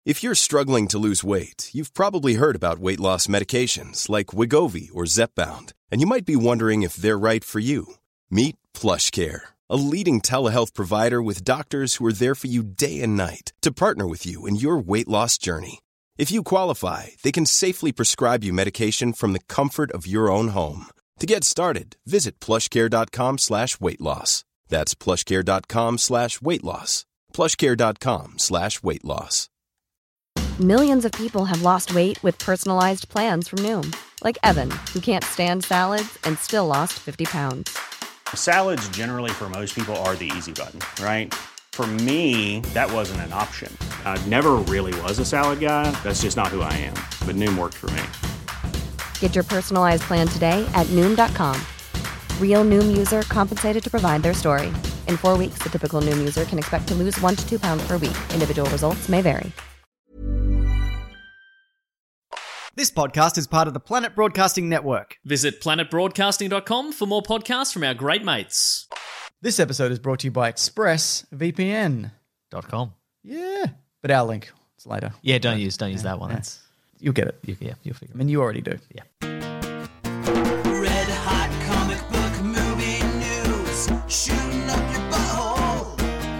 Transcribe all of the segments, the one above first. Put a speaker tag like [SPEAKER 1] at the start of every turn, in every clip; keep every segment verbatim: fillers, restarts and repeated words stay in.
[SPEAKER 1] If you're struggling to lose weight, you've probably heard about weight loss medications like Wegovy or Zepbound, and you might be wondering if they're right for you. Meet PlushCare, a leading telehealth provider with doctors who are there for you day and night to partner with you in your weight loss journey. If you qualify, they can safely prescribe you medication from the comfort of your own home. To get started, visit plushcare.com slash weight loss. That's plushcare.com slash weight loss. plushcare.com slash weight loss.
[SPEAKER 2] Millions of people have lost weight with personalized plans from Noom. Like Evan, who can't stand salads and still lost fifty pounds.
[SPEAKER 3] Salads generally for most people are the easy button, right? For me, that wasn't an option. I never really was a salad guy. That's just not who I am. But Noom worked for me.
[SPEAKER 2] Get your personalized plan today at Noom dot com. Real Noom user compensated to provide their story. In four weeks, the typical Noom user can expect to lose one to two pounds per week. Individual results may vary.
[SPEAKER 4] This podcast is part of the Planet Broadcasting Network.
[SPEAKER 5] Visit planet broadcasting dot com for more podcasts from our great mates.
[SPEAKER 4] This episode is brought to you by Express V P N
[SPEAKER 6] Dot com.
[SPEAKER 4] Yeah, but our link is later.
[SPEAKER 6] Yeah, don't use don't use that one.
[SPEAKER 4] Yeah.
[SPEAKER 6] That's
[SPEAKER 4] You'll get it.
[SPEAKER 6] you, yeah, you'll figure.
[SPEAKER 4] I mean, you already do.
[SPEAKER 6] Yeah.
[SPEAKER 7] Red hot comic book movie news, shooting up your butthole.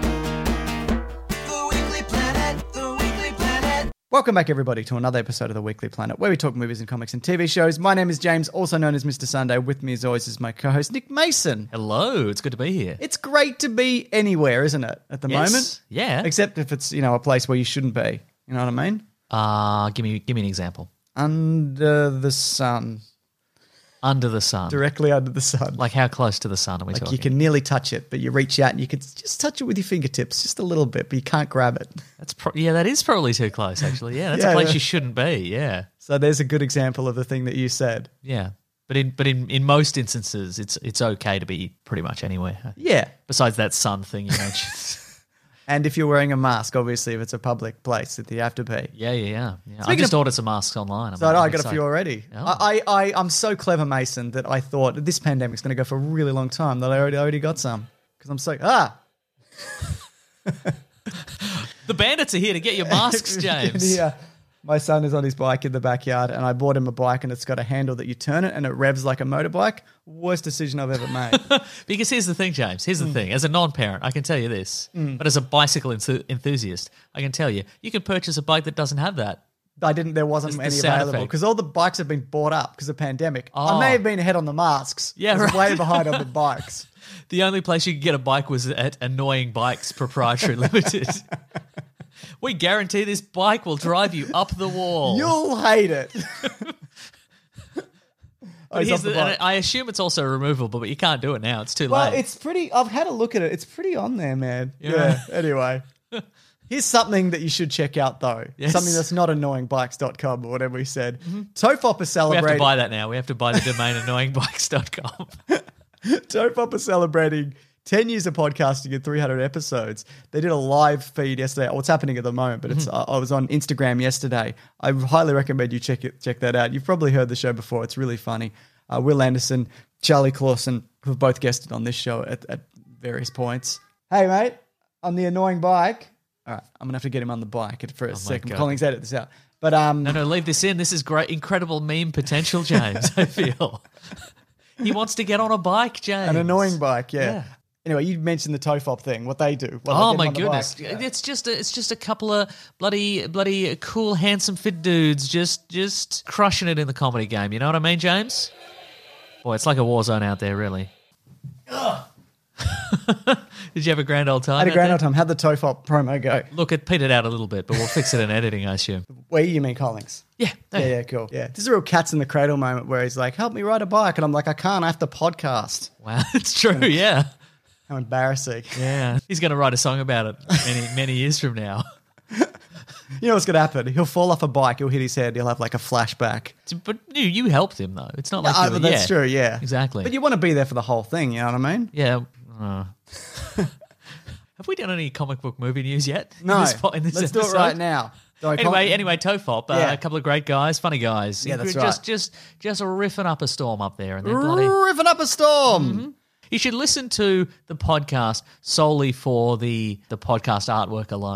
[SPEAKER 7] The Weekly Planet, the Weekly Planet.
[SPEAKER 4] Welcome back, everybody, to another episode of the Weekly Planet, where we talk movies and comics and T V shows. My name is James, also known as Mister Sunday. With me, as always, is my co-host Nick Mason.
[SPEAKER 6] Hello, it's good to be here.
[SPEAKER 4] It's great to be anywhere, isn't it? At the
[SPEAKER 6] Yes.
[SPEAKER 4] moment,
[SPEAKER 6] Yeah.
[SPEAKER 4] Except if it's you know a place where you shouldn't be. You know what I mean?
[SPEAKER 6] Uh give me give me an example.
[SPEAKER 4] Under the sun,
[SPEAKER 6] Under the sun.
[SPEAKER 4] directly under the sun.
[SPEAKER 6] Like how close to the sun are we
[SPEAKER 4] Like
[SPEAKER 6] talking?
[SPEAKER 4] you can nearly touch it, but you reach out and you can just touch it with your fingertips, just a little bit, but you can't grab it.
[SPEAKER 6] That's pro- yeah, that is probably too close. Actually, yeah, that's
[SPEAKER 4] Yeah,
[SPEAKER 6] a place
[SPEAKER 4] yeah.
[SPEAKER 6] you shouldn't be. Yeah,
[SPEAKER 4] So there's a good example of the thing that you said.
[SPEAKER 6] yeah. But in but in, in most instances, it's it's okay to be pretty much anywhere.
[SPEAKER 4] Yeah.
[SPEAKER 6] Besides that sun thing you mentioned.
[SPEAKER 4] And if you're wearing a mask, obviously, if it's a public place, that you have to be.
[SPEAKER 6] yeah, yeah, yeah. yeah. I
[SPEAKER 4] Speaking
[SPEAKER 6] just
[SPEAKER 4] of-
[SPEAKER 6] ordered some masks online. I'm
[SPEAKER 4] So I got a
[SPEAKER 6] excited.
[SPEAKER 4] few already.
[SPEAKER 6] Oh.
[SPEAKER 4] I, I, I, I'm so clever, Mason, that I thought this pandemic's going to go for a really long time that I already, already got some. Because I'm so, ah!
[SPEAKER 6] The bandits are here to get your masks, James.
[SPEAKER 4] Yeah. My son is on his bike in the backyard, and I bought him a bike, and it's got a handle that you turn it, and it revs like a motorbike. Worst decision I've ever made.
[SPEAKER 6] Because here's the thing, James. Here's the
[SPEAKER 4] Mm.
[SPEAKER 6] thing. As a non-parent, I can tell you this. But as a bicycle enthu- enthusiast, I can tell you, you can purchase a bike that doesn't have that.
[SPEAKER 4] I didn't. There wasn't
[SPEAKER 6] Just the
[SPEAKER 4] any
[SPEAKER 6] sound
[SPEAKER 4] available
[SPEAKER 6] effect.
[SPEAKER 4] because all the bikes have been bought up because of the pandemic. I
[SPEAKER 6] Oh.
[SPEAKER 4] may have been ahead on the masks.
[SPEAKER 6] Yeah,
[SPEAKER 4] I was
[SPEAKER 6] right.
[SPEAKER 4] way behind on the bikes.
[SPEAKER 6] The only place you could get a bike was at Annoying Bikes Proprietary Limited. We guarantee this bike will drive you up the wall.
[SPEAKER 4] You'll hate it. Oh,
[SPEAKER 6] But
[SPEAKER 4] he's
[SPEAKER 6] here's
[SPEAKER 4] off the
[SPEAKER 6] the,
[SPEAKER 4] bike.
[SPEAKER 6] and I assume it's also removable, but you can't do it now. It's too
[SPEAKER 4] Well,
[SPEAKER 6] late.
[SPEAKER 4] it's pretty. I've had a look at it. It's pretty on there, man.
[SPEAKER 6] Yeah.
[SPEAKER 4] Yeah. Anyway, here's something that you should check out, though.
[SPEAKER 6] Yes.
[SPEAKER 4] Something that's not annoying bikes dot com or whatever we said. Tofop is
[SPEAKER 6] we have to
[SPEAKER 4] celebrating.
[SPEAKER 6] buy that now. We have to buy the domain annoying bikes dot com.
[SPEAKER 4] Tofop is celebrating ten years of podcasting and three hundred episodes. They did a live feed yesterday. What's happening at the moment, but it's. I I was on Instagram yesterday. I highly recommend you check it. Check that out. You've probably heard the show before. It's really funny. Uh, Will Anderson, Charlie Clausen, who have both guested on this show at, at various points. Hey, mate, on the annoying bike. All right, I'm gonna have to get him on the bike for a second.
[SPEAKER 6] God.
[SPEAKER 4] Collins, edit this out. But um,
[SPEAKER 6] No, no, leave this in. This is great, incredible meme potential, James, I feel. He wants to get on a bike, James.
[SPEAKER 4] an annoying bike, yeah.
[SPEAKER 6] Yeah.
[SPEAKER 4] Anyway, you mentioned the Tofop thing. What they do? What,
[SPEAKER 6] Oh
[SPEAKER 4] they get
[SPEAKER 6] my
[SPEAKER 4] him on the
[SPEAKER 6] goodness!
[SPEAKER 4] bike? Yeah.
[SPEAKER 6] It's just a, it's just a couple of bloody bloody cool, handsome, fit dudes just just crushing it in the comedy game. You know what I mean, James? Boy, it's like a war zone out there, really. Did you have a grand old time?
[SPEAKER 4] I had a
[SPEAKER 6] out
[SPEAKER 4] grand
[SPEAKER 6] there?
[SPEAKER 4] old time. How'd the Tofop promo go?
[SPEAKER 6] Look, it petered out a little bit, but we'll fix it in editing, I assume.
[SPEAKER 4] Where you mean Collins?
[SPEAKER 6] Yeah,
[SPEAKER 4] Yeah, yeah, cool. Yeah, this is a real cats in the cradle moment where he's like, "Help me ride a bike," and I'm like, "I can't. I have to podcast."
[SPEAKER 6] Wow, it's true. Yeah,
[SPEAKER 4] How embarrassing.
[SPEAKER 6] yeah. He's going to write a song about it many many years from now.
[SPEAKER 4] You know what's going to happen? He'll fall off a bike. He'll hit his head. He'll have like a flashback.
[SPEAKER 6] But you, you helped him though. It's not like
[SPEAKER 4] Ah,
[SPEAKER 6] you were,
[SPEAKER 4] but that's
[SPEAKER 6] yeah,
[SPEAKER 4] true. Yeah,
[SPEAKER 6] exactly.
[SPEAKER 4] But you want to be there for the whole thing. You know what I mean?
[SPEAKER 6] Yeah. Uh. Have we done any comic book movie news yet? in
[SPEAKER 4] No.
[SPEAKER 6] this po- in this
[SPEAKER 4] Let's do it
[SPEAKER 6] episode?
[SPEAKER 4] right now. Do I
[SPEAKER 6] Anyway,
[SPEAKER 4] com-
[SPEAKER 6] anyway, Tofop, uh,
[SPEAKER 4] Yeah.
[SPEAKER 6] a couple of great guys, funny guys.
[SPEAKER 4] Yeah, that's
[SPEAKER 6] just,
[SPEAKER 4] right.
[SPEAKER 6] Just, just riffing up a storm up there, and they're bloody.
[SPEAKER 4] riffing up a storm.
[SPEAKER 6] You should listen to the podcast solely for the the podcast artwork alone.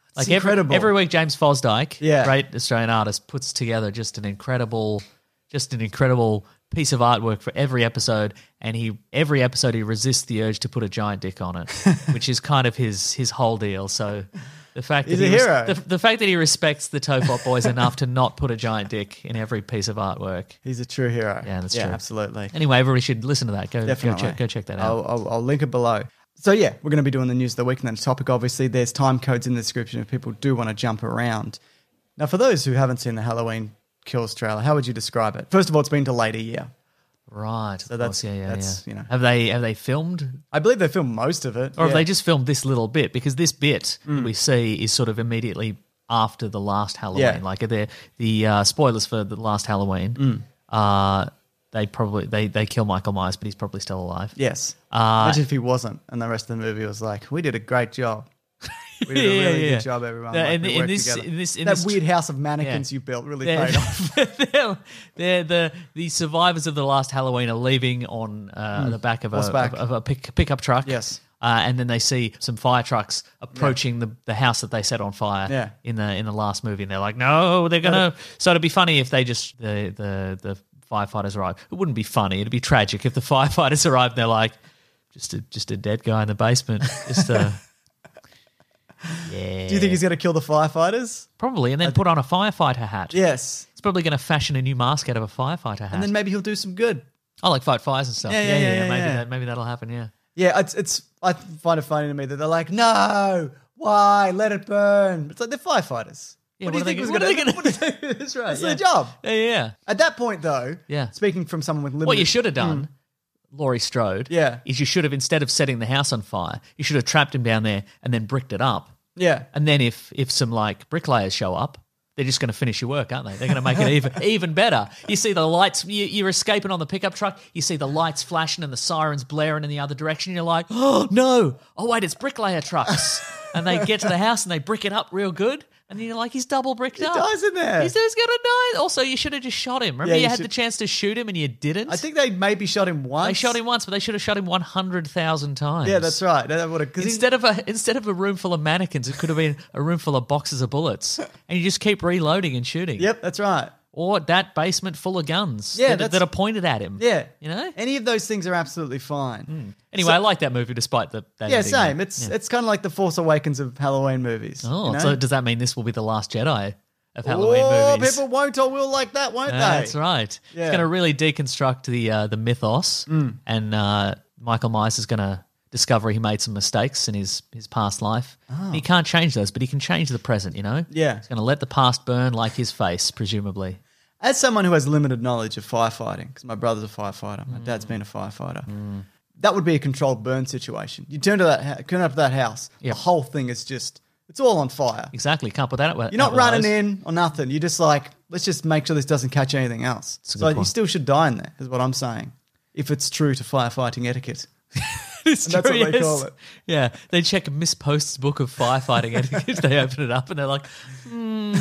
[SPEAKER 6] Like
[SPEAKER 4] It's incredible.
[SPEAKER 6] Every, every week, James Fosdyke,
[SPEAKER 4] Yeah.
[SPEAKER 6] great Australian artist, puts together just an incredible, just an incredible piece of artwork for every episode, and he every episode he resists the urge to put a giant dick on it, which is kind of his his whole deal. So the fact
[SPEAKER 4] He's
[SPEAKER 6] that
[SPEAKER 4] a
[SPEAKER 6] he res-
[SPEAKER 4] hero.
[SPEAKER 6] the, the fact that he respects the Topop Boys enough to not put a giant dick in every piece of artwork.
[SPEAKER 4] He's a true hero.
[SPEAKER 6] Yeah, that's
[SPEAKER 4] yeah,
[SPEAKER 6] true.
[SPEAKER 4] Absolutely.
[SPEAKER 6] Anyway, everybody should listen to that. Go, go
[SPEAKER 4] Definitely.
[SPEAKER 6] check, go check that out.
[SPEAKER 4] I'll, I'll, I'll link it below. So yeah, we're going to be doing the news of the week, and then the topic, obviously, there's time codes in the description if people do want to jump around. Now, for those who haven't seen the Halloween Kills trailer, how would you describe it? First of all, it's been delayed a year.
[SPEAKER 6] Right.
[SPEAKER 4] So
[SPEAKER 6] of
[SPEAKER 4] that's-
[SPEAKER 6] course, yeah, yeah,
[SPEAKER 4] that's,
[SPEAKER 6] yeah.
[SPEAKER 4] you know.
[SPEAKER 6] Have they have they filmed,
[SPEAKER 4] I believe they filmed most of it.
[SPEAKER 6] or have
[SPEAKER 4] yeah.
[SPEAKER 6] they just filmed this little bit? Because this bit
[SPEAKER 4] Mm.
[SPEAKER 6] that we see is sort of immediately after the last Halloween.
[SPEAKER 4] Yeah.
[SPEAKER 6] Like the the uh, spoilers for the last Halloween.
[SPEAKER 4] Mm.
[SPEAKER 6] Uh, they probably they they kill Michael Myers, but he's probably still alive.
[SPEAKER 4] Yes.
[SPEAKER 6] Uh,
[SPEAKER 4] Imagine if he wasn't, and the rest of the movie was like, we did a great job. We did a
[SPEAKER 6] Yeah,
[SPEAKER 4] really
[SPEAKER 6] yeah.
[SPEAKER 4] good job, everyone.
[SPEAKER 6] Yeah,
[SPEAKER 4] Like,
[SPEAKER 6] in-
[SPEAKER 4] we
[SPEAKER 6] in
[SPEAKER 4] worked
[SPEAKER 6] this-
[SPEAKER 4] together.
[SPEAKER 6] in this- in
[SPEAKER 4] that
[SPEAKER 6] this-
[SPEAKER 4] weird house of mannequins
[SPEAKER 6] Yeah.
[SPEAKER 4] you built really
[SPEAKER 6] They're,
[SPEAKER 4] paid off.
[SPEAKER 6] they're, they're the the survivors of the last Halloween are leaving on uh, the back of a,
[SPEAKER 4] Horseback.
[SPEAKER 6] of, of a pick, pickup truck.
[SPEAKER 4] Yes.
[SPEAKER 6] Uh, and then they see some fire trucks approaching the, the house that they set on fire
[SPEAKER 4] Yeah.
[SPEAKER 6] in the in the last movie, and they're like, "No, they're gonna." So it'd be funny if they just the the the firefighters arrive. It wouldn't be funny; it'd be tragic if the firefighters arrived and they're like, "Just a just a dead guy in the basement." Just a yeah.
[SPEAKER 4] Do you think he's going to kill the firefighters?
[SPEAKER 6] Probably, and then put on a firefighter hat.
[SPEAKER 4] Yes.
[SPEAKER 6] He's probably going to fashion a new mask out of a firefighter hat.
[SPEAKER 4] And then maybe he'll do some good.
[SPEAKER 6] I like fight fires and stuff.
[SPEAKER 4] Yeah, yeah, yeah, yeah,
[SPEAKER 6] maybe
[SPEAKER 4] yeah.
[SPEAKER 6] that maybe that'll happen. Yeah.
[SPEAKER 4] Yeah, it's it's. I find it funny to me that they're like, no, why let it burn? It's like they're firefighters.
[SPEAKER 6] Yeah,
[SPEAKER 4] what do you
[SPEAKER 6] what are
[SPEAKER 4] think
[SPEAKER 6] they-
[SPEAKER 4] was
[SPEAKER 6] what
[SPEAKER 4] going
[SPEAKER 6] are they
[SPEAKER 4] to
[SPEAKER 6] gonna
[SPEAKER 4] do?
[SPEAKER 6] That's right.
[SPEAKER 4] That's
[SPEAKER 6] yeah.
[SPEAKER 4] their job.
[SPEAKER 6] Yeah, yeah.
[SPEAKER 4] At that point, though,
[SPEAKER 6] Yeah.
[SPEAKER 4] speaking from someone with limited,
[SPEAKER 6] What you should have done, Laurie Strode,
[SPEAKER 4] Yeah.
[SPEAKER 6] is you should have, instead of setting the house on fire, you should have trapped him down there and then bricked it up.
[SPEAKER 4] yeah,
[SPEAKER 6] And then if if some like bricklayers show up, they're just going to finish your work, aren't they? They're going to make it even even better. You see the lights, you, you're escaping on the pickup truck. You see the lights flashing and the sirens blaring in the other direction. You're like, oh no! Oh wait, it's bricklayer trucks. And they get to the house and they brick it up real good. And you're like, he's double bricked
[SPEAKER 4] He
[SPEAKER 6] up.
[SPEAKER 4] dies in there.
[SPEAKER 6] He's, he's gonna die. Also, you should have just shot him. Remember,
[SPEAKER 4] Yeah,
[SPEAKER 6] you,
[SPEAKER 4] you
[SPEAKER 6] had
[SPEAKER 4] should-
[SPEAKER 6] the chance to shoot him and you didn't.
[SPEAKER 4] I think they maybe shot him once.
[SPEAKER 6] they shot him once, but they should have shot him one hundred thousand times.
[SPEAKER 4] Yeah, that's right. That would have because
[SPEAKER 6] Instead of a instead of a room full of mannequins, it could have been a room full of boxes of bullets, and you just keep reloading and shooting.
[SPEAKER 4] Yep, that's right.
[SPEAKER 6] Or that basement full of guns.
[SPEAKER 4] Yeah,
[SPEAKER 6] that,
[SPEAKER 4] that's-
[SPEAKER 6] that are pointed at him.
[SPEAKER 4] Yeah,
[SPEAKER 6] you know.
[SPEAKER 4] any of those things are absolutely fine.
[SPEAKER 6] Anyway, I like that movie despite the that
[SPEAKER 4] Yeah,
[SPEAKER 6] ending.
[SPEAKER 4] same. It's
[SPEAKER 6] Yeah.
[SPEAKER 4] it's kind of like the Force Awakens of Halloween movies.
[SPEAKER 6] oh,
[SPEAKER 4] you know?
[SPEAKER 6] so does that mean this will be the last Jedi of Halloween
[SPEAKER 4] oh,
[SPEAKER 6] movies?
[SPEAKER 4] people won't or will like that, won't
[SPEAKER 6] Uh,
[SPEAKER 4] they?
[SPEAKER 6] That's right.
[SPEAKER 4] Yeah.
[SPEAKER 6] It's going to really deconstruct the uh, the mythos, and uh, Michael Myers is going to discover he made some mistakes in his, his past life. He can't change those, but he can change the present. You know.
[SPEAKER 4] Yeah.
[SPEAKER 6] He's going to let the past burn like his face, presumably.
[SPEAKER 4] As someone who has limited knowledge of firefighting, because my brother's a firefighter, my dad's been a firefighter, that would be a controlled burn situation. You turn to that, ha- turn up to that house,
[SPEAKER 6] Yep.
[SPEAKER 4] the whole thing is just, it's all on fire.
[SPEAKER 6] Exactly. Can't put that.
[SPEAKER 4] You're not running in or nothing. You're just like, let's just make sure this doesn't catch anything else.
[SPEAKER 6] a good
[SPEAKER 4] So you
[SPEAKER 6] point.
[SPEAKER 4] still should die in there, is what I'm saying, if it's true to firefighting etiquette.
[SPEAKER 6] It's
[SPEAKER 4] And that's
[SPEAKER 6] true,
[SPEAKER 4] what they
[SPEAKER 6] yes.
[SPEAKER 4] call it.
[SPEAKER 6] Yeah, they check Miss Post's book of firefighting etiquette. They open it up and they're like, hmm,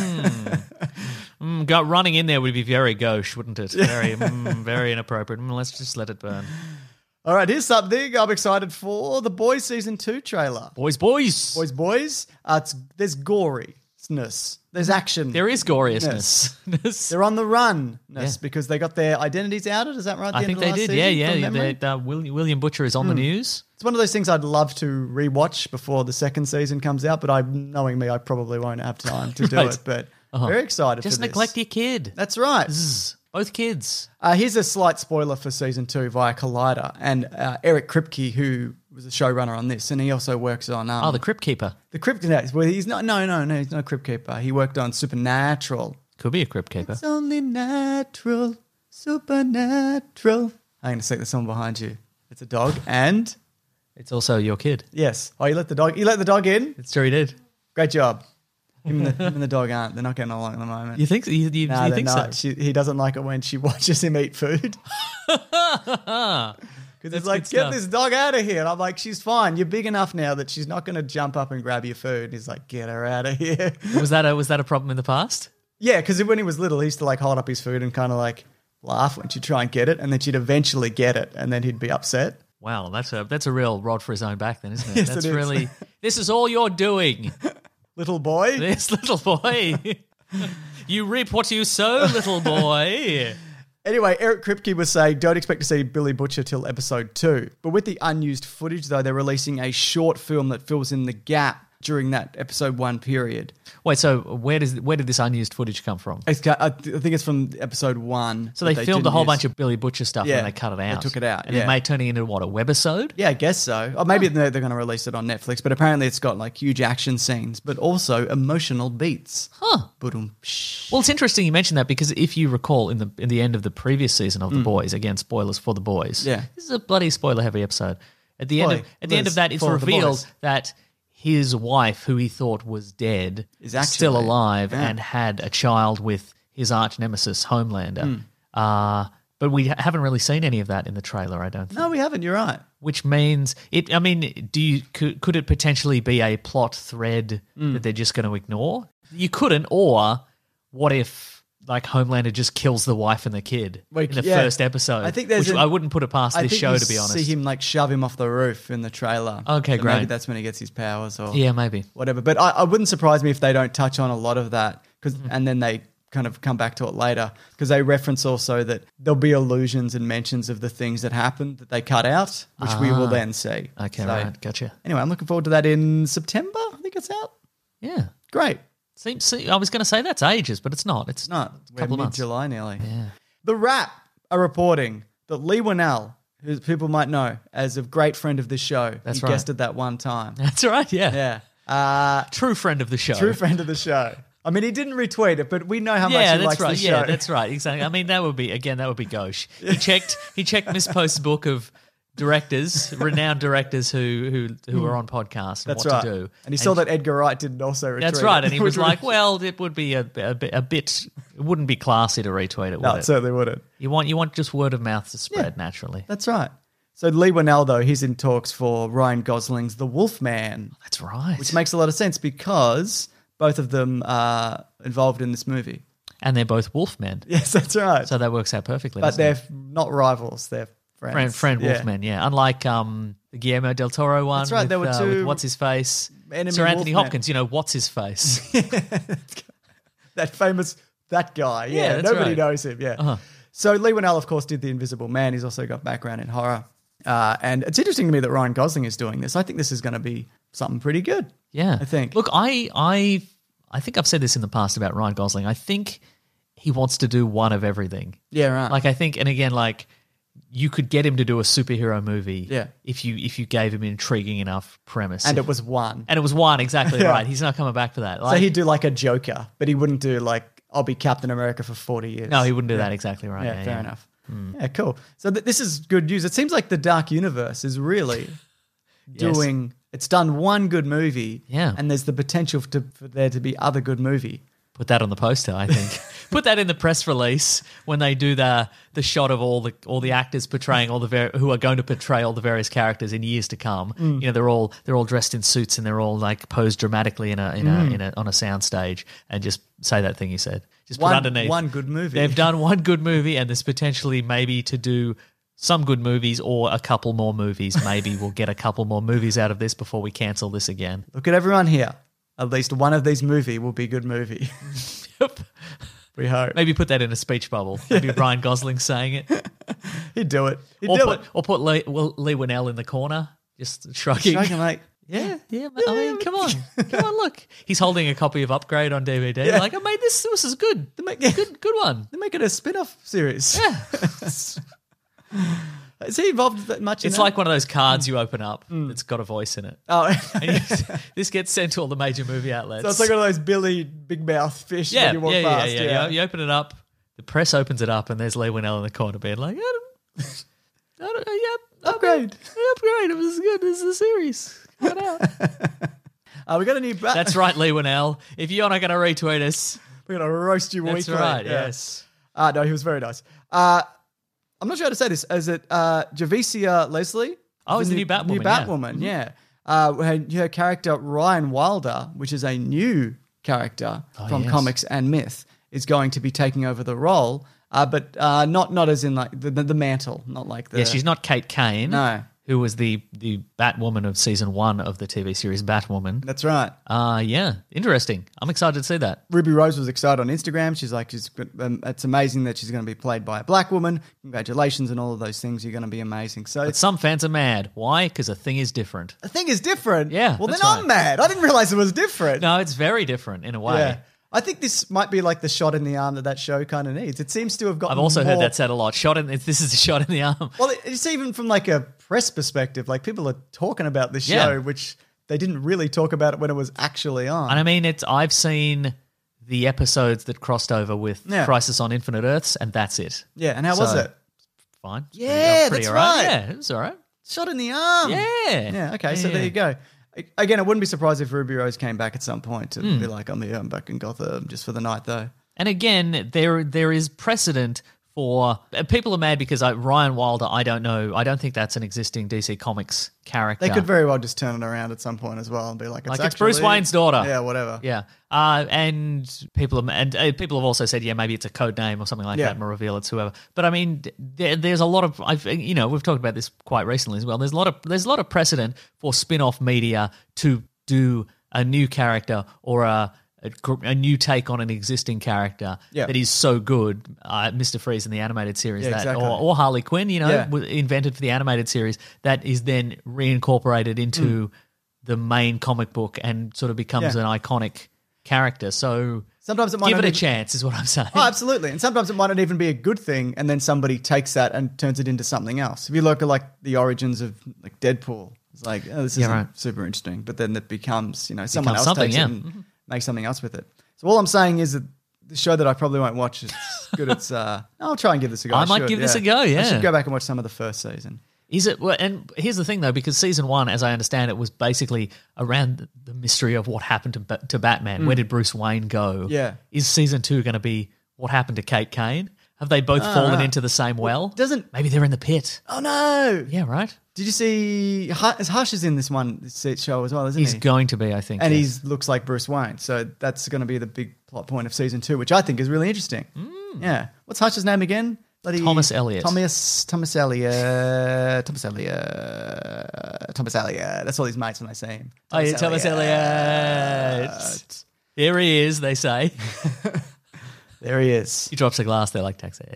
[SPEAKER 6] mm, go, running in there would be very gauche, wouldn't it? Very, mm, very inappropriate. Mm, let's just let it burn.
[SPEAKER 4] All right, here's something I'm excited for: the Boys season two trailer.
[SPEAKER 6] Boys, boys,
[SPEAKER 4] Boys, boys, uh, it's, there's goriness, there's action.
[SPEAKER 6] there is gloriousness.
[SPEAKER 4] They're on the run
[SPEAKER 6] Yeah.
[SPEAKER 4] because they got their identities outed. Is that right? at the
[SPEAKER 6] I
[SPEAKER 4] end
[SPEAKER 6] think
[SPEAKER 4] of the
[SPEAKER 6] they
[SPEAKER 4] last
[SPEAKER 6] did.
[SPEAKER 4] season,
[SPEAKER 6] Yeah,
[SPEAKER 4] from
[SPEAKER 6] yeah.
[SPEAKER 4] memory?
[SPEAKER 6] They- uh, William, William Butcher is on the news.
[SPEAKER 4] It's one of those things I'd love to rewatch before the second season comes out, but I, knowing me, I probably won't have time to do
[SPEAKER 6] Right.
[SPEAKER 4] it. But
[SPEAKER 6] Uh-huh.
[SPEAKER 4] very excited
[SPEAKER 6] Just
[SPEAKER 4] for this.
[SPEAKER 6] neglect your kid.
[SPEAKER 4] That's right.
[SPEAKER 6] Zzz. Both kids.
[SPEAKER 4] Uh, here's a slight spoiler for season two via Collider, and uh, Eric Kripke, who was a showrunner on this, and he also works on um,
[SPEAKER 6] Oh, the Crypt Keeper.
[SPEAKER 4] the Crypt. Well, he's not. No, no, no. He's not a Crypt Keeper. He worked on Supernatural.
[SPEAKER 6] Could be a Crypt Keeper.
[SPEAKER 4] It's only natural, supernatural. I'm going to stick the song behind you. It's a dog, and
[SPEAKER 6] It's also your kid.
[SPEAKER 4] yes. Oh, you let the dog. You let the dog in.
[SPEAKER 6] It's true he did.
[SPEAKER 4] Great job. Him and, the, him and the dog aren't. They're not getting along at the moment.
[SPEAKER 6] You think so? You, you,
[SPEAKER 4] Nah,
[SPEAKER 6] you
[SPEAKER 4] they're
[SPEAKER 6] think
[SPEAKER 4] not.
[SPEAKER 6] so?
[SPEAKER 4] She, he doesn't like it when she watches him eat food. Because it's
[SPEAKER 6] That's
[SPEAKER 4] like,
[SPEAKER 6] good
[SPEAKER 4] get
[SPEAKER 6] stuff.
[SPEAKER 4] this dog out of here. And I'm like, she's fine. You're big enough now that she's not going to jump up and grab your food. And he's like, get her out of here.
[SPEAKER 6] Was that a, was that a problem in the past?
[SPEAKER 4] Yeah, because when he was little, he used to like hold up his food and kind of like laugh when she'd try and get it. And then she'd eventually get it. And then he'd be upset.
[SPEAKER 6] Wow, that's a that's a real rod for his own back, then, isn't it?
[SPEAKER 4] Yes,
[SPEAKER 6] that's
[SPEAKER 4] it is.
[SPEAKER 6] really. This is all you're doing.
[SPEAKER 4] little boy.
[SPEAKER 6] This little boy. You reap what you sow, little boy.
[SPEAKER 4] Anyway, Eric Kripke was saying, don't expect to see Billy Butcher till episode two. But with the unused footage, though, they're releasing a short film that fills in the gap during that episode one period.
[SPEAKER 6] Wait, so where does where did this unused footage come from?
[SPEAKER 4] It's, I think it's from episode one.
[SPEAKER 6] So they,
[SPEAKER 4] that
[SPEAKER 6] filmed a
[SPEAKER 4] didn't
[SPEAKER 6] whole
[SPEAKER 4] use.
[SPEAKER 6] bunch of Billy Butcher stuff
[SPEAKER 4] Yeah,
[SPEAKER 6] and they cut it
[SPEAKER 4] they
[SPEAKER 6] out.
[SPEAKER 4] took it out,
[SPEAKER 6] And
[SPEAKER 4] yeah.
[SPEAKER 6] it made turning into, what, a webisode?
[SPEAKER 4] Yeah, I guess so. Or maybe they're, they're going to release it on Netflix, but apparently it's got like huge action scenes, but also emotional beats.
[SPEAKER 6] Huh.
[SPEAKER 4] Boom.
[SPEAKER 6] Well, it's interesting you mentioned that because if you recall in the in the end of the previous season of The Boys, again, spoilers for The Boys.
[SPEAKER 4] Mm. Yeah.
[SPEAKER 6] This is a bloody spoiler-heavy episode. At the end
[SPEAKER 4] Boy,
[SPEAKER 6] of at the end
[SPEAKER 4] Liz,
[SPEAKER 6] of that, it's
[SPEAKER 4] for The
[SPEAKER 6] revealed
[SPEAKER 4] Boys.
[SPEAKER 6] that his wife, who he thought was dead,
[SPEAKER 4] Is
[SPEAKER 6] still
[SPEAKER 4] actually-
[SPEAKER 6] alive
[SPEAKER 4] yeah.
[SPEAKER 6] and had a child with his arch nemesis, Homelander.
[SPEAKER 4] Mm.
[SPEAKER 6] Uh, but we haven't really seen any of that in the trailer, I don't think.
[SPEAKER 4] No, we haven't. You're right.
[SPEAKER 6] Which means it. I mean, do you could, could it potentially be a plot thread
[SPEAKER 4] Mm.
[SPEAKER 6] that they're just going to ignore? You couldn't. Or what if like Homelander just kills the wife and the kid
[SPEAKER 4] Like,
[SPEAKER 6] in the
[SPEAKER 4] yeah.
[SPEAKER 6] first episode?
[SPEAKER 4] I think there's
[SPEAKER 6] which
[SPEAKER 4] an-
[SPEAKER 6] I wouldn't put it past
[SPEAKER 4] I
[SPEAKER 6] this
[SPEAKER 4] think
[SPEAKER 6] show
[SPEAKER 4] you
[SPEAKER 6] to be honest.
[SPEAKER 4] see him like shove him off the roof in the trailer.
[SPEAKER 6] Okay,
[SPEAKER 4] So
[SPEAKER 6] great.
[SPEAKER 4] Maybe that's when he gets his powers or
[SPEAKER 6] Yeah, maybe.
[SPEAKER 4] whatever. But I, I wouldn't surprise me if they don't touch on a lot of that, because
[SPEAKER 6] Mm-hmm.
[SPEAKER 4] and then they kind of come back to it later, because they reference also that there'll be allusions and mentions of the things that happened that they cut out, which we will
[SPEAKER 6] Ah.
[SPEAKER 4] then see.
[SPEAKER 6] Okay,
[SPEAKER 4] So,
[SPEAKER 6] right, gotcha.
[SPEAKER 4] Anyway, I'm looking forward to that in September. I think it's out.
[SPEAKER 6] Yeah.
[SPEAKER 4] Great.
[SPEAKER 6] Seems. See, I was going to say that's ages, but it's not. It's
[SPEAKER 4] It's not.
[SPEAKER 6] a
[SPEAKER 4] We're
[SPEAKER 6] couple of months.
[SPEAKER 4] mid-July nearly.
[SPEAKER 6] Yeah.
[SPEAKER 4] The Wrap are reporting that Lee Winnell, who people might know as a great friend of this show,
[SPEAKER 6] That's
[SPEAKER 4] he
[SPEAKER 6] right.
[SPEAKER 4] guested that one time.
[SPEAKER 6] That's right. Yeah.
[SPEAKER 4] Yeah. Uh,
[SPEAKER 6] True friend of the show.
[SPEAKER 4] true friend of the show. I mean, he didn't retweet it, but we know how much
[SPEAKER 6] Yeah,
[SPEAKER 4] he
[SPEAKER 6] that's
[SPEAKER 4] likes
[SPEAKER 6] right.
[SPEAKER 4] the show.
[SPEAKER 6] Yeah, that's right. Exactly. I mean, that would be again. That would be gauche. He checked. He checked Miss Post's book of directors, renowned directors who who who are on podcasts and
[SPEAKER 4] That's
[SPEAKER 6] what
[SPEAKER 4] right.
[SPEAKER 6] to do.
[SPEAKER 4] And he saw that Edgar Wright didn't also retweet
[SPEAKER 6] That's right.
[SPEAKER 4] it,
[SPEAKER 6] And he
[SPEAKER 4] which
[SPEAKER 6] was like, "Well, it would be a, a, bit- a bit. It wouldn't be classy to retweet it, would
[SPEAKER 4] no,
[SPEAKER 6] it?
[SPEAKER 4] it certainly wouldn't.
[SPEAKER 6] You want you want just word of mouth to spread
[SPEAKER 4] Yeah.
[SPEAKER 6] naturally.
[SPEAKER 4] That's right. So Lee Winnell, though, he's in talks for Ryan Gosling's The Wolfman,
[SPEAKER 6] That's right.
[SPEAKER 4] which makes a lot of sense because both of them are involved in this movie.
[SPEAKER 6] and they're both wolfmen,
[SPEAKER 4] Yes, that's right.
[SPEAKER 6] so that works out perfectly.
[SPEAKER 4] but
[SPEAKER 6] doesn't
[SPEAKER 4] they're
[SPEAKER 6] it?
[SPEAKER 4] f- not rivals. They're friends.
[SPEAKER 6] friend friend
[SPEAKER 4] Yeah.
[SPEAKER 6] wolfmen. Yeah, unlike um the Guillermo del Toro one.
[SPEAKER 4] That's right,
[SPEAKER 6] With,
[SPEAKER 4] there were
[SPEAKER 6] uh,
[SPEAKER 4] two
[SPEAKER 6] with what's his face?
[SPEAKER 4] enemy
[SPEAKER 6] Sir Anthony
[SPEAKER 4] wolfmen.
[SPEAKER 6] Hopkins. You know what's his face?
[SPEAKER 4] That famous, that guy. Yeah,
[SPEAKER 6] Yeah, that's
[SPEAKER 4] nobody
[SPEAKER 6] right.
[SPEAKER 4] knows him. Yeah.
[SPEAKER 6] Uh-huh.
[SPEAKER 4] So Lee Winnell, of course, did The Invisible Man. He's also got background in horror. Uh, and it's interesting to me that Ryan Gosling is doing this. I think this is going to be something pretty good.
[SPEAKER 6] Yeah,
[SPEAKER 4] I think.
[SPEAKER 6] Look, I I I think I've said this in the past about Ryan Gosling. I think he wants to do one of everything.
[SPEAKER 4] Yeah, right.
[SPEAKER 6] Like I think, and again, like you could get him to do a superhero movie.
[SPEAKER 4] Yeah.
[SPEAKER 6] if you if you gave him an intriguing enough premise,
[SPEAKER 4] and it was one.
[SPEAKER 6] and it was one exactly
[SPEAKER 4] Yeah.
[SPEAKER 6] right. He's not coming back for that.
[SPEAKER 4] So
[SPEAKER 6] Like,
[SPEAKER 4] he'd do like a Joker, but he wouldn't do like, I'll be Captain America for forty years.
[SPEAKER 6] no, he wouldn't do
[SPEAKER 4] Yeah.
[SPEAKER 6] that exactly right.
[SPEAKER 4] Yeah,
[SPEAKER 6] Yeah,
[SPEAKER 4] fair
[SPEAKER 6] yeah.
[SPEAKER 4] enough. Yeah, cool. So th- this is good news. It seems like the Dark Universe is really
[SPEAKER 6] Yes.
[SPEAKER 4] doing. It's done one good movie,
[SPEAKER 6] Yeah.
[SPEAKER 4] and there's the potential to, for there to be other good movie.
[SPEAKER 6] Put that on the poster, I think. Put that in the press release when they do the the shot of all the all the actors portraying all the ver- who are going to portray all the various characters in years to come.
[SPEAKER 4] Mm.
[SPEAKER 6] You know, they're all they're all dressed in suits and they're all like posed dramatically in a in a, in a on a sound stage, and just say that thing you said. Just put
[SPEAKER 4] One-
[SPEAKER 6] underneath
[SPEAKER 4] one good movie.
[SPEAKER 6] They've done one good movie, and there's potentially maybe to do some good movies or a couple more movies. Maybe we'll get a couple more movies out of this before we cancel this again.
[SPEAKER 4] Look at everyone here. At least one of these movie will be good movie.
[SPEAKER 6] Yep.
[SPEAKER 4] We hope.
[SPEAKER 6] Maybe put that in a speech bubble. Maybe Ryan Gosling saying it.
[SPEAKER 4] He'd do it. He'd
[SPEAKER 6] Or
[SPEAKER 4] do
[SPEAKER 6] put,
[SPEAKER 4] it.
[SPEAKER 6] or put Lee, well, Lee Winnell in the corner, just shrugging.
[SPEAKER 4] Shrugging like, yeah.
[SPEAKER 6] Yeah, but, I mean, come on, come on, look. He's holding a copy of Upgrade on D V D.
[SPEAKER 4] Yeah.
[SPEAKER 6] Like, I made this. This is good.
[SPEAKER 4] make-
[SPEAKER 6] Good, good one.
[SPEAKER 4] They're making a spin-off series.
[SPEAKER 6] Yeah.
[SPEAKER 4] Is he involved that much in
[SPEAKER 6] It's
[SPEAKER 4] that?
[SPEAKER 6] like one of those cards you open up that's got a voice in it.
[SPEAKER 4] Oh,
[SPEAKER 6] And you, this gets sent to all the major movie outlets.
[SPEAKER 4] so it's like one of those Billy Big Mouth fish
[SPEAKER 6] yeah,
[SPEAKER 4] when you walk
[SPEAKER 6] yeah, yeah,
[SPEAKER 4] past.
[SPEAKER 6] yeah, yeah. You, you open it up, the press opens it up, and there's Lee Winnell in the corner being like, I don't, I don't, yeah,
[SPEAKER 4] Upgrade.
[SPEAKER 6] Upgrade. It was good. This is a series. Cut out.
[SPEAKER 4] Uh, we got a new. Ba-
[SPEAKER 6] That's right, Lee Winnell. If you're not going to retweet us,
[SPEAKER 4] We're gonna roast you
[SPEAKER 6] that's
[SPEAKER 4] weekly.
[SPEAKER 6] right.
[SPEAKER 4] Yeah.
[SPEAKER 6] Yes.
[SPEAKER 4] Uh, no, he was very nice. Uh, I'm not sure how to say this. Is it uh, Javicia Leslie?
[SPEAKER 6] Oh, he's the new Batwoman,
[SPEAKER 4] New
[SPEAKER 6] yeah.
[SPEAKER 4] Batwoman, yeah. Uh, her, her character Ryan Wilder, which is a new character from
[SPEAKER 6] Oh, yes.
[SPEAKER 4] comics and myth, is going to be taking over the role, uh, but uh, not not as in like the, the, the mantle, not like the.
[SPEAKER 6] Yeah, she's not Kate Kane.
[SPEAKER 4] No.
[SPEAKER 6] who was the the Batwoman of season one of the T V series Batwoman.
[SPEAKER 4] That's right.
[SPEAKER 6] Uh, yeah, interesting. I'm excited to see that.
[SPEAKER 4] Ruby Rose was excited on Instagram. She's like, she's um, it's amazing that she's going to be played by a black woman. Congratulations and all of those things. You're going to be amazing. So
[SPEAKER 6] But some fans are mad. Why? Because the thing is different.
[SPEAKER 4] the thing is different.
[SPEAKER 6] Yeah,
[SPEAKER 4] Well, then
[SPEAKER 6] that's
[SPEAKER 4] I'm
[SPEAKER 6] right.
[SPEAKER 4] mad. I didn't realize it was different.
[SPEAKER 6] No, it's very different in a way.
[SPEAKER 4] Yeah. I think this might be like the shot in the arm that that show kind of needs. It seems to have gotten
[SPEAKER 6] I've also heard
[SPEAKER 4] more-
[SPEAKER 6] that said a lot. Shot in. This is a shot in the arm.
[SPEAKER 4] Well, it- it's even from like a press perspective. Like people are talking about this show,
[SPEAKER 6] Yeah.
[SPEAKER 4] which they didn't really talk about it when it was actually on.
[SPEAKER 6] And I mean, it's. I've seen the episodes that crossed over with
[SPEAKER 4] Yeah.
[SPEAKER 6] Crisis on Infinite Earths, and that's it.
[SPEAKER 4] Yeah, and how was
[SPEAKER 6] So-
[SPEAKER 4] it?
[SPEAKER 6] Fine.
[SPEAKER 4] Yeah,
[SPEAKER 6] Pretty
[SPEAKER 4] that's
[SPEAKER 6] all right.
[SPEAKER 4] right.
[SPEAKER 6] Yeah, it was all right.
[SPEAKER 4] Shot in the arm.
[SPEAKER 6] Yeah.
[SPEAKER 4] Yeah, okay, so
[SPEAKER 6] Yeah.
[SPEAKER 4] there you go. Again, I wouldn't be surprised if Ruby Rose came back at some point to
[SPEAKER 6] Hmm.
[SPEAKER 4] be like, I'm here, I'm back in Gotham just for the night, though.
[SPEAKER 6] And again, there there is precedent for uh, people are mad because I, Ryan Wilder. I don't know. I don't think that's an existing D C Comics character.
[SPEAKER 4] They could very well just turn it around at some point as well and be like, it's
[SPEAKER 6] Like,
[SPEAKER 4] actually,
[SPEAKER 6] it's Bruce Wayne's daughter.
[SPEAKER 4] Yeah, whatever.
[SPEAKER 6] Yeah, uh, and people are, and uh, people have also said, yeah, maybe it's a code name or something like
[SPEAKER 4] Yeah.
[SPEAKER 6] that, and we'll reveal it's whoever. But I mean, there, there's a lot of, I've, you know, we've talked about this quite recently as well. There's a lot of there's a lot of precedent for spin-off media to do a new character or a a, gr- a new take on an existing character
[SPEAKER 4] Yeah.
[SPEAKER 6] that is so good. Uh, Mister Freeze in the animated series,
[SPEAKER 4] Yeah,
[SPEAKER 6] that,
[SPEAKER 4] exactly.
[SPEAKER 6] or, or Harley Quinn, you know,
[SPEAKER 4] Yeah.
[SPEAKER 6] w- invented for the animated series, that is then reincorporated into the main comic book and sort of becomes
[SPEAKER 4] Mm. Yeah.
[SPEAKER 6] an iconic character. So
[SPEAKER 4] Sometimes it might
[SPEAKER 6] give
[SPEAKER 4] not
[SPEAKER 6] it a
[SPEAKER 4] even-
[SPEAKER 6] chance, is what I'm saying.
[SPEAKER 4] Oh, absolutely. And sometimes it might not even be a good thing, and then somebody takes that and turns it into something else. If you look at like the origins of like Deadpool, it's like, oh, this
[SPEAKER 6] Yeah,
[SPEAKER 4] isn't
[SPEAKER 6] right.
[SPEAKER 4] super interesting, but then it becomes, you know, someone
[SPEAKER 6] Becomes
[SPEAKER 4] else
[SPEAKER 6] something,
[SPEAKER 4] takes
[SPEAKER 6] yeah.
[SPEAKER 4] it and makes something else with it. So all I'm saying is that the show that I probably won't watch is good. It's uh, I'll try and give this a go.
[SPEAKER 6] I might
[SPEAKER 4] should,
[SPEAKER 6] give this a go, yeah.
[SPEAKER 4] I should go back and watch some of the first season.
[SPEAKER 6] Is it? Well, and here's the thing, though, because season one, as I understand it, was basically around the, the mystery of what happened to Ba- to Batman. Where did Bruce Wayne go?
[SPEAKER 4] Mm. Yeah.
[SPEAKER 6] Is season two going to be what happened to Kate Kane? Have they both fallen
[SPEAKER 4] right.
[SPEAKER 6] into the same well?
[SPEAKER 4] doesn't-
[SPEAKER 6] Maybe they're in the pit.
[SPEAKER 4] Oh no!
[SPEAKER 6] Yeah, right.
[SPEAKER 4] Did you see Hush, Hush is in this one this show as well, isn't
[SPEAKER 6] He's
[SPEAKER 4] he?
[SPEAKER 6] going to be, I think.
[SPEAKER 4] and
[SPEAKER 6] yes.
[SPEAKER 4] he looks like Bruce Wayne. So that's going to be the big plot point of season two, which I think is really interesting. Yeah. What's Hush's name again? Bloody
[SPEAKER 6] Thomas Elliot.
[SPEAKER 4] Thomas Thomas Elliot. Thomas Elliot. Thomas Elliot. That's all his mates when they see him.
[SPEAKER 6] Oh, yeah, Thomas Elliot. Here he is, they say.
[SPEAKER 4] There he is.
[SPEAKER 6] He drops a glass, they're like, taxi.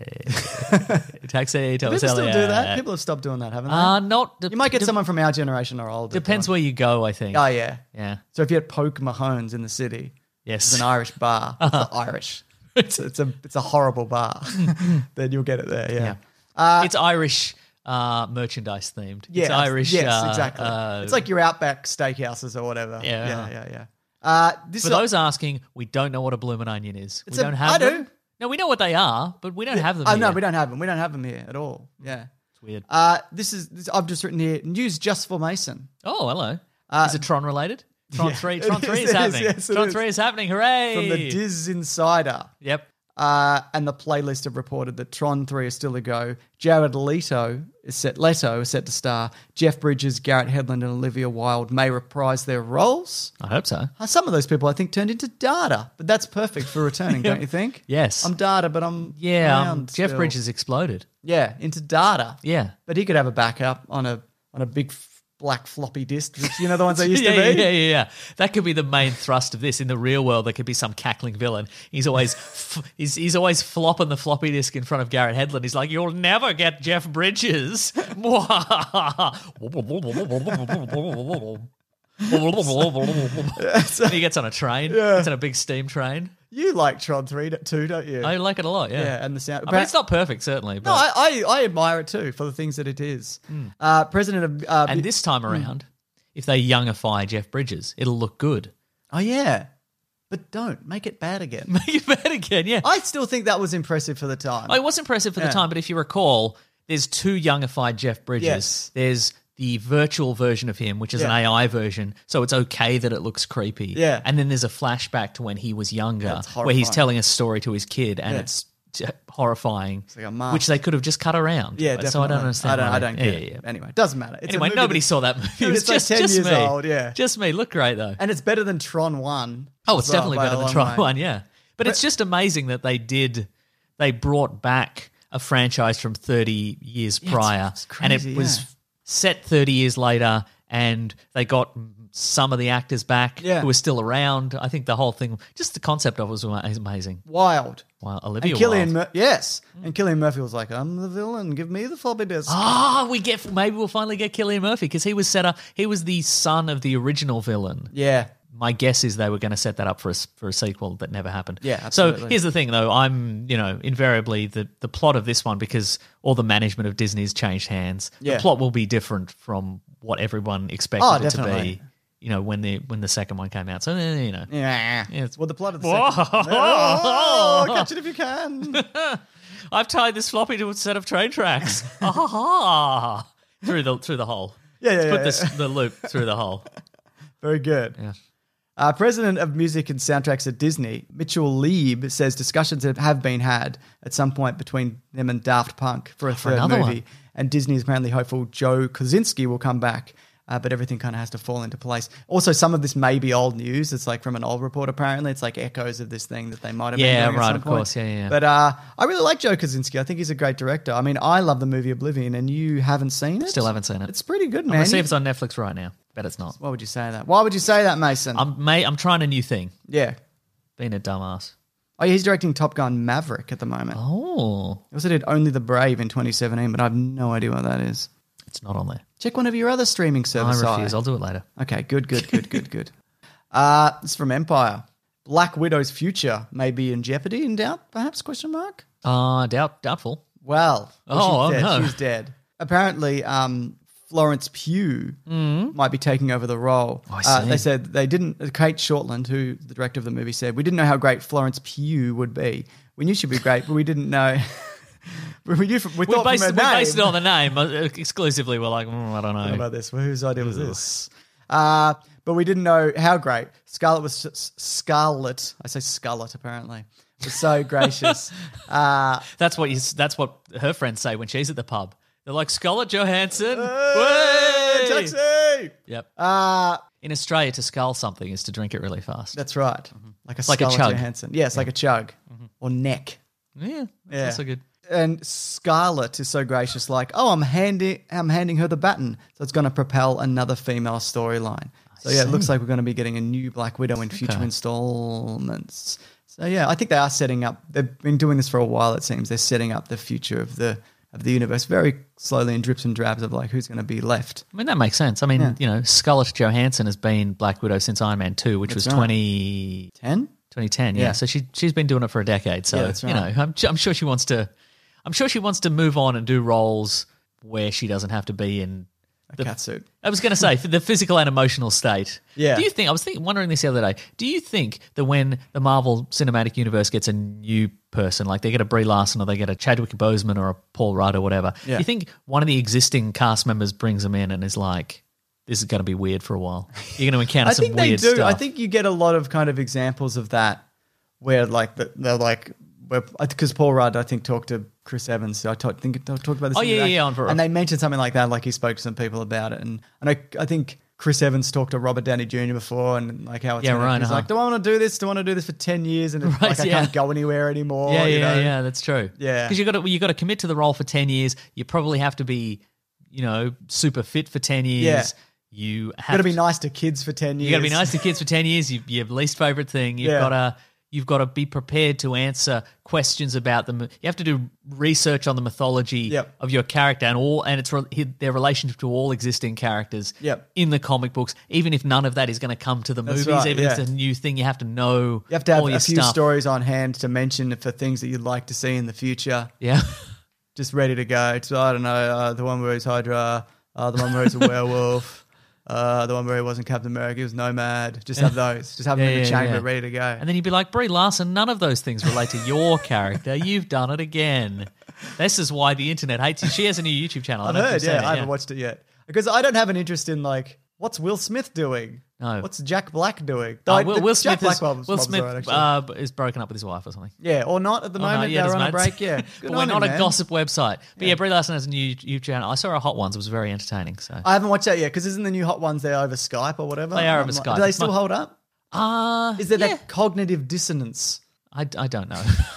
[SPEAKER 6] taxi,
[SPEAKER 4] Do
[SPEAKER 6] Thomas
[SPEAKER 4] people still
[SPEAKER 6] Elliot.
[SPEAKER 4] do that? People have stopped doing that, haven't they?
[SPEAKER 6] Uh, not.
[SPEAKER 4] you might get someone from our generation or older.
[SPEAKER 6] Depends
[SPEAKER 4] doing-
[SPEAKER 6] where you go, I think.
[SPEAKER 4] Oh, yeah.
[SPEAKER 6] Yeah.
[SPEAKER 4] So if you're at Poke Mahone's in the city,
[SPEAKER 6] Yes.
[SPEAKER 4] it's an Irish bar. It's the Irish. It's, it's a it's a horrible bar. Then you'll get it there. Yeah.
[SPEAKER 6] Yeah. it's Irish uh, merchandise themed.
[SPEAKER 4] Yeah,
[SPEAKER 6] it's Irish.
[SPEAKER 4] Yes,
[SPEAKER 6] uh,
[SPEAKER 4] exactly.
[SPEAKER 6] uh,
[SPEAKER 4] it's like your Outback steakhouses or whatever.
[SPEAKER 6] Yeah.
[SPEAKER 4] yeah, yeah, yeah. Uh, this
[SPEAKER 6] for
[SPEAKER 4] is
[SPEAKER 6] those asking, we don't know what a bloomin' onion is.
[SPEAKER 4] It's
[SPEAKER 6] we
[SPEAKER 4] a-
[SPEAKER 6] don't have
[SPEAKER 4] I
[SPEAKER 6] them.
[SPEAKER 4] do.
[SPEAKER 6] No, we know what they are, but we don't have them.
[SPEAKER 4] Oh
[SPEAKER 6] here.
[SPEAKER 4] no, we don't have them. We don't have them here at all. Yeah.
[SPEAKER 6] It's weird.
[SPEAKER 4] Uh, this is this, I've just written here news just for Mason.
[SPEAKER 6] Oh, hello.
[SPEAKER 4] Uh,
[SPEAKER 6] is it Tron related? Tron
[SPEAKER 4] yeah,
[SPEAKER 6] three.
[SPEAKER 4] it
[SPEAKER 6] Tron
[SPEAKER 4] is,
[SPEAKER 6] three
[SPEAKER 4] it
[SPEAKER 6] is
[SPEAKER 4] is,
[SPEAKER 6] happening.
[SPEAKER 4] yes, it
[SPEAKER 6] Tron
[SPEAKER 4] is.
[SPEAKER 6] three is happening. Hooray!
[SPEAKER 4] From the Diz Insider.
[SPEAKER 6] Yep.
[SPEAKER 4] Uh, and the playlist have reported that Tron three is still a go. Jared Leto is set. Leto is set to star. Jeff Bridges, Garrett Hedlund, and Olivia Wilde may reprise their roles.
[SPEAKER 6] I hope so.
[SPEAKER 4] Uh, Some of those people, I think, turned into Data, but that's perfect for returning, don't you think?
[SPEAKER 6] Yes.
[SPEAKER 4] I'm Data, but I'm
[SPEAKER 6] Yeah. Um,
[SPEAKER 4] around
[SPEAKER 6] Jeff
[SPEAKER 4] still.
[SPEAKER 6] Bridges exploded.
[SPEAKER 4] Yeah, into Data.
[SPEAKER 6] Yeah.
[SPEAKER 4] But he could have a backup on a on a big f- black floppy disk. Which, you know the ones they used
[SPEAKER 6] yeah,
[SPEAKER 4] to be.
[SPEAKER 6] Yeah, yeah, yeah. That could be the main thrust of this. In the real world, there could be some cackling villain. He's always f- he's he's always flopping the floppy disk in front of Garrett Hedlund. He's like, "You'll never get Jeff Bridges." And he gets on a train.
[SPEAKER 4] Yeah.
[SPEAKER 6] Gets on a big steam train.
[SPEAKER 4] You like Tron three too, don't you?
[SPEAKER 6] I like it a lot. Yeah,
[SPEAKER 4] yeah, and the sound.
[SPEAKER 6] I mean, it's not perfect, certainly. But,
[SPEAKER 4] No, I, I I admire it too for the things that it is. Uh, President of uh,
[SPEAKER 6] and this time around, if they youngify Jeff Bridges, it'll look good.
[SPEAKER 4] oh yeah, but don't make it bad again.
[SPEAKER 6] Make it bad again. Yeah.
[SPEAKER 4] I still think that was impressive for the time.
[SPEAKER 6] Oh, it was impressive for
[SPEAKER 4] Yeah.
[SPEAKER 6] the time, but if you recall, there's two youngified Jeff Bridges.
[SPEAKER 4] Yes.
[SPEAKER 6] There's the virtual version of him, which is
[SPEAKER 4] Yeah.
[SPEAKER 6] an A I version, so it's okay that it looks creepy.
[SPEAKER 4] Yeah.
[SPEAKER 6] And then there's a flashback to when he was younger,
[SPEAKER 4] That's
[SPEAKER 6] where he's
[SPEAKER 4] horrifying.
[SPEAKER 6] telling a story to his kid, and
[SPEAKER 4] Yeah.
[SPEAKER 6] it's t- horrifying,
[SPEAKER 4] like a mask.
[SPEAKER 6] which they could have just cut around.
[SPEAKER 4] yeah,
[SPEAKER 6] So
[SPEAKER 4] definitely.
[SPEAKER 6] I don't understand.
[SPEAKER 4] I don't.
[SPEAKER 6] why
[SPEAKER 4] I
[SPEAKER 6] they-
[SPEAKER 4] don't
[SPEAKER 6] yeah,
[SPEAKER 4] get
[SPEAKER 6] yeah,
[SPEAKER 4] it.
[SPEAKER 6] yeah.
[SPEAKER 4] Anyway, doesn't matter. It's a
[SPEAKER 6] Anyway,
[SPEAKER 4] movie
[SPEAKER 6] nobody
[SPEAKER 4] that-
[SPEAKER 6] saw that movie. It
[SPEAKER 4] It's
[SPEAKER 6] was
[SPEAKER 4] like
[SPEAKER 6] just,
[SPEAKER 4] ten
[SPEAKER 6] just
[SPEAKER 4] years
[SPEAKER 6] me.
[SPEAKER 4] old, yeah.
[SPEAKER 6] Just me. Looked great, though.
[SPEAKER 4] and it's better than Tron one.
[SPEAKER 6] Oh, it's
[SPEAKER 4] as well,
[SPEAKER 6] definitely
[SPEAKER 4] by a
[SPEAKER 6] better than
[SPEAKER 4] long
[SPEAKER 6] Tron
[SPEAKER 4] way.
[SPEAKER 6] one, yeah. But, it's just amazing that they did, they brought back a franchise from thirty years prior,
[SPEAKER 4] it's
[SPEAKER 6] and
[SPEAKER 4] crazy,
[SPEAKER 6] it was
[SPEAKER 4] yeah.
[SPEAKER 6] set thirty years later, and they got some of the actors back
[SPEAKER 4] Yeah.
[SPEAKER 6] who were still around. I think the whole thing, just the concept of it was amazing.
[SPEAKER 4] Wild.
[SPEAKER 6] Wow, Olivia
[SPEAKER 4] And Killian,
[SPEAKER 6] Wilde.
[SPEAKER 4] Mur- yes. And Killian Murphy was like, I'm the villain. Give me the floppy disk.
[SPEAKER 6] Ah, we get maybe we'll finally get Cillian Murphy because he was set up. He was the son of the original villain.
[SPEAKER 4] Yeah.
[SPEAKER 6] My guess is they were going to set that up for a, s- for a sequel that never happened.
[SPEAKER 4] Yeah,
[SPEAKER 6] So
[SPEAKER 4] absolutely.
[SPEAKER 6] here's the thing, though. I'm, you know, invariably the, the plot of this one, because all the management of Disney's changed hands.
[SPEAKER 4] Yeah.
[SPEAKER 6] The plot will be different from what everyone expected
[SPEAKER 4] Oh,
[SPEAKER 6] it to
[SPEAKER 4] definitely.
[SPEAKER 6] be. You know, when the when the second one came out. So eh, you know,
[SPEAKER 4] Yeah.
[SPEAKER 6] Yeah, it's-
[SPEAKER 4] well, the plot of the
[SPEAKER 6] Whoa.
[SPEAKER 4] second. Oh, catch it if you can.
[SPEAKER 6] I've tied this floppy to a set of train tracks. Ah, ha, ha. through the through the hole.
[SPEAKER 4] Yeah, yeah,
[SPEAKER 6] Let's
[SPEAKER 4] yeah,
[SPEAKER 6] Put this, the loop through the hole.
[SPEAKER 4] Very good.
[SPEAKER 6] Yeah.
[SPEAKER 4] Uh, President of Music and Soundtracks at Disney, Mitchell Lieb, says discussions have- have been had at some point between them and Daft Punk for a third
[SPEAKER 6] another
[SPEAKER 4] movie.
[SPEAKER 6] one.
[SPEAKER 4] And Disney is apparently hopeful Joe Kosinski will come back, uh, but everything kind of has to fall into place. Also, some of this may be old news. It's like from an old report, apparently. It's like echoes of this thing that they might have
[SPEAKER 6] Yeah,
[SPEAKER 4] been doing at
[SPEAKER 6] right,
[SPEAKER 4] some
[SPEAKER 6] of
[SPEAKER 4] point.
[SPEAKER 6] course. Yeah, yeah, yeah.
[SPEAKER 4] But uh, I really like Joe Kosinski. I think he's a great director. I mean, I love the movie Oblivion, and you haven't seen it?
[SPEAKER 6] Still haven't seen it.
[SPEAKER 4] It's pretty good,
[SPEAKER 6] I'm
[SPEAKER 4] man.
[SPEAKER 6] gonna see if it's on Netflix right now. Bet it's not.
[SPEAKER 4] Why would you say that? Why would you say that, Mason?
[SPEAKER 6] I'm mate, I'm trying a new thing.
[SPEAKER 4] yeah.
[SPEAKER 6] Being a dumbass.
[SPEAKER 4] Oh, yeah, he's directing Top Gun Maverick at the moment.
[SPEAKER 6] Oh,
[SPEAKER 4] He also did Only the Brave in twenty seventeen, but I have no idea what that is.
[SPEAKER 6] it's not on there.
[SPEAKER 4] Check one of your other streaming
[SPEAKER 6] I
[SPEAKER 4] services.
[SPEAKER 6] refuse. I'll do it later.
[SPEAKER 4] Okay, good, good, good, good, good. Uh, this is from Empire. Black Widow's future may be in jeopardy, in doubt, perhaps, question mark?
[SPEAKER 6] Uh, doubt, doubtful.
[SPEAKER 4] Well,
[SPEAKER 6] Oh,
[SPEAKER 4] she's
[SPEAKER 6] oh,
[SPEAKER 4] dead.
[SPEAKER 6] no.
[SPEAKER 4] She's dead. Apparently, um, Florence Pugh might be taking over the role.
[SPEAKER 6] Oh, I
[SPEAKER 4] uh,
[SPEAKER 6] see.
[SPEAKER 4] they said they didn't. Kate Shortland, who the director of the movie, said we didn't know how great Florence Pugh would be. We knew she'd be great, but we didn't know. we knew. From, we,
[SPEAKER 6] We
[SPEAKER 4] thought
[SPEAKER 6] based,
[SPEAKER 4] from
[SPEAKER 6] we
[SPEAKER 4] her name.
[SPEAKER 6] based it on the name uh, exclusively. We're like, mm, I don't
[SPEAKER 4] What
[SPEAKER 6] know.
[SPEAKER 4] about this? Well, whose idea was this? Uh, but we didn't know how great. Scarlett was S- Scarlett. I say Scarlett. Apparently, was so gracious. Uh,
[SPEAKER 6] That's what you. That's what her friends say when she's at the pub. They're like Scarlett Johansson.
[SPEAKER 4] hey,
[SPEAKER 6] Way!
[SPEAKER 4] taxi.
[SPEAKER 6] Yep.
[SPEAKER 4] Uh,
[SPEAKER 6] In Australia, to scull something is to drink it really fast.
[SPEAKER 4] that's right. Like a
[SPEAKER 6] Like a
[SPEAKER 4] Scarlett
[SPEAKER 6] chug.
[SPEAKER 4] Johansson. Yes, like a chug or neck.
[SPEAKER 6] Yeah, that's
[SPEAKER 4] Yeah.
[SPEAKER 6] also good.
[SPEAKER 4] And Scarlett is so gracious, like, oh, I'm handing, I'm handing her the baton, so it's going to propel another female storyline. So yeah, it looks like we're going to be getting a new Black Widow in future
[SPEAKER 6] Okay.
[SPEAKER 4] installments. So yeah, I think they are setting up. They've been doing this for a while. It seems they're setting up the future of the of the universe very slowly in drips and drabs of like who's going to be left.
[SPEAKER 6] I mean, that makes sense. I mean,
[SPEAKER 4] Yeah.
[SPEAKER 6] you know, Scarlett Johansson has been Black Widow since Iron Man two, which
[SPEAKER 4] That's
[SPEAKER 6] was
[SPEAKER 4] right.
[SPEAKER 6] twenty,
[SPEAKER 4] Ten?
[SPEAKER 6] twenty ten. Yeah.
[SPEAKER 4] Yeah.
[SPEAKER 6] So she, she's been doing it for a decade. So,
[SPEAKER 4] Yeah, that's
[SPEAKER 6] you know,
[SPEAKER 4] right.
[SPEAKER 6] I'm, I'm sure she wants to, I'm sure she wants to move on and do roles where she doesn't have to be in
[SPEAKER 4] A
[SPEAKER 6] the,
[SPEAKER 4] catsuit.
[SPEAKER 6] I was going to say, for the physical and emotional state.
[SPEAKER 4] Yeah.
[SPEAKER 6] Do you think, I was thinking, wondering this the other day, do you think that when the Marvel Cinematic Universe gets a new person, like they get a Brie Larson or they get a Chadwick Boseman or a Paul Rudd or whatever,
[SPEAKER 4] Yeah.
[SPEAKER 6] do you think one of the existing cast members brings them in and is like, this is going to be weird for a while? You're going to encounter
[SPEAKER 4] I
[SPEAKER 6] some
[SPEAKER 4] think they
[SPEAKER 6] weird
[SPEAKER 4] do.
[SPEAKER 6] stuff.
[SPEAKER 4] I think you get a lot of kind of examples of that where like the, they're like because Paul Rudd I think talked to Chris Evans. So I talk, think I talked about this.
[SPEAKER 6] Oh,
[SPEAKER 4] in
[SPEAKER 6] yeah,
[SPEAKER 4] the back,
[SPEAKER 6] yeah, yeah, on Ver-
[SPEAKER 4] and they mentioned something like that. Like he spoke to some people about it, and and I, I think Chris Evans talked to Robert Downey Junior before, and like how it's
[SPEAKER 6] Yeah,
[SPEAKER 4] gonna-
[SPEAKER 6] right,
[SPEAKER 4] He's
[SPEAKER 6] uh-huh.
[SPEAKER 4] like, do I want to do this? Do I want to do this for ten years? And it's
[SPEAKER 6] Right,
[SPEAKER 4] like I
[SPEAKER 6] yeah.
[SPEAKER 4] can't go anywhere anymore.
[SPEAKER 6] yeah,
[SPEAKER 4] you
[SPEAKER 6] yeah,
[SPEAKER 4] know?
[SPEAKER 6] yeah, that's true.
[SPEAKER 4] Yeah.
[SPEAKER 6] Because you got to you got to commit to the role for ten years. You probably have to be, you know, super fit for ten years.
[SPEAKER 4] Yeah.
[SPEAKER 6] You have
[SPEAKER 4] Got to be nice to kids for ten years.
[SPEAKER 6] You got to be nice to kids for ten years. You, your least favorite thing. You've
[SPEAKER 4] Yeah.
[SPEAKER 6] got to you've got to be prepared to answer questions about them. You have to do research on the mythology
[SPEAKER 4] Yep.
[SPEAKER 6] of your character and all, and its re- their relationship to all existing characters
[SPEAKER 4] Yep.
[SPEAKER 6] in the comic books. Even if none of that is going to come to the
[SPEAKER 4] That's
[SPEAKER 6] movies,
[SPEAKER 4] right,
[SPEAKER 6] even if
[SPEAKER 4] yeah.
[SPEAKER 6] it's a new thing, you have to know.
[SPEAKER 4] You have to have
[SPEAKER 6] all your
[SPEAKER 4] a few
[SPEAKER 6] stuff.
[SPEAKER 4] stories on hand to mention for things that you'd like to see in the future.
[SPEAKER 6] Yeah.
[SPEAKER 4] Just ready to go. So, I don't know, uh, the one where he's Hydra, uh, the one where he's a werewolf, uh, the one where he wasn't Captain America, he was Nomad. Just have those. Just have them
[SPEAKER 6] Yeah,
[SPEAKER 4] in the
[SPEAKER 6] yeah,
[SPEAKER 4] chamber
[SPEAKER 6] yeah.
[SPEAKER 4] ready to go.
[SPEAKER 6] And then you'd be like, Brie Larson, none of those things relate to your character. You've done it again. This is why the internet hates you. She has a new YouTube channel. I
[SPEAKER 4] I've
[SPEAKER 6] don't know if
[SPEAKER 4] heard,
[SPEAKER 6] you've seen
[SPEAKER 4] yeah.
[SPEAKER 6] it,
[SPEAKER 4] I haven't watched it yet. Because I don't have an interest in, like, what's Will Smith doing?
[SPEAKER 6] No.
[SPEAKER 4] What's Jack Black doing?
[SPEAKER 6] Uh,
[SPEAKER 4] Like,
[SPEAKER 6] Will,
[SPEAKER 4] the-
[SPEAKER 6] Will
[SPEAKER 4] Jack
[SPEAKER 6] Smith, is,
[SPEAKER 4] Black Bob's-
[SPEAKER 6] Will
[SPEAKER 4] Bob's
[SPEAKER 6] Smith
[SPEAKER 4] alright, actually.
[SPEAKER 6] uh, is broken up with his wife or something.
[SPEAKER 4] Yeah, or not at the
[SPEAKER 6] Oh, no,
[SPEAKER 4] moment.
[SPEAKER 6] yeah,
[SPEAKER 4] They're
[SPEAKER 6] doesn't
[SPEAKER 4] on a
[SPEAKER 6] matter.
[SPEAKER 4] break, yeah. Good
[SPEAKER 6] But
[SPEAKER 4] on
[SPEAKER 6] we're
[SPEAKER 4] him,
[SPEAKER 6] not a
[SPEAKER 4] man.
[SPEAKER 6] gossip website. But yeah, Brie Larson has a new YouTube channel. I saw her Hot Ones. It was very entertaining. So
[SPEAKER 4] I haven't watched that yet because isn't the new Hot Ones there over Skype or whatever?
[SPEAKER 6] They are
[SPEAKER 4] I'm
[SPEAKER 6] over
[SPEAKER 4] like-
[SPEAKER 6] Skype.
[SPEAKER 4] Do they
[SPEAKER 6] It's
[SPEAKER 4] still
[SPEAKER 6] my-
[SPEAKER 4] hold up?
[SPEAKER 6] uh,
[SPEAKER 4] Is there
[SPEAKER 6] yeah.
[SPEAKER 4] that cognitive dissonance?
[SPEAKER 6] I, I don't know.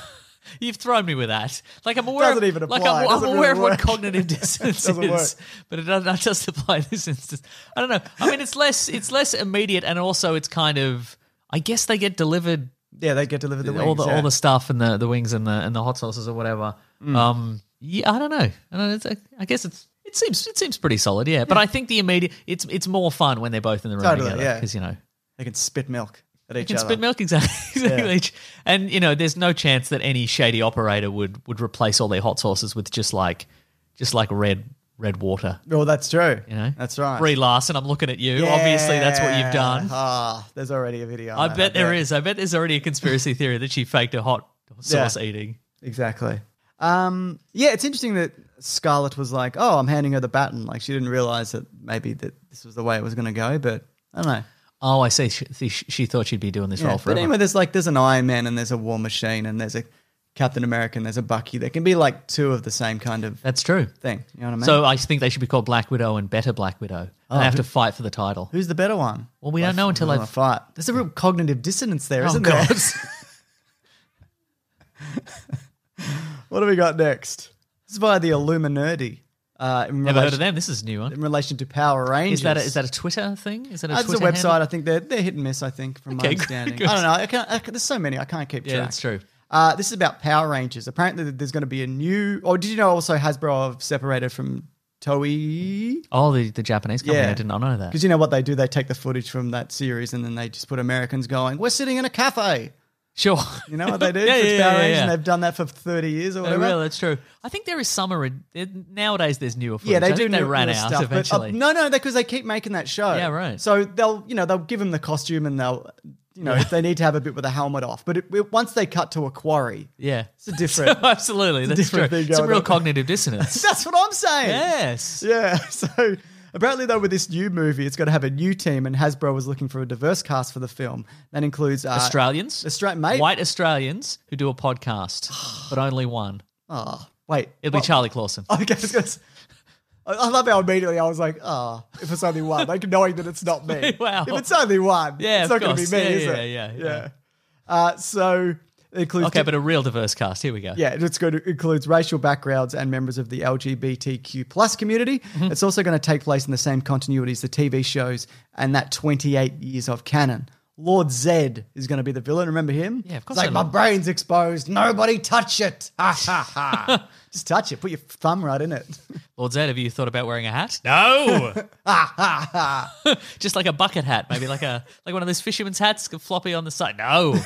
[SPEAKER 6] You've thrown me with that. Like I'm aware,
[SPEAKER 4] Doesn't
[SPEAKER 6] of,
[SPEAKER 4] even
[SPEAKER 6] like
[SPEAKER 4] apply.
[SPEAKER 6] I'm,
[SPEAKER 4] It
[SPEAKER 6] I'm
[SPEAKER 4] doesn't
[SPEAKER 6] aware
[SPEAKER 4] really
[SPEAKER 6] of what
[SPEAKER 4] work.
[SPEAKER 6] cognitive dissonance
[SPEAKER 4] Doesn't
[SPEAKER 6] is,
[SPEAKER 4] work.
[SPEAKER 6] but it doesn't that does apply in this instance. I don't know. I mean, it's less it's less immediate, and also it's kind of. I guess they get delivered
[SPEAKER 4] Yeah, they get delivered the wings.
[SPEAKER 6] all the
[SPEAKER 4] yeah.
[SPEAKER 6] all the stuff and the, the wings and the and the hot sauces or whatever.
[SPEAKER 4] Mm.
[SPEAKER 6] Um, yeah, I don't know. I don't know. It's, I guess it's it seems it seems pretty solid. Yeah, but I think the immediate it's it's more fun when they're both in the room
[SPEAKER 4] Totally,
[SPEAKER 6] together
[SPEAKER 4] yeah.
[SPEAKER 6] because you know.
[SPEAKER 4] They can spit milk at each
[SPEAKER 6] Can
[SPEAKER 4] other.
[SPEAKER 6] spit milk exactly, exactly.
[SPEAKER 4] Yeah.
[SPEAKER 6] And you know, there's no chance that any shady operator would would replace all their hot sauces with just like just like red red water.
[SPEAKER 4] Well, that's true.
[SPEAKER 6] You know,
[SPEAKER 4] That's right.
[SPEAKER 6] Brie Larson, I'm looking at you. Obviously, that's what you've done.
[SPEAKER 4] Ah, there's already a video. on
[SPEAKER 6] I
[SPEAKER 4] that,
[SPEAKER 6] bet there is. I bet there's already a conspiracy theory that she faked a hot sauce
[SPEAKER 4] Yeah.
[SPEAKER 6] eating.
[SPEAKER 4] Exactly. Um, yeah, it's interesting that Scarlett was like, "Oh, I'm handing her the baton." Like she didn't realize that maybe that this was the way it was going to go. But I don't know.
[SPEAKER 6] Oh, I see. She, she thought she'd be doing this
[SPEAKER 4] Yeah,
[SPEAKER 6] role
[SPEAKER 4] but
[SPEAKER 6] forever.
[SPEAKER 4] anyway, there's like there's an Iron Man and there's a War Machine and there's a Captain America and there's a Bucky. There can be like two of the same kind of
[SPEAKER 6] That's true.
[SPEAKER 4] thing. You know what I mean?
[SPEAKER 6] So I think they should be called Black Widow and Better Black Widow.
[SPEAKER 4] Oh,
[SPEAKER 6] and have
[SPEAKER 4] who-
[SPEAKER 6] to fight for the title.
[SPEAKER 4] who's the better one?
[SPEAKER 6] Well, we don't know until
[SPEAKER 4] I
[SPEAKER 6] I've-
[SPEAKER 4] fight. There's a real cognitive dissonance there,
[SPEAKER 6] Oh,
[SPEAKER 4] isn't
[SPEAKER 6] God.
[SPEAKER 4] there? What do we got next? This is via the Illuminati. Uh, in
[SPEAKER 6] Never heard
[SPEAKER 4] relation-
[SPEAKER 6] of them. This is a new one.
[SPEAKER 4] In relation to Power Rangers.
[SPEAKER 6] Is that a, is that a Twitter thing? Is that a
[SPEAKER 4] Uh, it's a
[SPEAKER 6] Twitter
[SPEAKER 4] website.
[SPEAKER 6] handle?
[SPEAKER 4] I think they're they're hit and miss. I think from
[SPEAKER 6] Okay,
[SPEAKER 4] my
[SPEAKER 6] good,
[SPEAKER 4] understanding.
[SPEAKER 6] good.
[SPEAKER 4] I don't know. I can't, I can't- there's so many. I can't keep
[SPEAKER 6] Yeah,
[SPEAKER 4] track.
[SPEAKER 6] that's true.
[SPEAKER 4] Uh, this is about Power Rangers. Apparently, there's going to be a new. Or did you know also Hasbro have separated from Toei?
[SPEAKER 6] Oh, the, the Japanese company.
[SPEAKER 4] Yeah.
[SPEAKER 6] I did not know that.
[SPEAKER 4] Because you know what they do? They take the footage from that series and then they just put Americans going, "We're sitting in a cafe."
[SPEAKER 6] Sure.
[SPEAKER 4] You know what they do?
[SPEAKER 6] yeah,
[SPEAKER 4] for
[SPEAKER 6] yeah,
[SPEAKER 4] Power
[SPEAKER 6] yeah,
[SPEAKER 4] Rangers,
[SPEAKER 6] yeah.
[SPEAKER 4] and they've done that for thirty years or
[SPEAKER 6] Oh,
[SPEAKER 4] whatever.
[SPEAKER 6] really, that's true. I think there is some ori- nowadays. There's newer footage.
[SPEAKER 4] Yeah, they
[SPEAKER 6] I
[SPEAKER 4] do.
[SPEAKER 6] think they
[SPEAKER 4] new-
[SPEAKER 6] ran
[SPEAKER 4] newer
[SPEAKER 6] out
[SPEAKER 4] stuff,
[SPEAKER 6] eventually.
[SPEAKER 4] But, uh, no, no, because they keep making that show.
[SPEAKER 6] Yeah, right.
[SPEAKER 4] So they'll, you know, they'll give them the costume and they'll, you know, if they need to have a bit with a helmet off. But it, it- once they cut to a quarry,
[SPEAKER 6] yeah,
[SPEAKER 4] it's a different.
[SPEAKER 6] absolutely.
[SPEAKER 4] a
[SPEAKER 6] That's
[SPEAKER 4] different
[SPEAKER 6] true.
[SPEAKER 4] thing
[SPEAKER 6] Some
[SPEAKER 4] going
[SPEAKER 6] real
[SPEAKER 4] on.
[SPEAKER 6] cognitive dissonance.
[SPEAKER 4] That's what I'm saying.
[SPEAKER 6] Yes.
[SPEAKER 4] Yeah. So apparently, though, with this new movie, it's going to have a new team, and Hasbro was looking for a diverse cast for the film. That includes uh,
[SPEAKER 6] Australians,
[SPEAKER 4] Austra- mate.
[SPEAKER 6] white Australians who do a podcast, but only one.
[SPEAKER 4] Oh, wait.
[SPEAKER 6] It'll be
[SPEAKER 4] What-
[SPEAKER 6] Charlie Clausen.
[SPEAKER 4] Okay, I was gonna s- I I love how immediately I was like, oh, if it's only one, like knowing that it's not me.
[SPEAKER 6] Wow.
[SPEAKER 4] If it's only one,
[SPEAKER 6] Yeah,
[SPEAKER 4] it's
[SPEAKER 6] of
[SPEAKER 4] not going to
[SPEAKER 6] course.
[SPEAKER 4] be me,
[SPEAKER 6] Yeah,
[SPEAKER 4] is
[SPEAKER 6] yeah,
[SPEAKER 4] it?
[SPEAKER 6] yeah, yeah.
[SPEAKER 4] Uh, so it includes.
[SPEAKER 6] Okay, but a real diverse cast. Here we go.
[SPEAKER 4] yeah, it's going to includes racial backgrounds and members of the L G B T Q plus community.
[SPEAKER 6] Mm-hmm.
[SPEAKER 4] It's also going to take place in the same continuity as the T V shows and that twenty-eight years of canon. Lord Zed is going to be the villain. Remember him?
[SPEAKER 6] Yeah, of course
[SPEAKER 4] It's like,
[SPEAKER 6] I
[SPEAKER 4] my
[SPEAKER 6] know.
[SPEAKER 4] brain's exposed. Nobody touch it. Ha, ha, ha. Just touch it. Put your thumb right in it.
[SPEAKER 6] Lord Zed, have you thought about wearing a hat? No. Just like a bucket hat, maybe like a like one of those fisherman's hats, floppy on the side. No.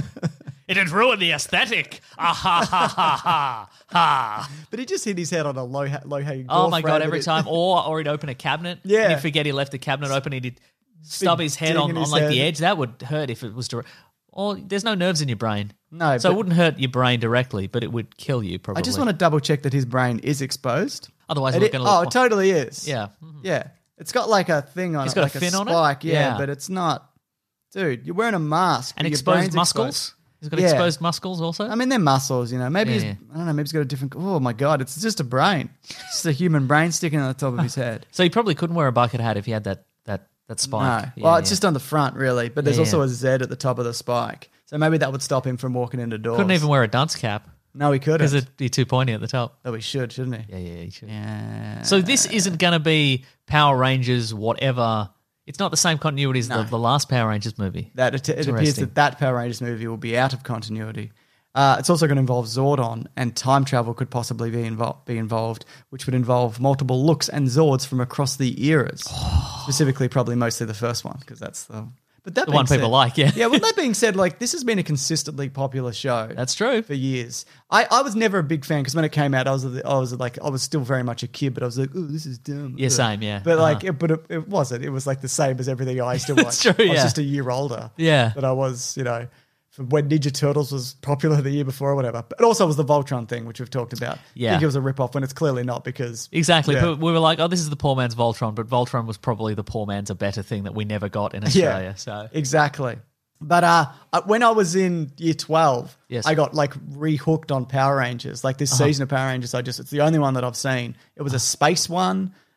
[SPEAKER 6] It'd ruin the aesthetic. Ah ha ha ha ha ha.
[SPEAKER 4] But he just hit his head on a low low hanging.
[SPEAKER 6] Oh my god! Every time, or or he'd open a cabinet.
[SPEAKER 4] Yeah.
[SPEAKER 6] and he'd forget he left the cabinet open. He'd stub his head
[SPEAKER 4] ding
[SPEAKER 6] on,
[SPEAKER 4] in
[SPEAKER 6] on
[SPEAKER 4] his
[SPEAKER 6] like the
[SPEAKER 4] head.
[SPEAKER 6] edge. That would hurt if it was direct. Or there's no nerves in your brain.
[SPEAKER 4] No,
[SPEAKER 6] so
[SPEAKER 4] but-
[SPEAKER 6] it wouldn't hurt your brain directly, but it would kill you probably.
[SPEAKER 4] I just want to double check that his brain is exposed.
[SPEAKER 6] Otherwise,
[SPEAKER 4] It
[SPEAKER 6] we're
[SPEAKER 4] i-
[SPEAKER 6] going to
[SPEAKER 4] oh,
[SPEAKER 6] look.
[SPEAKER 4] it totally is.
[SPEAKER 6] Yeah.
[SPEAKER 4] yeah. It's got like a thing on
[SPEAKER 6] It's
[SPEAKER 4] it,
[SPEAKER 6] got a
[SPEAKER 4] like
[SPEAKER 6] fin on it?
[SPEAKER 4] spike. Yeah,
[SPEAKER 6] Yeah.
[SPEAKER 4] but it's not. Dude, you're wearing a mask.
[SPEAKER 6] and
[SPEAKER 4] but your
[SPEAKER 6] exposed
[SPEAKER 4] brain's
[SPEAKER 6] muscles.
[SPEAKER 4] exposed.
[SPEAKER 6] He's got
[SPEAKER 4] Yeah.
[SPEAKER 6] exposed muscles also.
[SPEAKER 4] I mean, they're muscles, you know. Maybe
[SPEAKER 6] Yeah,
[SPEAKER 4] he's,
[SPEAKER 6] yeah.
[SPEAKER 4] I don't know. Maybe he's got a different. Oh my god, it's just a brain. It's just a human brain sticking on the top of his head.
[SPEAKER 6] so he probably couldn't wear a bucket hat if he had that that that
[SPEAKER 4] No,
[SPEAKER 6] spike. Yeah,
[SPEAKER 4] well, it's
[SPEAKER 6] yeah.
[SPEAKER 4] just on the front, really. But there's
[SPEAKER 6] Yeah,
[SPEAKER 4] also
[SPEAKER 6] yeah.
[SPEAKER 4] a Z at the top of the spike, so maybe that would stop him from walking into doors.
[SPEAKER 6] couldn't even wear a dunce cap
[SPEAKER 4] No, he couldn't.
[SPEAKER 6] because it'd be too pointy at the top.
[SPEAKER 4] Oh, he should, shouldn't he?
[SPEAKER 6] Yeah, yeah, he should.
[SPEAKER 4] Yeah.
[SPEAKER 6] So this isn't going to be Power Rangers, whatever. It's not the same continuity as the, the last Power Rangers movie.
[SPEAKER 4] That it, it appears
[SPEAKER 6] Interesting.
[SPEAKER 4] that that Power Rangers movie will be out of continuity. Uh, it's also going to involve Zordon, and time travel could possibly be, invol- be involved, which would involve multiple looks and Zords from across the eras. Specifically, probably mostly the first one, because that's the. But that
[SPEAKER 6] The
[SPEAKER 4] being
[SPEAKER 6] one people
[SPEAKER 4] said-
[SPEAKER 6] like, yeah.
[SPEAKER 4] Yeah. Well, that being said, like this has been a consistently popular show.
[SPEAKER 6] That's true.
[SPEAKER 4] For years, I, I was never a big fan because when it came out, I was I was like I was still very much a kid, but I was like, oh, this is dumb.
[SPEAKER 6] Yeah,
[SPEAKER 4] Ugh.
[SPEAKER 6] same, yeah.
[SPEAKER 4] But like,
[SPEAKER 6] Uh-huh.
[SPEAKER 4] it, but it, it wasn't. It was like the same as everything I used to watch.
[SPEAKER 6] It's true,
[SPEAKER 4] I was
[SPEAKER 6] yeah.
[SPEAKER 4] just a year older.
[SPEAKER 6] Yeah.
[SPEAKER 4] That I was, you know, from when Ninja Turtles was popular the year before or whatever. But also was the Voltron thing, which we've talked about.
[SPEAKER 6] Yeah.
[SPEAKER 4] I think it was a rip-off when it's clearly not because...
[SPEAKER 6] Exactly.
[SPEAKER 4] Yeah.
[SPEAKER 6] But we were like, oh, this is the poor man's Voltron, but Voltron was probably the poor man's a better thing that we never got in Australia.
[SPEAKER 4] Yeah,
[SPEAKER 6] So
[SPEAKER 4] exactly. But uh, uh, when I was in year twelve,
[SPEAKER 6] Yes.
[SPEAKER 4] I got like rehooked on Power Rangers. Like this
[SPEAKER 6] Uh-huh.
[SPEAKER 4] season of Power Rangers, I just it's the only one that I've seen. It was a space one,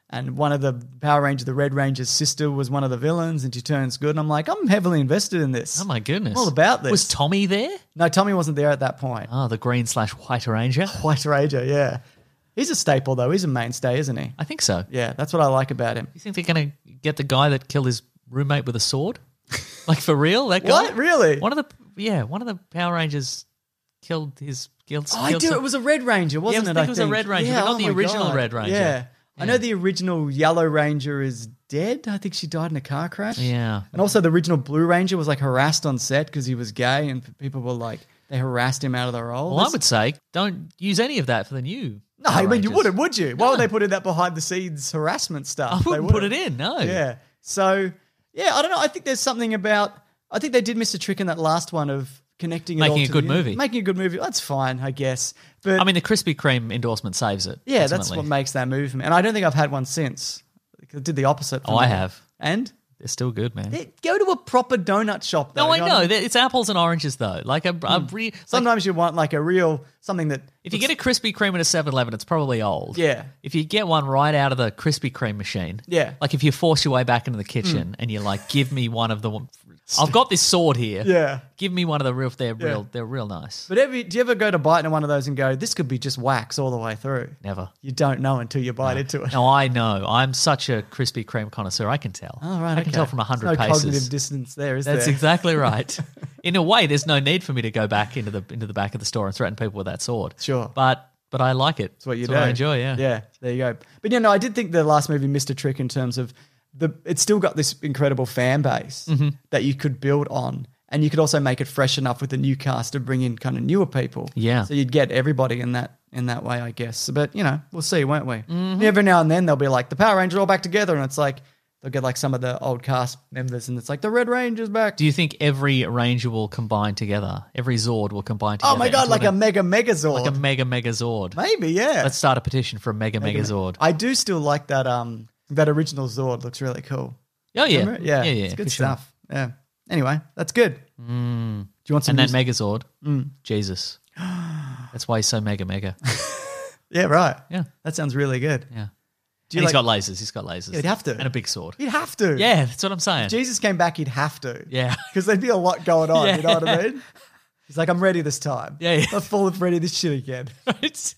[SPEAKER 4] and one of the Power Rangers, the Red Ranger's sister, was one of the villains, and she turns good. And I'm like, I'm heavily invested in this.
[SPEAKER 6] Oh, my goodness.
[SPEAKER 4] I'm all about this.
[SPEAKER 6] Was Tommy there?
[SPEAKER 4] No, Tommy wasn't there at that point.
[SPEAKER 6] Oh, the green slash white ranger?
[SPEAKER 4] White Ranger, yeah. He's a staple, though. He's a mainstay, isn't he?
[SPEAKER 6] I think so.
[SPEAKER 4] Yeah, that's what I like about him.
[SPEAKER 6] You think they're going to get the guy that killed his roommate with a sword? Like, for real? That guy?
[SPEAKER 4] What? Really?
[SPEAKER 6] One of the, yeah, one of the Power Rangers killed his, killed,
[SPEAKER 4] Oh, I
[SPEAKER 6] killed
[SPEAKER 4] do.
[SPEAKER 6] some-
[SPEAKER 4] It was a Red Ranger, wasn't
[SPEAKER 6] Yeah, I
[SPEAKER 4] it?
[SPEAKER 6] think it was a Red Ranger, but not the
[SPEAKER 4] my
[SPEAKER 6] original Red Ranger.
[SPEAKER 4] Yeah. I know the original Yellow Ranger is dead. I think she died in a car crash.
[SPEAKER 6] Yeah.
[SPEAKER 4] And also the original Blue Ranger was like harassed on set because he was gay, and people were like, they harassed him out of the role.
[SPEAKER 6] Well, I
[SPEAKER 4] This-
[SPEAKER 6] would say don't use any of that for the new.
[SPEAKER 4] No,
[SPEAKER 6] Power
[SPEAKER 4] I mean, you
[SPEAKER 6] Rangers.
[SPEAKER 4] wouldn't, would you? Why
[SPEAKER 6] No.
[SPEAKER 4] would they put in that behind the scenes harassment stuff?
[SPEAKER 6] I
[SPEAKER 4] They
[SPEAKER 6] wouldn't put it
[SPEAKER 4] wouldn't.
[SPEAKER 6] in, no.
[SPEAKER 4] Yeah. So, yeah, I don't know. I think there's something about, I think they did miss a trick in that last one of connecting it all
[SPEAKER 6] Making a
[SPEAKER 4] to
[SPEAKER 6] good
[SPEAKER 4] the-
[SPEAKER 6] movie.
[SPEAKER 4] Making a good movie. That's fine, I guess. But
[SPEAKER 6] I mean, the Krispy Kreme endorsement saves it.
[SPEAKER 4] yeah, that's
[SPEAKER 6] ultimately.
[SPEAKER 4] what makes that movie. And I don't think I've had one since. I did the opposite. for
[SPEAKER 6] Oh, I
[SPEAKER 4] me.
[SPEAKER 6] have.
[SPEAKER 4] And?
[SPEAKER 6] They're still good, man.
[SPEAKER 4] Eh, Go to a proper donut shop, though.
[SPEAKER 6] no, I
[SPEAKER 4] you
[SPEAKER 6] know.
[SPEAKER 4] what
[SPEAKER 6] They're- It's apples and oranges, though. Like a, a re, like,
[SPEAKER 4] Sometimes you want like a real, something that...
[SPEAKER 6] if you get a Krispy Kreme at a seven eleven, it's probably old.
[SPEAKER 4] Yeah.
[SPEAKER 6] If you get one right out of the Krispy Kreme machine,
[SPEAKER 4] Yeah.
[SPEAKER 6] like if you force your way back into the kitchen and you're like, give me one of the, one- I've got this sword here.
[SPEAKER 4] Yeah.
[SPEAKER 6] Give me one of the real. They're
[SPEAKER 4] Yeah.
[SPEAKER 6] real. They're real nice.
[SPEAKER 4] But every, do you ever go to bite into one of those and go, this could be just wax all the way through?
[SPEAKER 6] Never.
[SPEAKER 4] You don't know until you bite into it.
[SPEAKER 6] No, I know. I'm such a Krispy Kreme connoisseur. I can tell.
[SPEAKER 4] Oh, right,
[SPEAKER 6] I can
[SPEAKER 4] okay.
[SPEAKER 6] tell from a
[SPEAKER 4] There's
[SPEAKER 6] hundred
[SPEAKER 4] no
[SPEAKER 6] paces.
[SPEAKER 4] cognitive dissonance there, is
[SPEAKER 6] That's
[SPEAKER 4] there?
[SPEAKER 6] exactly right. In a way, there's no need for me to go back into the into the back of the store and threaten people with that sword.
[SPEAKER 4] Sure.
[SPEAKER 6] But but I like it.
[SPEAKER 4] That's what you
[SPEAKER 6] It's
[SPEAKER 4] do.
[SPEAKER 6] I enjoy. Yeah.
[SPEAKER 4] Yeah, there you go. But you know, I did think the last movie missed a trick in terms of the. It's still got this incredible fan base
[SPEAKER 6] Mm-hmm.
[SPEAKER 4] that you could build on, and you could also make it fresh enough with the new cast to bring in kind of newer people.
[SPEAKER 6] Yeah.
[SPEAKER 4] So you'd get everybody in that in that way, I guess. But you know, we'll see, won't we?
[SPEAKER 6] Mm-hmm.
[SPEAKER 4] Every now and then they'll be like the Power Rangers are all back together, and it's like they'll get like some of the old cast members, and it's like the Red Ranger's back.
[SPEAKER 6] Do you think every Ranger will combine together? Every Zord will combine together?
[SPEAKER 4] Oh my god,
[SPEAKER 6] into
[SPEAKER 4] like
[SPEAKER 6] an-
[SPEAKER 4] a mega Megazord.
[SPEAKER 6] like a mega mega Zord.
[SPEAKER 4] Maybe, yeah.
[SPEAKER 6] Let's start a petition for a mega mega Zord.
[SPEAKER 4] I do still like that. Um, that original Zord looks really cool.
[SPEAKER 6] Oh yeah,
[SPEAKER 4] Remember it? yeah,
[SPEAKER 6] yeah, yeah.
[SPEAKER 4] It's good
[SPEAKER 6] for sure.
[SPEAKER 4] stuff. Yeah. Anyway, that's good. Mm. Do you want some?
[SPEAKER 6] And that
[SPEAKER 4] music?
[SPEAKER 6] Megazord,
[SPEAKER 4] Mm.
[SPEAKER 6] Jesus. That's why he's so mega mega.
[SPEAKER 4] Yeah, right.
[SPEAKER 6] Yeah.
[SPEAKER 4] That sounds really good.
[SPEAKER 6] Yeah.
[SPEAKER 4] Do
[SPEAKER 6] And
[SPEAKER 4] you
[SPEAKER 6] he's
[SPEAKER 4] like-
[SPEAKER 6] got lasers. He's got lasers.
[SPEAKER 4] Yeah, he'd have to.
[SPEAKER 6] And a big sword.
[SPEAKER 4] He'd have to.
[SPEAKER 6] Yeah, that's what I'm saying.
[SPEAKER 4] If Jesus came back, he'd have to.
[SPEAKER 6] Yeah.
[SPEAKER 4] Because there'd be a lot going on. You know what I
[SPEAKER 6] Yeah.
[SPEAKER 4] mean? He's like, I'm ready this time.
[SPEAKER 6] Yeah, yeah.
[SPEAKER 4] I'm full of ready this shit again.
[SPEAKER 6] It's-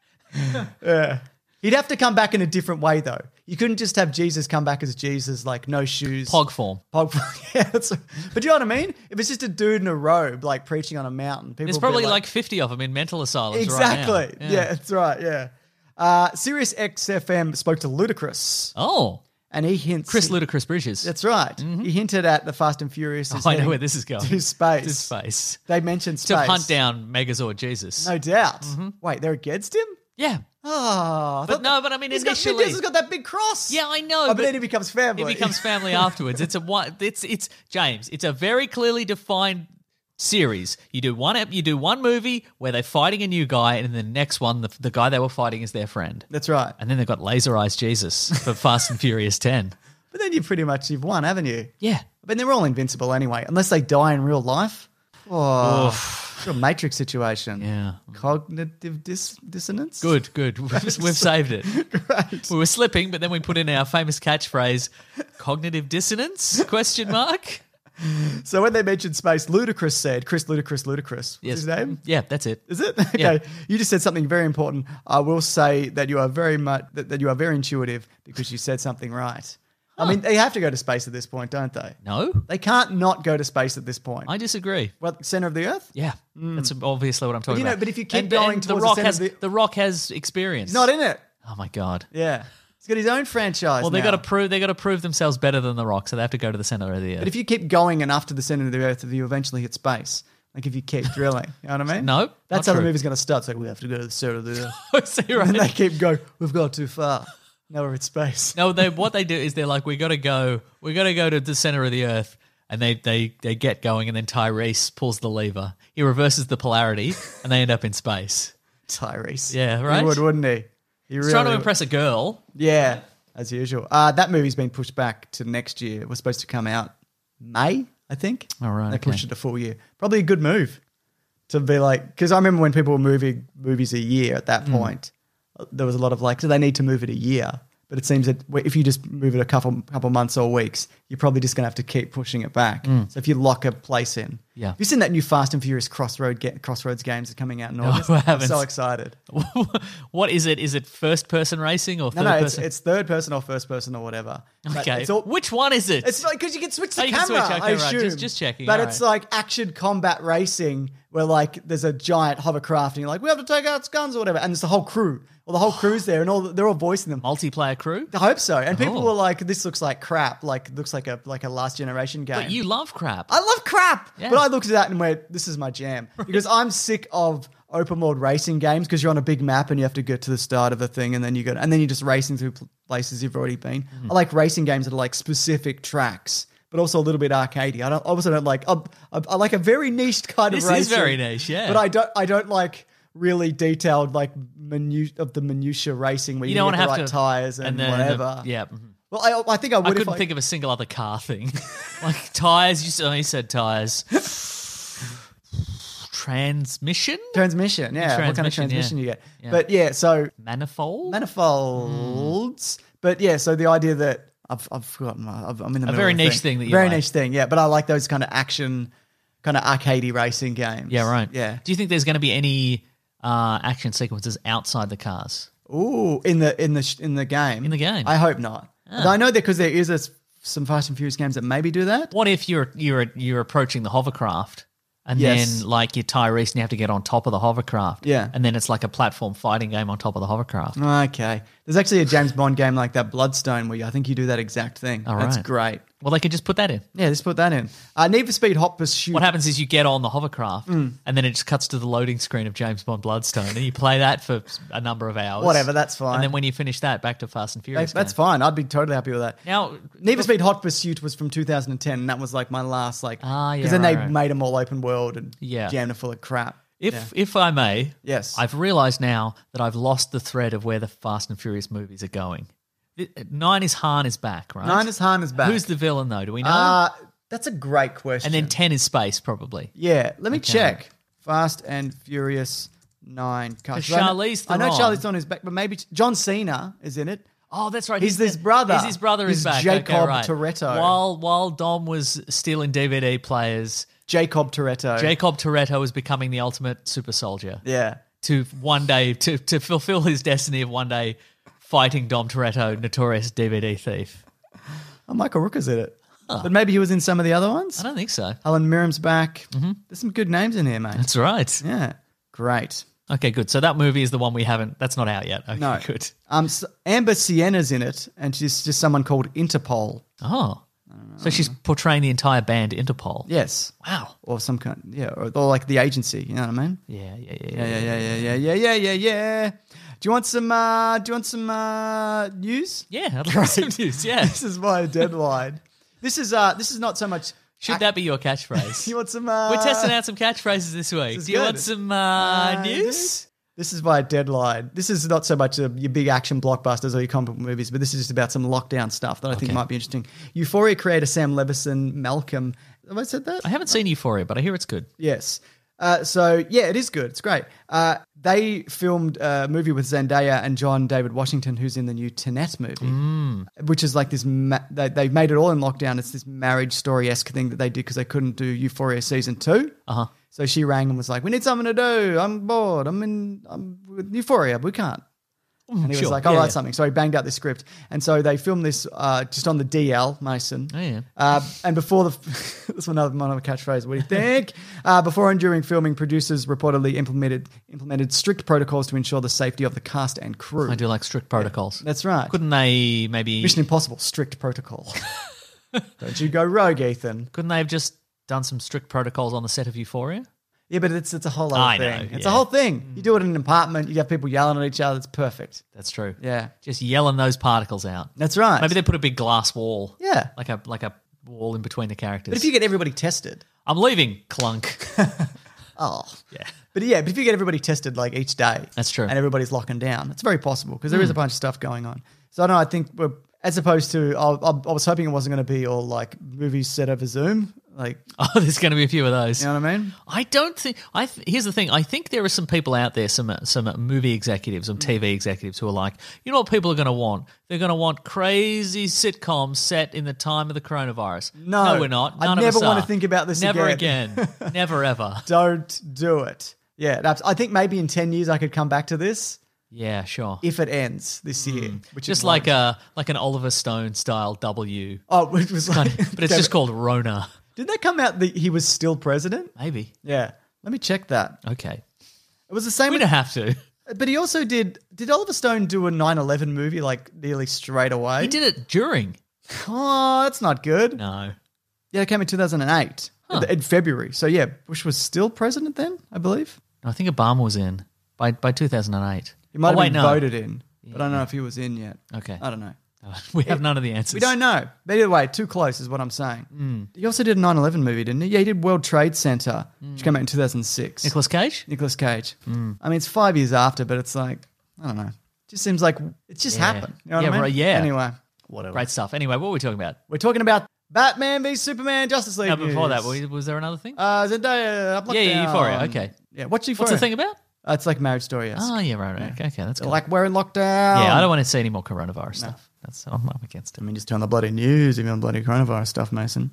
[SPEAKER 4] Yeah. He'd have to come back in a different way, though. You couldn't just have Jesus come back as Jesus, like no shoes.
[SPEAKER 6] Pog form.
[SPEAKER 4] Pog. Yeah, that's, but you know what I mean? If it's just a dude in a robe, like preaching on a mountain, people
[SPEAKER 6] There's
[SPEAKER 4] would be
[SPEAKER 6] probably like, fifty of them in mental asylums
[SPEAKER 4] exactly.
[SPEAKER 6] right now.
[SPEAKER 4] Yeah. that's right. Yeah. Uh, Sirius X F M spoke to Ludacris,
[SPEAKER 6] Oh,
[SPEAKER 4] and he hints.
[SPEAKER 6] Chris Ludacris Bridges.
[SPEAKER 4] That's right. He hinted at the Fast and Furious. is
[SPEAKER 6] Oh, I know
[SPEAKER 4] heading
[SPEAKER 6] where this is going.
[SPEAKER 4] To space.
[SPEAKER 6] To space.
[SPEAKER 4] They mentioned
[SPEAKER 6] To
[SPEAKER 4] space.
[SPEAKER 6] hunt down Megazord Jesus.
[SPEAKER 4] No doubt. Wait, they're against him?
[SPEAKER 6] Yeah.
[SPEAKER 4] Oh, I
[SPEAKER 6] But
[SPEAKER 4] thought-
[SPEAKER 6] no, but I mean,
[SPEAKER 4] he's got,
[SPEAKER 6] initially-
[SPEAKER 4] Vin Diesel's got that big cross.
[SPEAKER 6] Yeah, I know.
[SPEAKER 4] Oh, but,
[SPEAKER 6] but
[SPEAKER 4] then he becomes family.
[SPEAKER 6] It becomes family afterwards. It's a one. It's it's James. It's a very clearly defined series. You do one. ep- You do one movie where they're fighting a new guy, and in the next one, the, the guy they were fighting is their friend.
[SPEAKER 4] That's right.
[SPEAKER 6] And then they've got Laser Eyes Jesus for Fast and Furious ten.
[SPEAKER 4] But then you pretty much you've won, haven't you?
[SPEAKER 6] Yeah.
[SPEAKER 4] But they're all invincible anyway, unless they die in real life. Oh, it's a Matrix situation.
[SPEAKER 6] Yeah.
[SPEAKER 4] Cognitive dis- dissonance.
[SPEAKER 6] Good. Good. We've, we've saved it.
[SPEAKER 4] Right.
[SPEAKER 6] We were slipping, but then we put in our famous catchphrase: "Cognitive dissonance?" Question mark.
[SPEAKER 4] So when they mentioned space, Ludacris said, "Chris Ludacris, Ludacris." What's
[SPEAKER 6] Yes.
[SPEAKER 4] his name?
[SPEAKER 6] Yeah, that's it.
[SPEAKER 4] Is it? Okay.
[SPEAKER 6] Yeah.
[SPEAKER 4] You just said something very important. I will say that you are very much that, that you are very intuitive because you said something right. I mean, they have to go to space at this point, don't they?
[SPEAKER 6] No,
[SPEAKER 4] They can't not go to space at this point.
[SPEAKER 6] I disagree.
[SPEAKER 4] What, center of the Earth?
[SPEAKER 6] Yeah, that's obviously what I'm talking
[SPEAKER 4] you know,
[SPEAKER 6] about.
[SPEAKER 4] but if you keep
[SPEAKER 6] And-
[SPEAKER 4] going
[SPEAKER 6] and the
[SPEAKER 4] towards the
[SPEAKER 6] Rock
[SPEAKER 4] centre
[SPEAKER 6] has
[SPEAKER 4] of the-
[SPEAKER 6] the Rock has experience.
[SPEAKER 4] He's not in it.
[SPEAKER 6] Oh my god.
[SPEAKER 4] Yeah. He's got his own franchise.
[SPEAKER 6] Well, they
[SPEAKER 4] now.
[SPEAKER 6] got to prove they got to prove themselves better than the Rock, so they have to go to the center of the
[SPEAKER 4] But
[SPEAKER 6] earth.
[SPEAKER 4] if you keep going enough to the center of the Earth, you eventually hit space. Like if you keep drilling, you know what I mean?
[SPEAKER 6] No,
[SPEAKER 4] that's
[SPEAKER 6] not
[SPEAKER 4] how the
[SPEAKER 6] true.
[SPEAKER 4] movie's going to start. It's like we have to go to the center of the Earth,
[SPEAKER 6] See,
[SPEAKER 4] and then they
[SPEAKER 6] right?
[SPEAKER 4] keep going. We've got too far. Now we're at space.
[SPEAKER 6] No, they what they do is they're like, we got to go, we got to go to the center of the earth, and they they they get going, and then Tyrese pulls the lever, he reverses the polarity, and they end up in space.
[SPEAKER 4] Tyrese.
[SPEAKER 6] Yeah, right?
[SPEAKER 4] He would, wouldn't he? He
[SPEAKER 6] He's
[SPEAKER 4] really
[SPEAKER 6] trying to
[SPEAKER 4] would.
[SPEAKER 6] impress a girl.
[SPEAKER 4] Yeah, as usual. Uh, that movie's been pushed back to next year. It was supposed to come out May, I think.
[SPEAKER 6] Oh, right,
[SPEAKER 4] They
[SPEAKER 6] okay.
[SPEAKER 4] pushed it a full year. Probably a good move to be like, because I remember when people were moving movies a year at that
[SPEAKER 6] Hmm.
[SPEAKER 4] point, there was a lot of like, do they need to move it a year? but it seems that if you just move it a couple couple months or weeks, you're probably just going to have to keep pushing it back. So if you lock a place in,
[SPEAKER 6] Yeah.
[SPEAKER 4] Have you seen that new Fast and Furious Crossroad get, Crossroads games are coming out in August?
[SPEAKER 6] I
[SPEAKER 4] I'm
[SPEAKER 6] haven't.
[SPEAKER 4] so excited.
[SPEAKER 6] What is it? Is it first person racing or
[SPEAKER 4] No,
[SPEAKER 6] third
[SPEAKER 4] no, it's,
[SPEAKER 6] person?
[SPEAKER 4] it's third person or first person or whatever. But
[SPEAKER 6] okay.
[SPEAKER 4] it's all,
[SPEAKER 6] Which one is it?
[SPEAKER 4] It's like because you can switch the
[SPEAKER 6] Oh, you can
[SPEAKER 4] camera.
[SPEAKER 6] switch, okay,
[SPEAKER 4] I
[SPEAKER 6] right,
[SPEAKER 4] assume.
[SPEAKER 6] just- just checking,
[SPEAKER 4] But
[SPEAKER 6] all
[SPEAKER 4] it's
[SPEAKER 6] right.
[SPEAKER 4] like action combat racing, where like there's a giant hovercraft, and you're like, we have to take out its guns or whatever, and it's the whole crew, or the whole crew's there, and all they're all voicing them.
[SPEAKER 6] Multiplayer crew?
[SPEAKER 4] I hope so. And people
[SPEAKER 6] Oh.
[SPEAKER 4] were like, "This looks like crap. Like looks like a like a last generation game."
[SPEAKER 6] But you love crap.
[SPEAKER 4] I love crap,
[SPEAKER 6] Yeah.
[SPEAKER 4] but I looked at that and went, "This is my jam," because I'm sick of open world racing games because you're on a big map and you have to get to the start of the thing and then you go and then you're just racing through pl- places you've already been.
[SPEAKER 6] Mm-hmm.
[SPEAKER 4] I like racing games that are like specific tracks, but also a little bit arcadey. I don't. I also don't like. I, I, I like a very niche kind
[SPEAKER 6] This
[SPEAKER 4] of racing.
[SPEAKER 6] is very niche, yeah.
[SPEAKER 4] But I don't. I don't like really detailed like minu- of the minutia racing where you,
[SPEAKER 6] You don't
[SPEAKER 4] get
[SPEAKER 6] want
[SPEAKER 4] the
[SPEAKER 6] to have
[SPEAKER 4] right
[SPEAKER 6] to
[SPEAKER 4] tires and,
[SPEAKER 6] then
[SPEAKER 4] whatever.
[SPEAKER 6] The, yeah. mhm.
[SPEAKER 4] Well, I, I think I would.
[SPEAKER 6] I
[SPEAKER 4] if
[SPEAKER 6] couldn't
[SPEAKER 4] I,
[SPEAKER 6] think of a single other car thing. Like tires. You said, oh, you said tires. Transmission?
[SPEAKER 4] transmission. Yeah, what kind of
[SPEAKER 6] Transmission,
[SPEAKER 4] transmission
[SPEAKER 6] yeah.
[SPEAKER 4] you get?
[SPEAKER 6] Yeah.
[SPEAKER 4] But yeah, so
[SPEAKER 6] Manifold?
[SPEAKER 4] manifolds. But yeah, so the idea that I've I've forgotten. my- I've, I'm in the
[SPEAKER 6] A
[SPEAKER 4] middle
[SPEAKER 6] very
[SPEAKER 4] of the
[SPEAKER 6] niche thing that you
[SPEAKER 4] very
[SPEAKER 6] like.
[SPEAKER 4] niche thing. Yeah, but I like those kind of action, kind of arcadey racing games.
[SPEAKER 6] yeah, right.
[SPEAKER 4] Yeah.
[SPEAKER 6] Do you think there's going to be any uh, action sequences outside the cars?
[SPEAKER 4] Ooh, in the in the sh- in the game.
[SPEAKER 6] In the game?
[SPEAKER 4] I hope not.
[SPEAKER 6] Ah.
[SPEAKER 4] But I know that because there is a, s- some Fast and Furious games that maybe do that.
[SPEAKER 6] What if you're you're you're approaching the hovercraft and
[SPEAKER 4] Yes.
[SPEAKER 6] then like you're Tyrese and you have to get on top of the hovercraft?
[SPEAKER 4] Yeah.
[SPEAKER 6] And then it's like a platform fighting game on top of the hovercraft.
[SPEAKER 4] Okay. There's actually a James Bond game like that, Bloodstone, where you, I think you do that exact thing.
[SPEAKER 6] All
[SPEAKER 4] That's
[SPEAKER 6] right.
[SPEAKER 4] great.
[SPEAKER 6] Well, they could just put that in.
[SPEAKER 4] Yeah, let's put that in. Uh, Need for Speed Hot Pursuit.
[SPEAKER 6] What happens is you get on the hovercraft
[SPEAKER 4] Mm.
[SPEAKER 6] and then it just cuts to the loading screen of James Bond Bloodstone and you play that for a number of hours.
[SPEAKER 4] Whatever, that's fine.
[SPEAKER 6] And then when you finish that, back to Fast and Furious.
[SPEAKER 4] That- that's
[SPEAKER 6] game.
[SPEAKER 4] fine. I'd be totally happy with that.
[SPEAKER 6] Now,
[SPEAKER 4] Need for Speed Hot Pursuit was from two thousand ten, and that was like my last like.
[SPEAKER 6] Ah, yeah,
[SPEAKER 4] Because then
[SPEAKER 6] right,
[SPEAKER 4] they
[SPEAKER 6] right.
[SPEAKER 4] made them all open world and
[SPEAKER 6] Yeah.
[SPEAKER 4] jammed it full of crap.
[SPEAKER 6] If
[SPEAKER 4] Yeah.
[SPEAKER 6] if I may,
[SPEAKER 4] Yes.
[SPEAKER 6] I've realised now that I've lost the thread of where the Fast and Furious movies are going. The- Nine is Han is back, right?
[SPEAKER 4] Nine is Han is back.
[SPEAKER 6] Who's the villain though? Do we know?
[SPEAKER 4] Uh, that's a great question.
[SPEAKER 6] and then ten is space, probably.
[SPEAKER 4] yeah, let me
[SPEAKER 6] Okay.
[SPEAKER 4] check. Fast and Furious Nine. cast.
[SPEAKER 6] 'Cause Charlize
[SPEAKER 4] I know, I know
[SPEAKER 6] Theron-
[SPEAKER 4] Charlize Theron is back, but maybe John Cena is in it.
[SPEAKER 6] Oh, that's right.
[SPEAKER 4] He's his brother.
[SPEAKER 6] He's his brother
[SPEAKER 4] He's
[SPEAKER 6] is back.
[SPEAKER 4] Jacob
[SPEAKER 6] okay, right.
[SPEAKER 4] Toretto.
[SPEAKER 6] While while Dom was stealing D V D players,
[SPEAKER 4] Jacob Toretto.
[SPEAKER 6] Jacob Toretto was becoming the ultimate super soldier.
[SPEAKER 4] Yeah.
[SPEAKER 6] To one day to to fulfill his destiny of one day fighting Dom Toretto, notorious D V D thief.
[SPEAKER 4] Oh, Michael Rooker's in it. But maybe he was in some of the other ones.
[SPEAKER 6] I don't think so.
[SPEAKER 4] Alan Mirren's back. There's some good names in here, mate.
[SPEAKER 6] That's right.
[SPEAKER 4] Yeah. Great.
[SPEAKER 6] Okay, good. So that movie is the one we haven't. That's not out yet. Okay,
[SPEAKER 4] No.
[SPEAKER 6] good.
[SPEAKER 4] Um, s Amber Sienna's in it, and she's just someone called Interpol.
[SPEAKER 6] Oh, so she's portraying the entire band Interpol.
[SPEAKER 4] Yes.
[SPEAKER 6] Wow.
[SPEAKER 4] Or some kind, yeah, or, or like the agency. You know what I mean?
[SPEAKER 6] Yeah, yeah, yeah,
[SPEAKER 4] Yeah, yeah, yeah, yeah, yeah, yeah, yeah, yeah, yeah. Do you want some? Uh, do you want some uh, news?
[SPEAKER 6] Yeah, I'd like some news. Yeah.
[SPEAKER 4] This is my deadline. This is uh, this is not so much.
[SPEAKER 6] Should that be your catchphrase?
[SPEAKER 4] You want some? Uh,
[SPEAKER 6] We're testing out some catchphrases this week.
[SPEAKER 4] is
[SPEAKER 6] Do you
[SPEAKER 4] good.
[SPEAKER 6] want some uh,
[SPEAKER 4] uh,
[SPEAKER 6] news?
[SPEAKER 4] This is my deadline. This is not so much uh, your big action blockbusters or your comic book movies, but this is just about some lockdown stuff that I think
[SPEAKER 6] Okay.
[SPEAKER 4] might be interesting. Euphoria creator Sam Levinson Malcolm. Have I said that?
[SPEAKER 6] I haven't seen Euphoria, but I hear it's good.
[SPEAKER 4] Yes. Uh, so yeah, it is good. It's great. Uh, they filmed a movie with Zendaya and John David Washington, who's in the new Tenet movie, which is like this. Ma- they they made it all in lockdown. It's this marriage story esque thing that they did because they couldn't do Euphoria season two.
[SPEAKER 6] Uh huh.
[SPEAKER 4] So she rang and was like, "We need something to do. I'm bored. I'm in. I'm with Euphoria. We can't." And he
[SPEAKER 6] sure.
[SPEAKER 4] was like, "I'll
[SPEAKER 6] Yeah,
[SPEAKER 4] write
[SPEAKER 6] yeah.
[SPEAKER 4] something." So he banged out this script, and so they filmed this uh, just on the D L, Mason.
[SPEAKER 6] Oh, yeah.
[SPEAKER 4] Uh, and before the that's another one of a catchphrase. What do you think? uh, before and during filming, producers reportedly implemented implemented strict protocols to ensure the safety of the cast and crew.
[SPEAKER 6] I do like strict protocols.
[SPEAKER 4] That's right.
[SPEAKER 6] Couldn't they maybe?
[SPEAKER 4] Mission Impossible, strict protocol. Don't you go rogue, Ethan.
[SPEAKER 6] Couldn't they have just done some strict protocols on the set of Euphoria?
[SPEAKER 4] Yeah, but it's it's a whole other
[SPEAKER 6] I know,
[SPEAKER 4] thing. It's
[SPEAKER 6] yeah.
[SPEAKER 4] a whole thing. You do it in an apartment. You have people yelling at each other. It's perfect.
[SPEAKER 6] That's true.
[SPEAKER 4] Yeah,
[SPEAKER 6] Just yelling those particles out.
[SPEAKER 4] that's right.
[SPEAKER 6] Maybe they put a big glass wall.
[SPEAKER 4] Yeah.
[SPEAKER 6] Like a like a wall in between the characters.
[SPEAKER 4] But if you get everybody tested,
[SPEAKER 6] I'm leaving, Clunk.
[SPEAKER 4] oh
[SPEAKER 6] Yeah.
[SPEAKER 4] But yeah, but if you get everybody tested like each day,
[SPEAKER 6] That's true.
[SPEAKER 4] and everybody's locking down, it's very possible because there is a bunch of stuff going on. So I don't know. I think we're as opposed to I, I, I was hoping it wasn't going to be all like movies set over Zoom Like,
[SPEAKER 6] Oh, there's going to be a few of those.
[SPEAKER 4] you know what I mean?
[SPEAKER 6] I don't think. I th- here's the thing. I think there are some people out there, some some movie executives, some T V executives who are like, you know what people are going to want? They're going to want crazy sitcoms set in the time of the coronavirus.
[SPEAKER 4] No,
[SPEAKER 6] we're not.
[SPEAKER 4] I
[SPEAKER 6] None of
[SPEAKER 4] never
[SPEAKER 6] us
[SPEAKER 4] wanna
[SPEAKER 6] are.
[SPEAKER 4] think about this
[SPEAKER 6] Never
[SPEAKER 4] again.
[SPEAKER 6] again. Never ever.
[SPEAKER 4] Don't do it. Yeah, that's, I think maybe in ten years I could come back to this
[SPEAKER 6] Yeah, sure.
[SPEAKER 4] if it ends this year. Which
[SPEAKER 6] Just
[SPEAKER 4] it
[SPEAKER 6] like
[SPEAKER 4] won't.
[SPEAKER 6] a like an Oliver Stone style W,
[SPEAKER 4] oh, which was like,
[SPEAKER 6] but it's just called Rona.
[SPEAKER 4] Did that come out that he was still president?
[SPEAKER 6] Maybe.
[SPEAKER 4] Yeah, let me check that.
[SPEAKER 6] Okay.
[SPEAKER 4] It was the same.
[SPEAKER 6] We
[SPEAKER 4] with-
[SPEAKER 6] don't have to.
[SPEAKER 4] But he also did. Did Oliver Stone do a nine eleven movie like nearly straight away?
[SPEAKER 6] He did it during.
[SPEAKER 4] Oh, that's not good.
[SPEAKER 6] No.
[SPEAKER 4] Yeah, it came in two thousand eight
[SPEAKER 6] Huh.
[SPEAKER 4] in February. So yeah, Bush was still president then, I believe.
[SPEAKER 6] No, I think Obama was in by by two thousand eight.
[SPEAKER 4] He might
[SPEAKER 6] oh,
[SPEAKER 4] have
[SPEAKER 6] wait,
[SPEAKER 4] been
[SPEAKER 6] no.
[SPEAKER 4] voted in, but I don't know if he was in yet.
[SPEAKER 6] Okay.
[SPEAKER 4] I don't know.
[SPEAKER 6] We have none of the answers.
[SPEAKER 4] We don't know. But either way, too close is what I'm saying.
[SPEAKER 6] Hmm.
[SPEAKER 4] He also did a nine eleven movie, didn't he? Yeah, he did World Trade Center, which came out in two thousand six.
[SPEAKER 6] Nicolas Cage?
[SPEAKER 4] Nicolas Cage. I mean, it's five years after, but it's like, I don't know. It just seems like it just
[SPEAKER 6] Yeah.
[SPEAKER 4] happened. You know what
[SPEAKER 6] Yeah,
[SPEAKER 4] I mean?
[SPEAKER 6] right, yeah.
[SPEAKER 4] Anyway, whatever.
[SPEAKER 6] Great stuff. Anyway, what were we talking about?
[SPEAKER 4] We're talking about Batman v Superman, Justice League.
[SPEAKER 6] No, before that,
[SPEAKER 4] news.
[SPEAKER 6] was, was there another thing?
[SPEAKER 4] Uh, Zendaya, up,
[SPEAKER 6] yeah, yeah,
[SPEAKER 4] lockdown.
[SPEAKER 6] Euphoria. Okay.
[SPEAKER 4] Yeah, what's Euphoria?
[SPEAKER 6] What's the thing about?
[SPEAKER 4] Uh, it's like Marriage Story, yes.
[SPEAKER 6] Oh, yeah, right, right. Okay, okay, that's
[SPEAKER 4] They're
[SPEAKER 6] cool.
[SPEAKER 4] like, we're in lockdown.
[SPEAKER 6] Yeah, I don't want to see any more coronavirus stuff. That's I'm, I'm against
[SPEAKER 4] I
[SPEAKER 6] it.
[SPEAKER 4] mean, just turn the bloody news if you're on bloody coronavirus stuff, Mason.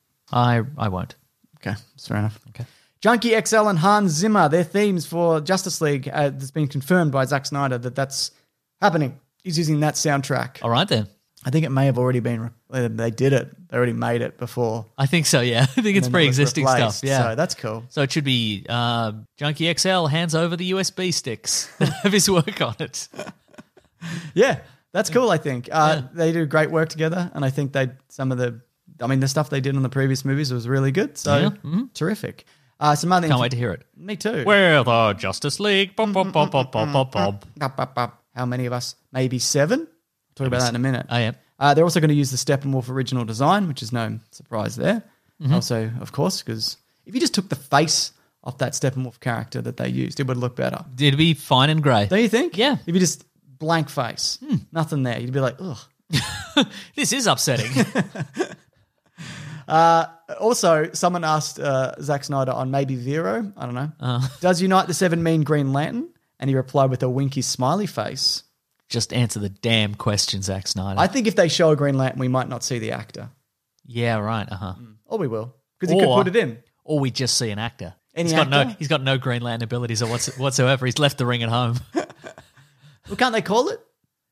[SPEAKER 6] I I won't.
[SPEAKER 4] Okay, that's fair enough.
[SPEAKER 6] Okay.
[SPEAKER 4] Junkie X L and Hans Zimmer, their themes for Justice League, uh, has been confirmed by Zack Snyder that that's happening. He's using that soundtrack.
[SPEAKER 6] All right then.
[SPEAKER 4] I think it may have already been, re- they did it. They already made it before.
[SPEAKER 6] I think so. Yeah, I think it's
[SPEAKER 4] And then it was
[SPEAKER 6] pre-existing
[SPEAKER 4] replaced,
[SPEAKER 6] stuff. Yeah.
[SPEAKER 4] So that's cool.
[SPEAKER 6] So it should be uh, Junkie X L hands over the U S B sticks that have his work on it.
[SPEAKER 4] Yeah, that's cool, I think. Uh, They do great work together, and I think they some of the, I mean, the stuff they did in the previous movies was really good. So
[SPEAKER 6] Yeah, mhm.
[SPEAKER 4] terrific. Uh, some other
[SPEAKER 6] Can't wait to hear it.
[SPEAKER 4] Me too.
[SPEAKER 6] We're the Justice League. Bob, bob, bob, bob, bob, bob, bob.
[SPEAKER 4] Up, up, up. How many of us? Maybe seven? Talk about that in a minute.
[SPEAKER 6] Oh, yeah.
[SPEAKER 4] Uh, they're also going to use the Steppenwolf original design, which is no surprise there.
[SPEAKER 6] Mm-hmm.
[SPEAKER 4] Also, of course, because if you just took the face off that Steppenwolf character that they used, it would look better.
[SPEAKER 6] It'd be fine and grey.
[SPEAKER 4] Don't you think?
[SPEAKER 6] Yeah. Hmm.
[SPEAKER 4] If you just blank face, nothing there, you'd be like, ugh.
[SPEAKER 6] This is upsetting.
[SPEAKER 4] Also, someone asked uh, Zack Snyder on maybe Vero, I don't know,
[SPEAKER 6] Uh.
[SPEAKER 4] does Unite the Seven mean Green Lantern? And he replied with a winky smiley face.
[SPEAKER 6] Just answer the damn question, Zack Snyder.
[SPEAKER 4] I think if they show a Green Lantern, we might not see the actor.
[SPEAKER 6] yeah, right. Uh-huh.
[SPEAKER 4] Or we will, because he could
[SPEAKER 6] Or-
[SPEAKER 4] put it in.
[SPEAKER 6] Or we just see an actor.
[SPEAKER 4] Any
[SPEAKER 6] he's got no
[SPEAKER 4] actor?
[SPEAKER 6] he's got no Green Lantern abilities or what's, whatsoever. He's left the ring at home.
[SPEAKER 4] Well, can't they call it?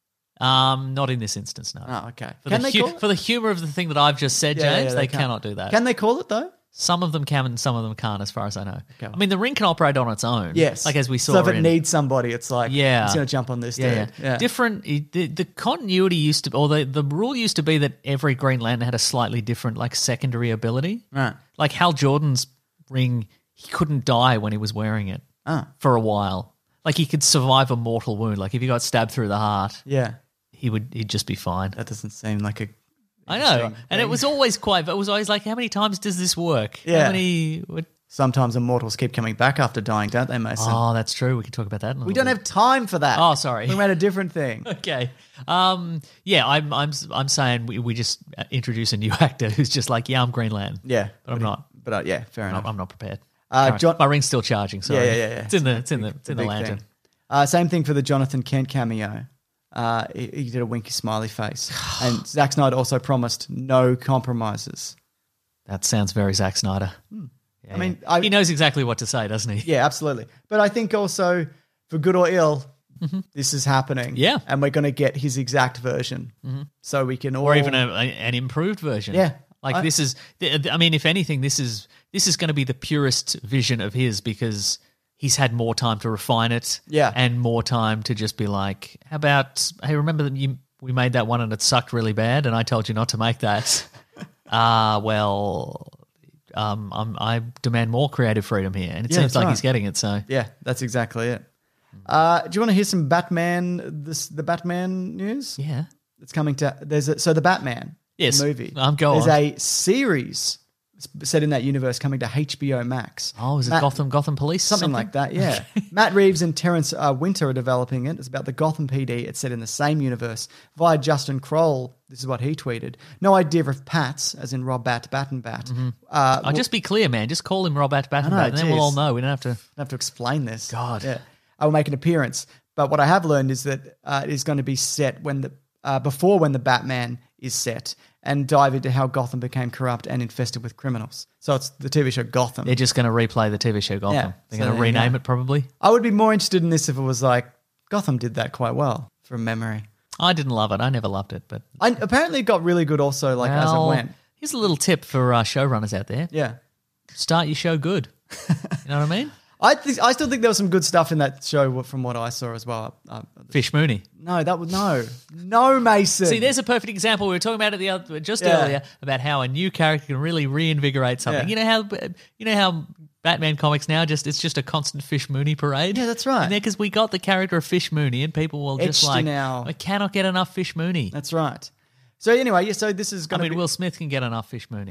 [SPEAKER 6] Um, not in this instance, no.
[SPEAKER 4] Oh, okay.
[SPEAKER 6] For,
[SPEAKER 4] Can
[SPEAKER 6] the
[SPEAKER 4] they
[SPEAKER 6] hu-
[SPEAKER 4] call it?
[SPEAKER 6] for the humour of the thing that I've just said,
[SPEAKER 4] Yeah, yeah,
[SPEAKER 6] James,
[SPEAKER 4] they
[SPEAKER 6] they
[SPEAKER 4] can't.
[SPEAKER 6] cannot do that.
[SPEAKER 4] Can they call it though?
[SPEAKER 6] Some of them can and some of them can't, as far as I know.
[SPEAKER 4] Okay.
[SPEAKER 6] I mean, the ring can operate on its own.
[SPEAKER 4] Yes.
[SPEAKER 6] Like as we saw
[SPEAKER 4] So if it
[SPEAKER 6] in,
[SPEAKER 4] needs somebody, it's like,
[SPEAKER 6] Yeah.
[SPEAKER 4] it's going to jump on this
[SPEAKER 6] yeah,
[SPEAKER 4] dude.
[SPEAKER 6] yeah. Different. The, the continuity used to, or the, the rule used to be that every Green Lantern had a slightly different, like, secondary ability.
[SPEAKER 4] Right.
[SPEAKER 6] Like Hal Jordan's ring, he couldn't die when he was wearing it
[SPEAKER 4] Ah.
[SPEAKER 6] for a while. Like he could survive a mortal wound. Like if he got stabbed through the heart,
[SPEAKER 4] Yeah.
[SPEAKER 6] he would. He'd just be fine.
[SPEAKER 4] That doesn't seem like a.
[SPEAKER 6] I know, and it was always quite. It was always like, how many times does this work?
[SPEAKER 4] Yeah.
[SPEAKER 6] How many? What,
[SPEAKER 4] Sometimes immortals keep coming back after dying, don't they, Mason?
[SPEAKER 6] oh, that's true. We can talk about that. In a
[SPEAKER 4] we
[SPEAKER 6] little
[SPEAKER 4] don't
[SPEAKER 6] bit.
[SPEAKER 4] have time for that.
[SPEAKER 6] Oh, sorry.
[SPEAKER 4] We made a different thing.
[SPEAKER 6] Okay. Um, yeah, I'm I'm I'm saying we, we just introduce a new actor who's just like, yeah, I'm Green Lantern.
[SPEAKER 4] Yeah.
[SPEAKER 6] But I'm not.
[SPEAKER 4] But uh, yeah, fair
[SPEAKER 6] I'm
[SPEAKER 4] enough.
[SPEAKER 6] not, I'm not prepared.
[SPEAKER 4] Uh,
[SPEAKER 6] All right.
[SPEAKER 4] John-
[SPEAKER 6] My ring's still charging. Sorry.
[SPEAKER 4] Yeah, yeah, yeah, yeah.
[SPEAKER 6] It's in the it's in the it's in the
[SPEAKER 4] Big
[SPEAKER 6] lantern.
[SPEAKER 4] thing. Uh, same thing for the Jonathan Kent cameo. Uh, he, he did a winky smiley face. And Zack Snyder also promised no compromises.
[SPEAKER 6] That sounds very Zack Snyder. Yeah,
[SPEAKER 4] Hmm. I mean,
[SPEAKER 6] yeah.
[SPEAKER 4] I-
[SPEAKER 6] he knows exactly what to say, doesn't he?
[SPEAKER 4] Yeah, absolutely. But I think also, for good or ill, this is happening.
[SPEAKER 6] Mm-hmm. Yeah.
[SPEAKER 4] And we're going to get his exact version. So we can all...
[SPEAKER 6] Or even a, a- an improved version.
[SPEAKER 4] Yeah.
[SPEAKER 6] Like
[SPEAKER 4] I-
[SPEAKER 6] this is. I mean, if anything, this is this is going to be the purest vision of his because he's had more time to refine it.
[SPEAKER 4] Yeah.
[SPEAKER 6] And more time to just be like, how about, hey, remember that you we made that one and it sucked really bad, and I told you not to make that. Ah, uh, well. Um, I'm, I demand more creative freedom here, and it
[SPEAKER 4] Yeah,
[SPEAKER 6] seems
[SPEAKER 4] that's
[SPEAKER 6] like
[SPEAKER 4] right.
[SPEAKER 6] he's getting it. So
[SPEAKER 4] Yeah, that's exactly it. Uh, do you want to hear some Batman, this the Batman news?
[SPEAKER 6] yeah,
[SPEAKER 4] It's coming to... There's a, So the Batman
[SPEAKER 6] Yes.
[SPEAKER 4] movie.
[SPEAKER 6] Um, go
[SPEAKER 4] There's
[SPEAKER 6] on.
[SPEAKER 4] a series set in that universe coming to H B O Max.
[SPEAKER 6] Oh, is it
[SPEAKER 4] Matt-
[SPEAKER 6] Gotham Gotham Police?
[SPEAKER 4] Something, like that, yeah. Matt Reeves and Terrence uh, Winter are developing it. It's about the Gotham P D. It's set in the same universe. Via Justin Kroll, this is what he tweeted. No idea if Pats, as in Rob Bat, Bat and Bat.
[SPEAKER 6] Mm-hmm.
[SPEAKER 4] Uh,
[SPEAKER 6] Oh, just be clear, man. Just call him Rob Bat Bat,
[SPEAKER 4] I know,
[SPEAKER 6] and then we'll all
[SPEAKER 4] geez.
[SPEAKER 6] know. We don't have to.
[SPEAKER 4] I have to explain this.
[SPEAKER 6] God.
[SPEAKER 4] Yeah. I will make an appearance. But what I have learned is that uh, it is going to be set when the uh, before when the Batman is set and dive into how Gotham became corrupt and infested with criminals. So it's the T V show Gotham.
[SPEAKER 6] They're just going to replay the T V show Gotham.
[SPEAKER 4] Yeah,
[SPEAKER 6] They're
[SPEAKER 4] so
[SPEAKER 6] going to
[SPEAKER 4] there you
[SPEAKER 6] rename
[SPEAKER 4] go.
[SPEAKER 6] it probably.
[SPEAKER 4] I would be more interested in this if it was like Gotham did that quite well from memory.
[SPEAKER 6] I didn't love it. I never loved it, but
[SPEAKER 4] I, apparently it got really good also like as it
[SPEAKER 6] well,
[SPEAKER 4] went.
[SPEAKER 6] here's a little tip for uh, showrunners out there:
[SPEAKER 4] Yeah.
[SPEAKER 6] start your show good. You know what I mean?
[SPEAKER 4] I th- I still think there was some good stuff in that show from what I saw as well. Uh,
[SPEAKER 6] Fish Mooney.
[SPEAKER 4] no, that was no. No, Mason.
[SPEAKER 6] See, there's a perfect example. We were talking about it the other, just
[SPEAKER 4] Yeah.
[SPEAKER 6] earlier about how a new character can really reinvigorate something.
[SPEAKER 4] Yeah.
[SPEAKER 6] You know how you know how Batman comics now just it's just a constant Fish Mooney parade.
[SPEAKER 4] Yeah, that's right.
[SPEAKER 6] And then because we got the character of Fish Mooney, and people will just
[SPEAKER 4] Etched
[SPEAKER 6] like,
[SPEAKER 4] in our-
[SPEAKER 6] I cannot get enough Fish Mooney.
[SPEAKER 4] That's right. So anyway, yeah, so this is
[SPEAKER 6] I
[SPEAKER 4] going to
[SPEAKER 6] mean,
[SPEAKER 4] be
[SPEAKER 6] Will Smith can get enough Fish Mooney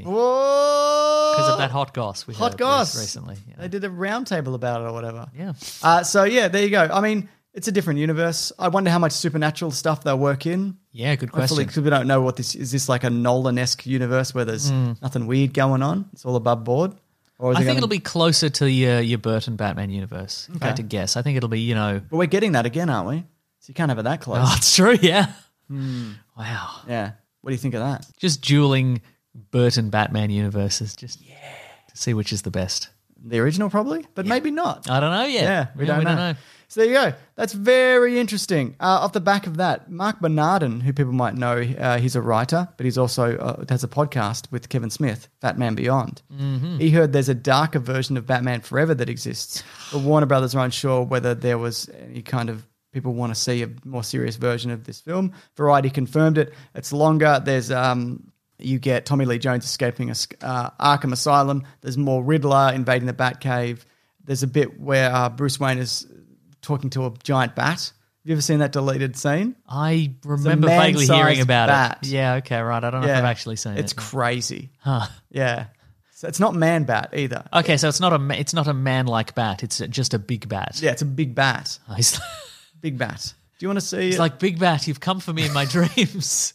[SPEAKER 4] Whoa!
[SPEAKER 6] because of that hot goss we
[SPEAKER 4] Hot
[SPEAKER 6] had
[SPEAKER 4] goss
[SPEAKER 6] recently. Yeah.
[SPEAKER 4] They did a round table about it or whatever.
[SPEAKER 6] Yeah.
[SPEAKER 4] Uh, so yeah, there you go. I mean, it's a different universe. I wonder how much supernatural stuff they'll work in.
[SPEAKER 6] Yeah, good
[SPEAKER 4] Hopefully,
[SPEAKER 6] question.
[SPEAKER 4] because we don't know what this is. This like a Nolan-esque universe where there's
[SPEAKER 6] Mm.
[SPEAKER 4] nothing weird going on. It's all above board. Or is
[SPEAKER 6] I
[SPEAKER 4] it
[SPEAKER 6] think
[SPEAKER 4] gonna-
[SPEAKER 6] it'll be closer to your, your Burton Batman universe. If I had
[SPEAKER 4] Okay.
[SPEAKER 6] to guess. I think it'll be, you know.
[SPEAKER 4] But we're getting that again, aren't we? So you can't have it that close.
[SPEAKER 6] Oh, it's true, yeah.
[SPEAKER 4] Hmm.
[SPEAKER 6] Wow.
[SPEAKER 4] Yeah. What do you think of that?
[SPEAKER 6] Just dueling Burton Batman universes. Just, yeah. To see which is the best.
[SPEAKER 4] The original, probably, but maybe not.
[SPEAKER 6] I don't know yet.
[SPEAKER 4] Yeah, we, don't,
[SPEAKER 6] we
[SPEAKER 4] know.
[SPEAKER 6] don't know.
[SPEAKER 4] So there you go. That's very interesting. Uh, off the back of that, Mark Bernardin, who people might know, uh, he's a writer, but he's also uh, has a podcast with Kevin Smith, Batman Beyond. Mm-hmm. He heard there's a darker version of Batman Forever that exists, but Warner Brothers are unsure whether there was any kind of people want to see a more serious version of this film. Variety confirmed it. It's longer. There's um, you get Tommy Lee Jones escaping a, uh, Arkham Asylum. There's more Riddler invading the Batcave. There's a bit where uh, Bruce Wayne is talking to a giant bat. Have you ever seen that deleted scene?
[SPEAKER 6] I remember vaguely
[SPEAKER 4] man-sized
[SPEAKER 6] hearing about
[SPEAKER 4] bat.
[SPEAKER 6] it. Yeah, okay, right. I don't know if I've actually seen
[SPEAKER 4] it's
[SPEAKER 6] it.
[SPEAKER 4] crazy.
[SPEAKER 6] Huh.
[SPEAKER 4] Yeah. So it's not man bat either.
[SPEAKER 6] Okay, so it's not a ma- it's not a man-like bat. It's just a big bat.
[SPEAKER 4] Yeah, it's a big bat.
[SPEAKER 6] Oh, He's,
[SPEAKER 4] Big bat. Do you want to see
[SPEAKER 6] he's
[SPEAKER 4] it?
[SPEAKER 6] like, Big Bat, you've come for me in my dreams.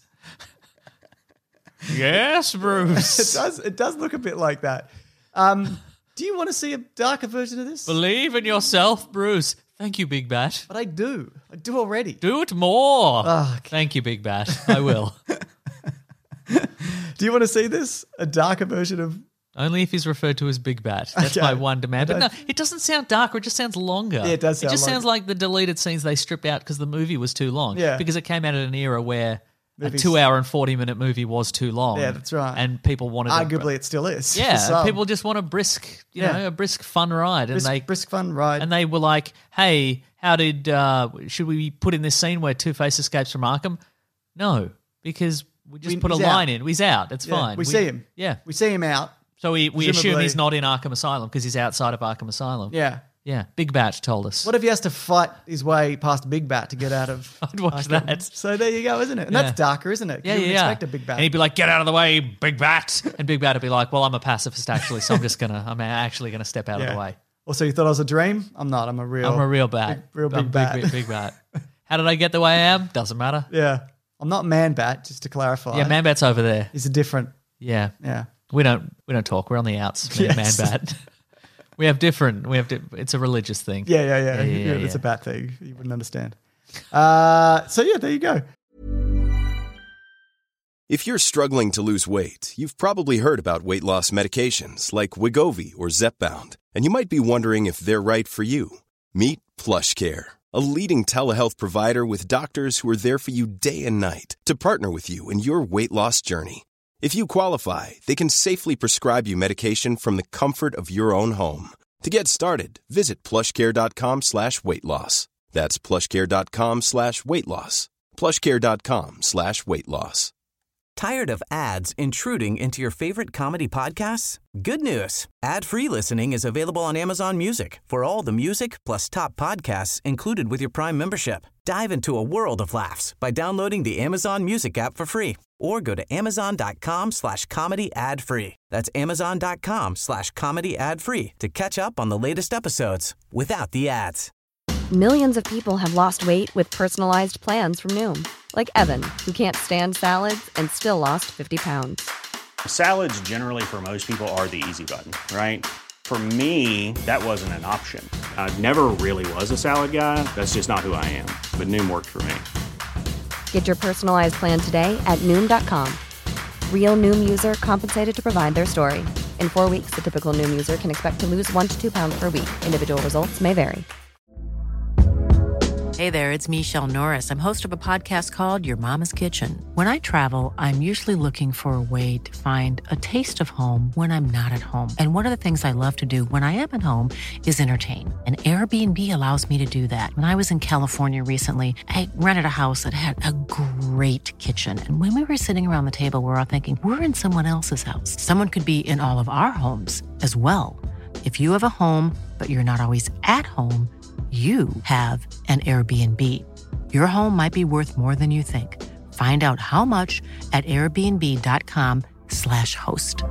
[SPEAKER 6] Yes,
[SPEAKER 4] it
[SPEAKER 6] Bruce.
[SPEAKER 4] does it does look a bit like that. Um, do you want to see a darker version of this?
[SPEAKER 6] Believe in yourself, Bruce. Thank you, Big Bat.
[SPEAKER 4] But I do. I do already.
[SPEAKER 6] Do it more.
[SPEAKER 4] Oh, okay.
[SPEAKER 6] Thank you, Big Bat. I will.
[SPEAKER 4] Do you want to see this? A darker version of
[SPEAKER 6] Only if he's referred to as Big Bat. That's
[SPEAKER 4] Okay.
[SPEAKER 6] my one demand. But no, it doesn't sound darker. It just sounds longer.
[SPEAKER 4] Yeah, it does sound
[SPEAKER 6] It just
[SPEAKER 4] longer.
[SPEAKER 6] sounds like the deleted scenes they stripped out because the movie was too long.
[SPEAKER 4] Yeah.
[SPEAKER 6] Because it came out at an era where
[SPEAKER 4] Movies-
[SPEAKER 6] a two-hour and forty-minute movie was too long.
[SPEAKER 4] Yeah, that's right.
[SPEAKER 6] And people wanted a-
[SPEAKER 4] arguably it still is. for
[SPEAKER 6] yeah,
[SPEAKER 4] some.
[SPEAKER 6] people just want a brisk, you
[SPEAKER 4] Yeah.
[SPEAKER 6] know, a brisk fun ride, and
[SPEAKER 4] brisk,
[SPEAKER 6] they
[SPEAKER 4] brisk fun ride.
[SPEAKER 6] and they were like, "Hey, how did uh, should we put in this scene where Two-Face escapes from Arkham?" No, because we just
[SPEAKER 4] We-
[SPEAKER 6] put a
[SPEAKER 4] he's
[SPEAKER 6] line
[SPEAKER 4] out.
[SPEAKER 6] in. He's out. It's
[SPEAKER 4] Yeah,
[SPEAKER 6] fine.
[SPEAKER 4] we see him.
[SPEAKER 6] Yeah.
[SPEAKER 4] we see him out.
[SPEAKER 6] So we, we assume
[SPEAKER 4] Presumably-
[SPEAKER 6] he's not in Arkham Asylum because he's outside of Arkham Asylum.
[SPEAKER 4] Yeah.
[SPEAKER 6] Yeah. Big Bat told us.
[SPEAKER 4] What if he has to fight his way past Big Bat to get out of?
[SPEAKER 6] I'd watch
[SPEAKER 4] Arkham?
[SPEAKER 6] that.
[SPEAKER 4] So there you go, isn't it? And
[SPEAKER 6] Yeah.
[SPEAKER 4] that's darker, isn't it?
[SPEAKER 6] Yeah,
[SPEAKER 4] you
[SPEAKER 6] yeah,
[SPEAKER 4] wouldn't
[SPEAKER 6] yeah.
[SPEAKER 4] expect a Big Bat.
[SPEAKER 6] And he'd be like, "Get out of the way, Big Bat!" And Big Bat would be like, "Well, I'm a pacifist actually, so I'm just gonna, I'm actually gonna step out
[SPEAKER 4] Yeah.
[SPEAKER 6] of the way.
[SPEAKER 4] Also, you thought I was a dream? I'm not. I'm a real.
[SPEAKER 6] I'm a real bat,
[SPEAKER 4] big- real
[SPEAKER 6] I'm
[SPEAKER 4] big bat.
[SPEAKER 6] big, big bat. How did I get the way I am? Doesn't matter.
[SPEAKER 4] Yeah, I'm not Man Bat. Just to clarify.
[SPEAKER 6] Yeah, Man Bat's over there.
[SPEAKER 4] He's a different.
[SPEAKER 6] Yeah,
[SPEAKER 4] Yeah.
[SPEAKER 6] we don't, we don't talk. We're on the outs. Man,
[SPEAKER 4] Yes.
[SPEAKER 6] Man Bat. We have different. We have. Di- it's a religious thing.
[SPEAKER 4] Yeah, yeah, yeah.
[SPEAKER 6] Yeah, yeah, yeah,
[SPEAKER 4] It's
[SPEAKER 6] yeah.
[SPEAKER 4] a bat thing. You wouldn't understand. Uh, so yeah, there you go.
[SPEAKER 1] If you're struggling to lose weight, you've probably heard about weight loss medications like Wegovy or Zepbound, and you might be wondering if they're right for you. Meet PlushCare, a leading telehealth provider with doctors who are there for you day and night to partner with you in your weight loss journey. If you qualify, they can safely prescribe you medication from the comfort of your own home. To get started, visit plushcare.com slash weight loss. That's plushcare.com slash weight loss. plushcare.com slash weight loss.
[SPEAKER 8] Tired of ads intruding into your favorite comedy podcasts? Good news. Ad-free listening is available on Amazon Music for all the music plus top podcasts included with your Prime membership. Dive into a world of laughs by downloading the Amazon Music app for free or go to amazon.com slash comedy ad free. That's amazon.com slash comedy ad free to catch up on the latest episodes without the ads.
[SPEAKER 2] Millions of people have lost weight with personalized plans from Noom, like Evan, who can't stand salads and still lost fifty pounds.
[SPEAKER 3] Salads generally for most people are the easy button, right? For me, that wasn't an option. I never really was a salad guy. That's just not who I am. But Noom worked for me.
[SPEAKER 2] Get your personalized plan today at Noom dot com. Real Noom user compensated to provide their story. In four weeks, the typical Noom user can expect to lose one to two pounds per week. Individual results may vary.
[SPEAKER 9] Hey there, it's Michelle Norris. I'm host of a podcast called Your Mama's Kitchen. When I travel, I'm usually looking for a way to find a taste of home when I'm not at home. And one of the things I love to do when I am at home is entertain. And Airbnb allows me to do that. When I was in California recently, I rented a house that had a great kitchen. And when we were sitting around the table, we were all thinking, we're in someone else's house. Someone could be in all of our homes as well. If you have a home, but you're not always at home, you have an Airbnb. Your home might be worth more than you think. Find out how much at airbnb.com slash host.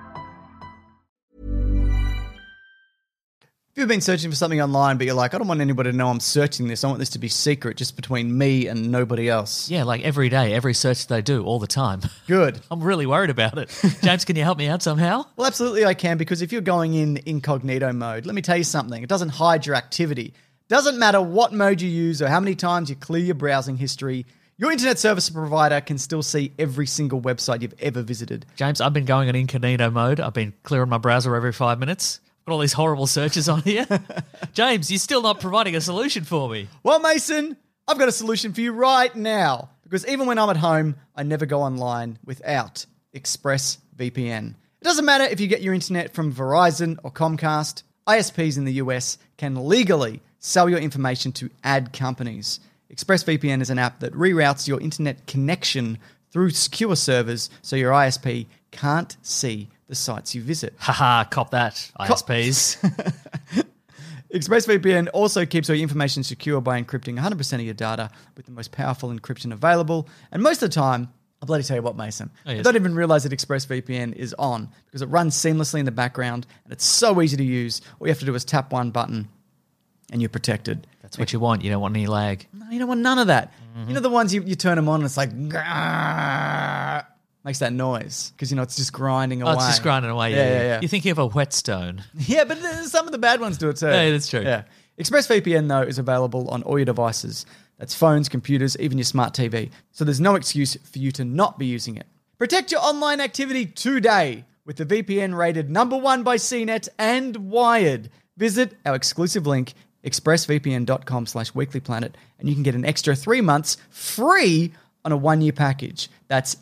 [SPEAKER 4] If you've been searching for something online, but you're like, I don't want anybody to know I'm searching this. I want this to be secret, just between me and nobody else.
[SPEAKER 6] Yeah, like every day, every search they do, all the time.
[SPEAKER 4] Good.
[SPEAKER 6] I'm really worried about it. James, can you help me out somehow?
[SPEAKER 4] Well, absolutely I can, because if you're going in incognito mode, let me tell you something. It doesn't hide your activity. Doesn't matter what mode you use or how many times you clear your browsing history, your internet service provider can still see every single website you've ever visited.
[SPEAKER 6] James, I've been going in incognito mode. I've been clearing my browser every five minutes. Got all these horrible searches on here. James, you're still not providing a solution for me.
[SPEAKER 4] Well, Mason, I've got a solution for you right now, because even when I'm at home, I never go online without ExpressVPN. It doesn't matter if you get your internet from Verizon or Comcast, I S Ps in the U S can legally sell your information to ad companies. ExpressVPN is an app that reroutes your internet connection through secure servers so your I S P can't see the sites you visit.
[SPEAKER 6] Haha, cop that, I S Ps.
[SPEAKER 4] ExpressVPN also keeps all your information secure by encrypting one hundred percent of your data with the most powerful encryption available. And most of the time, I'll bloody tell you what, Mason,
[SPEAKER 6] Oh, yes.
[SPEAKER 4] I don't even realize that ExpressVPN is on, because it runs seamlessly in the background and it's so easy to use. All you have to do is tap one button and you're protected.
[SPEAKER 6] That's what you want. You don't want any lag.
[SPEAKER 4] No, you don't want none of that. You know the ones you, you turn them on and it's like, grrrr, makes that noise because, you know, it's just grinding away.
[SPEAKER 6] Oh, it's just grinding away. Yeah,
[SPEAKER 4] Yeah,
[SPEAKER 6] yeah,
[SPEAKER 4] yeah, yeah.
[SPEAKER 6] You're thinking of a whetstone.
[SPEAKER 4] Yeah, but uh, some of the bad ones do it too.
[SPEAKER 6] Yeah, that's true.
[SPEAKER 4] Yeah. ExpressVPN, though, is available on all your devices. That's phones, computers, even your smart T V. So there's no excuse for you to not be using it. Protect your online activity today with the V P N rated number one by C net and Wired. Visit our exclusive link, expressvpn.com slash weeklyplanet, and you can get an extra three months free on a one-year package. That's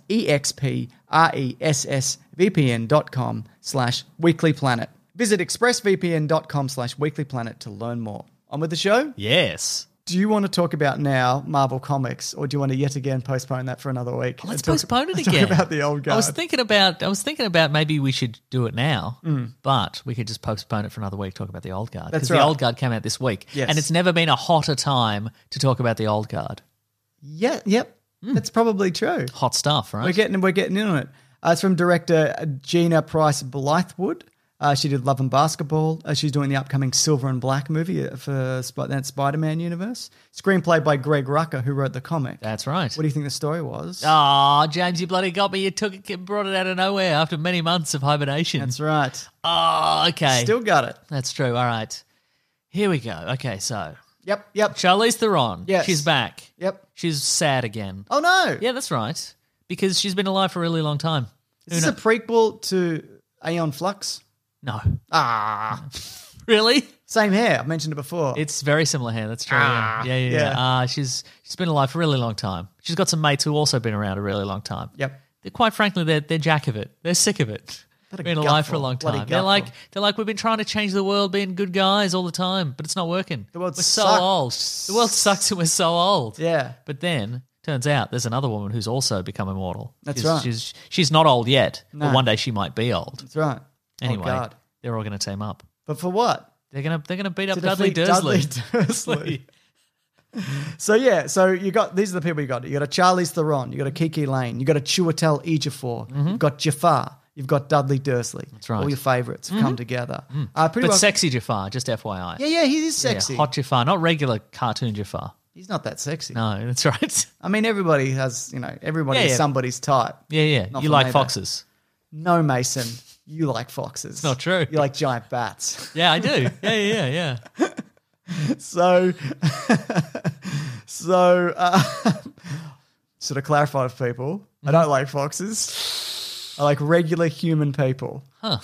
[SPEAKER 4] expressvpn.com slash weeklyplanet. Visit expressvpn.com slash weeklyplanet to learn more. On with the show?
[SPEAKER 6] Yes.
[SPEAKER 4] Do you want to talk about now Marvel Comics, or do you want to yet again postpone that for another week?
[SPEAKER 6] Let's
[SPEAKER 4] and talk-
[SPEAKER 6] postpone it
[SPEAKER 4] talk
[SPEAKER 6] again.
[SPEAKER 4] about the old guard.
[SPEAKER 6] I was thinking about. I was thinking about maybe we should do it now, but we could just postpone it for another week. Talk about the old guard.
[SPEAKER 4] That's
[SPEAKER 6] Because
[SPEAKER 4] right.
[SPEAKER 6] the old guard came out this week,
[SPEAKER 4] Yes.
[SPEAKER 6] and it's never been a hotter time to talk about the old guard.
[SPEAKER 4] Yeah, yep. That's probably true.
[SPEAKER 6] Hot stuff, right?
[SPEAKER 4] We're getting we're getting in on it. Uh, it's from director Gina Price Blythewood. Uh, she did Love and Basketball. Uh, she's doing the upcoming Silver and Black movie for Sp- that Spider-Man universe. Screenplay by Greg Rucka, who wrote the comic.
[SPEAKER 6] That's right.
[SPEAKER 4] What do you think the story was?
[SPEAKER 6] Oh, James, you bloody got me. You took it, brought it out of nowhere after many months of hibernation.
[SPEAKER 4] That's right.
[SPEAKER 6] Oh, okay.
[SPEAKER 4] Still got it.
[SPEAKER 6] That's true. All right. Here we go. Okay, so
[SPEAKER 4] Yep, yep,
[SPEAKER 6] Charlize Theron.
[SPEAKER 4] Yes.
[SPEAKER 6] She's back.
[SPEAKER 4] yep.
[SPEAKER 6] She's sad again.
[SPEAKER 4] Oh, no.
[SPEAKER 6] Yeah, that's right. Because she's been alive for a really long time.
[SPEAKER 4] Is this a prequel to Aeon Flux?
[SPEAKER 6] No.
[SPEAKER 4] Ah.
[SPEAKER 6] Really?
[SPEAKER 4] Same hair. I've mentioned it before.
[SPEAKER 6] It's very similar hair. That's true.
[SPEAKER 4] Ah,
[SPEAKER 6] yeah, yeah, yeah.
[SPEAKER 4] yeah.
[SPEAKER 6] yeah. Uh, she's she's been alive for a really long time. She's got some mates who also been around a really long time.
[SPEAKER 4] Yep.
[SPEAKER 6] They're, quite frankly, they're they're jack of it. They're sick of it.
[SPEAKER 4] What a
[SPEAKER 6] Been alive for a
[SPEAKER 4] gutful.
[SPEAKER 6] long
[SPEAKER 4] Bloody
[SPEAKER 6] time. They're like
[SPEAKER 4] gutful.
[SPEAKER 6] they're like we've been trying to change the world, being good guys all the time, but it's not working.
[SPEAKER 4] The world
[SPEAKER 6] we're so
[SPEAKER 4] sucks.
[SPEAKER 6] old. The world sucks, and we're so old.
[SPEAKER 4] Yeah.
[SPEAKER 6] But then turns out there's another woman who's also become immortal.
[SPEAKER 4] That's
[SPEAKER 6] she's,
[SPEAKER 4] right.
[SPEAKER 6] She's she's not old yet,
[SPEAKER 4] No.
[SPEAKER 6] but one day she might be old.
[SPEAKER 4] That's right.
[SPEAKER 6] Anyway,
[SPEAKER 4] Oh, God.
[SPEAKER 6] they're all going to team up.
[SPEAKER 4] But for what?
[SPEAKER 6] They're going to they're going to beat up
[SPEAKER 4] To
[SPEAKER 6] Dudley
[SPEAKER 4] defeat
[SPEAKER 6] Dursley.
[SPEAKER 4] Dudley Dursley. So yeah, so you got these are the people you got. You got a Charlize Theron, you got a Kiki Lane, you got a Chiwetel Ejiofor, you've got Jafar, you've got Dudley Dursley. That's
[SPEAKER 6] right.
[SPEAKER 4] All your favourites have come together. Uh, pretty
[SPEAKER 6] But
[SPEAKER 4] well,
[SPEAKER 6] sexy Jafar, just F Y I.
[SPEAKER 4] Yeah, yeah, he is
[SPEAKER 6] Yeah,
[SPEAKER 4] sexy.
[SPEAKER 6] hot Jafar, not regular cartoon Jafar.
[SPEAKER 4] He's not that sexy.
[SPEAKER 6] No, that's right.
[SPEAKER 4] I mean, everybody has, you know, everybody
[SPEAKER 6] Yeah,
[SPEAKER 4] is
[SPEAKER 6] yeah.
[SPEAKER 4] somebody's type.
[SPEAKER 6] Yeah, yeah.
[SPEAKER 4] Not
[SPEAKER 6] you
[SPEAKER 4] for
[SPEAKER 6] like
[SPEAKER 4] me,
[SPEAKER 6] foxes.
[SPEAKER 4] No, Mason, you like foxes. It's
[SPEAKER 6] not true.
[SPEAKER 4] You like giant bats.
[SPEAKER 6] Yeah, I do. Yeah, yeah, yeah, yeah.
[SPEAKER 4] So, so uh, sort of clarify for people, I don't like foxes. I like regular human people.
[SPEAKER 6] Huh.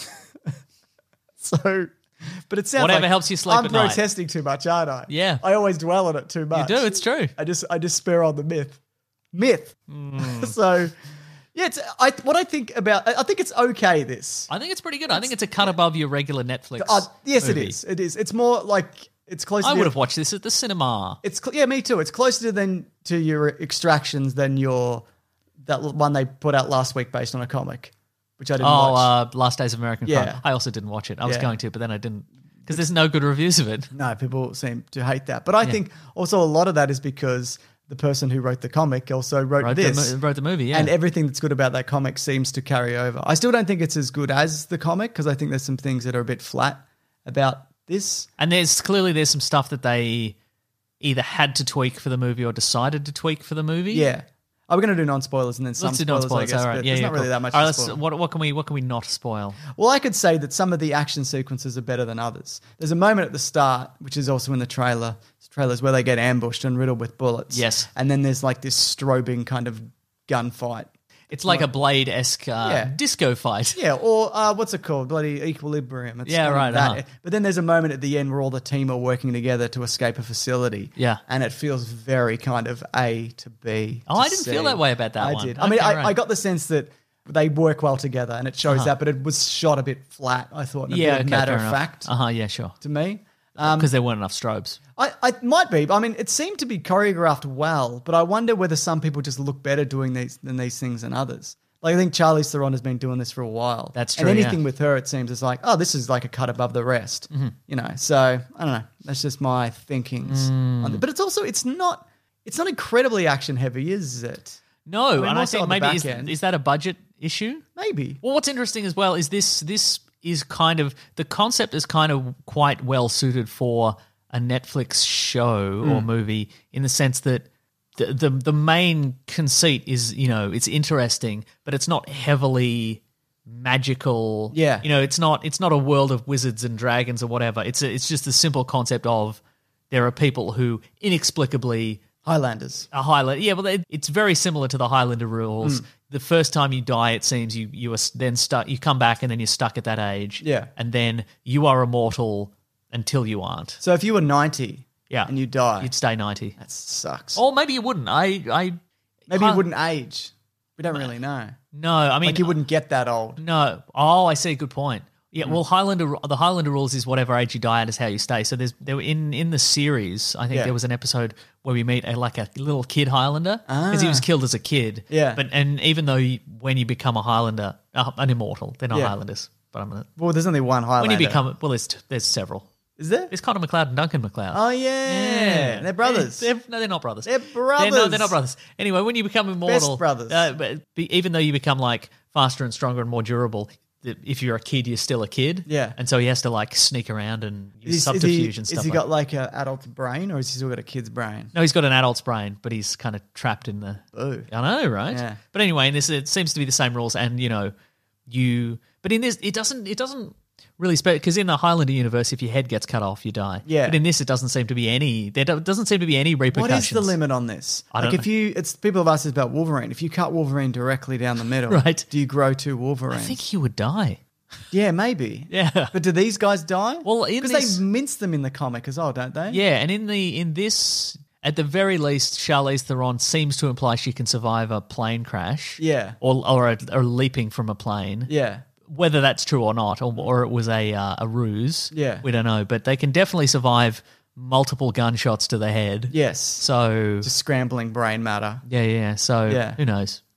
[SPEAKER 4] So, but it sounds
[SPEAKER 6] Whatever
[SPEAKER 4] like
[SPEAKER 6] helps you sleep
[SPEAKER 4] I'm
[SPEAKER 6] at night.
[SPEAKER 4] protesting too much, aren't I?
[SPEAKER 6] Yeah.
[SPEAKER 4] I always dwell on it too much.
[SPEAKER 6] You do, it's true.
[SPEAKER 4] I just I just spur on the myth. Myth.
[SPEAKER 6] Hmm.
[SPEAKER 4] So, yeah, it's I what I think about. I I think it's okay. This.
[SPEAKER 6] I think it's pretty good. I think it's a cut above your regular Netflix.
[SPEAKER 4] Uh, yes,
[SPEAKER 6] movie.
[SPEAKER 4] it is. It is. It's more like it's closer.
[SPEAKER 6] I
[SPEAKER 4] to
[SPEAKER 6] would have watched this at the cinema.
[SPEAKER 4] It's cl- yeah, me too. It's closer than to your Extractions than your that l- one they put out last week based on a comic, which I didn't
[SPEAKER 6] Oh,
[SPEAKER 4] watch.
[SPEAKER 6] uh, Last Days of American
[SPEAKER 4] Yeah.
[SPEAKER 6] Crime. I also didn't watch it. I was
[SPEAKER 4] Yeah.
[SPEAKER 6] going to, but then I didn't because there's no good reviews of it.
[SPEAKER 4] No, people seem to hate that. But I think also a lot of that is because the person who wrote the comic also wrote,
[SPEAKER 6] Wrote
[SPEAKER 4] this.
[SPEAKER 6] the, mo- wrote the movie, yeah.
[SPEAKER 4] And everything that's good about that comic seems to carry over. I still don't think it's as good as the comic because I think there's some things that are a bit flat about this.
[SPEAKER 6] And there's clearly there's some stuff that they either had to tweak for the movie or decided to tweak for the movie.
[SPEAKER 4] Yeah. Oh, we're going to do non-spoilers and then some
[SPEAKER 6] Let's do
[SPEAKER 4] spoilers,
[SPEAKER 6] non-spoilers.
[SPEAKER 4] I guess.
[SPEAKER 6] All right.
[SPEAKER 4] But
[SPEAKER 6] Yeah,
[SPEAKER 4] there's
[SPEAKER 6] yeah,
[SPEAKER 4] not really
[SPEAKER 6] cool.
[SPEAKER 4] that much
[SPEAKER 6] All right,
[SPEAKER 4] to
[SPEAKER 6] let's,
[SPEAKER 4] spoil.
[SPEAKER 6] what, what can we what can we not spoil?
[SPEAKER 4] Well, I could say that some of the action sequences are better than others. There's a moment at the start, which is also in the trailer, trailers where they get ambushed and riddled with bullets.
[SPEAKER 6] Yes.
[SPEAKER 4] And then there's like this strobing kind of gunfight.
[SPEAKER 6] It's like a Blade-esque uh,
[SPEAKER 4] Yeah.
[SPEAKER 6] disco fight.
[SPEAKER 4] Yeah, or uh, what's it called? Bloody Equilibrium. It's
[SPEAKER 6] Yeah,
[SPEAKER 4] kind of
[SPEAKER 6] right,
[SPEAKER 4] that.
[SPEAKER 6] uh-huh.
[SPEAKER 4] But then there's a moment at the end where all the team are working together to escape a facility.
[SPEAKER 6] Yeah.
[SPEAKER 4] And it feels very kind of A to B.
[SPEAKER 6] Oh,
[SPEAKER 4] to
[SPEAKER 6] I didn't feel
[SPEAKER 4] C.
[SPEAKER 6] that way about that
[SPEAKER 4] I
[SPEAKER 6] one.
[SPEAKER 4] did. I mean,
[SPEAKER 6] Okay,
[SPEAKER 4] I,
[SPEAKER 6] right.
[SPEAKER 4] I got the sense that they work well together and it shows
[SPEAKER 6] Uh-huh.
[SPEAKER 4] that, but it was shot a bit flat, I thought, and a
[SPEAKER 6] Yeah,
[SPEAKER 4] bit of
[SPEAKER 6] okay,
[SPEAKER 4] matter
[SPEAKER 6] fair
[SPEAKER 4] of
[SPEAKER 6] enough.
[SPEAKER 4] fact
[SPEAKER 6] Uh-huh, yeah, sure.
[SPEAKER 4] to me. Um,
[SPEAKER 6] Because there weren't enough strobes.
[SPEAKER 4] I, I might be. but I mean, it seemed to be choreographed well, but I wonder whether some people just look better doing these than these things than others. Like I think Charlize Theron has been doing this for a while.
[SPEAKER 6] That's
[SPEAKER 4] And
[SPEAKER 6] true,
[SPEAKER 4] anything
[SPEAKER 6] yeah.
[SPEAKER 4] with her, it seems, is like, oh, this is like a cut above the rest.
[SPEAKER 6] Mm-hmm.
[SPEAKER 4] You know, so I don't know. That's just my thinkings.
[SPEAKER 6] Mm.
[SPEAKER 4] On the, but it's also it's not it's not incredibly action heavy, is it?
[SPEAKER 6] No,
[SPEAKER 4] mean,
[SPEAKER 6] and I
[SPEAKER 4] more so
[SPEAKER 6] think
[SPEAKER 4] on the
[SPEAKER 6] maybe
[SPEAKER 4] back
[SPEAKER 6] is,
[SPEAKER 4] end.
[SPEAKER 6] is that a budget issue?
[SPEAKER 4] Maybe.
[SPEAKER 6] Well, what's interesting as well is this this is kind of the concept is kind of quite well suited for a Netflix show
[SPEAKER 4] Hmm.
[SPEAKER 6] or movie in the sense that the, the the main conceit is, you know, it's interesting, but it's not heavily magical.
[SPEAKER 4] Yeah.
[SPEAKER 6] You know, it's not it's not a world of wizards and dragons or whatever. It's a, it's just the simple concept of there are people who inexplicably
[SPEAKER 4] Highlanders.
[SPEAKER 6] a Highlander, yeah, well, it- it's very similar to the Highlander rules. The first time you die, it seems you you are s- then stuck. You come back and then you're stuck at that age.
[SPEAKER 4] Yeah.
[SPEAKER 6] and then you are immortal until you aren't.
[SPEAKER 4] So if you were ninety
[SPEAKER 6] Yeah,
[SPEAKER 4] and you die,
[SPEAKER 6] you'd stay ninety.
[SPEAKER 4] that sucks.
[SPEAKER 6] Or maybe you wouldn't. I, I
[SPEAKER 4] Maybe you
[SPEAKER 6] can't-
[SPEAKER 4] wouldn't age. We don't really know.
[SPEAKER 6] No, I mean,
[SPEAKER 4] Like you wouldn't get that old.
[SPEAKER 6] No. Oh, I see. Good point. Yeah. Well, Highlander. The Highlander rules is whatever age you die at is how you stay. So there's there in in the series. I think
[SPEAKER 4] Yeah.
[SPEAKER 6] there was an episode where we meet a, like a little kid Highlander because he was killed as a kid.
[SPEAKER 4] Yeah.
[SPEAKER 6] But and even though you, when you become a Highlander, uh, an immortal, they're not
[SPEAKER 4] Yeah.
[SPEAKER 6] Highlanders. But I'm gonna
[SPEAKER 4] Well, there's only one Highlander.
[SPEAKER 6] when you become well, there's there's several.
[SPEAKER 4] Is there?
[SPEAKER 6] There's Connor McLeod and Duncan McLeod.
[SPEAKER 4] Oh yeah, they're brothers.
[SPEAKER 6] They're, they're- no, they're not brothers.
[SPEAKER 4] They're
[SPEAKER 6] They're,
[SPEAKER 4] brothers.
[SPEAKER 6] no, they're not brothers. Anyway, when you become immortal,
[SPEAKER 4] brothers.
[SPEAKER 6] Uh, but be, even though you become like faster and stronger and more durable, th- if you're a kid, you're still a kid.
[SPEAKER 4] Yeah.
[SPEAKER 6] and so he has to like sneak around and use
[SPEAKER 4] Is, is
[SPEAKER 6] subterfuge
[SPEAKER 4] he,
[SPEAKER 6] and stuff.
[SPEAKER 4] has he
[SPEAKER 6] like
[SPEAKER 4] got like an adult brain, or has he still got a kid's brain?
[SPEAKER 6] No, he's got an adult's brain, but he's kind of trapped in the.
[SPEAKER 4] Ooh.
[SPEAKER 6] I know, right?
[SPEAKER 4] Yeah.
[SPEAKER 6] But anyway, in this it seems to be the same rules, and you know, you. But in this, it doesn't. It doesn't really because in the Highlander universe, if your head gets cut off, you die.
[SPEAKER 4] Yeah.
[SPEAKER 6] But in this, it doesn't seem to be any. There do- doesn't seem to be any
[SPEAKER 4] What
[SPEAKER 6] repercussions.
[SPEAKER 4] is the limit on this?
[SPEAKER 6] I
[SPEAKER 4] like
[SPEAKER 6] don't
[SPEAKER 4] if you, it's people have asked us about Wolverine. If you cut Wolverine directly down the middle,
[SPEAKER 6] Right.
[SPEAKER 4] Do you grow two Wolverines?
[SPEAKER 6] I think he would die.
[SPEAKER 4] yeah, maybe.
[SPEAKER 6] Yeah.
[SPEAKER 4] But do these guys die?
[SPEAKER 6] Well, in
[SPEAKER 4] because
[SPEAKER 6] this-
[SPEAKER 4] they mince them in the comic as well, don't they?
[SPEAKER 6] Yeah, and in the in this, at the very least, Charlize Theron seems to imply she can survive a plane crash.
[SPEAKER 4] Yeah.
[SPEAKER 6] or or, a, or leaping from a plane.
[SPEAKER 4] Yeah.
[SPEAKER 6] Whether that's true or not, or, or it was a uh, a ruse.
[SPEAKER 4] Yeah.
[SPEAKER 6] we don't know, but they can definitely survive multiple gunshots to the head.
[SPEAKER 4] Yes.
[SPEAKER 6] So
[SPEAKER 4] Just scrambling brain matter.
[SPEAKER 6] yeah, yeah. So
[SPEAKER 4] Yeah.
[SPEAKER 6] who knows?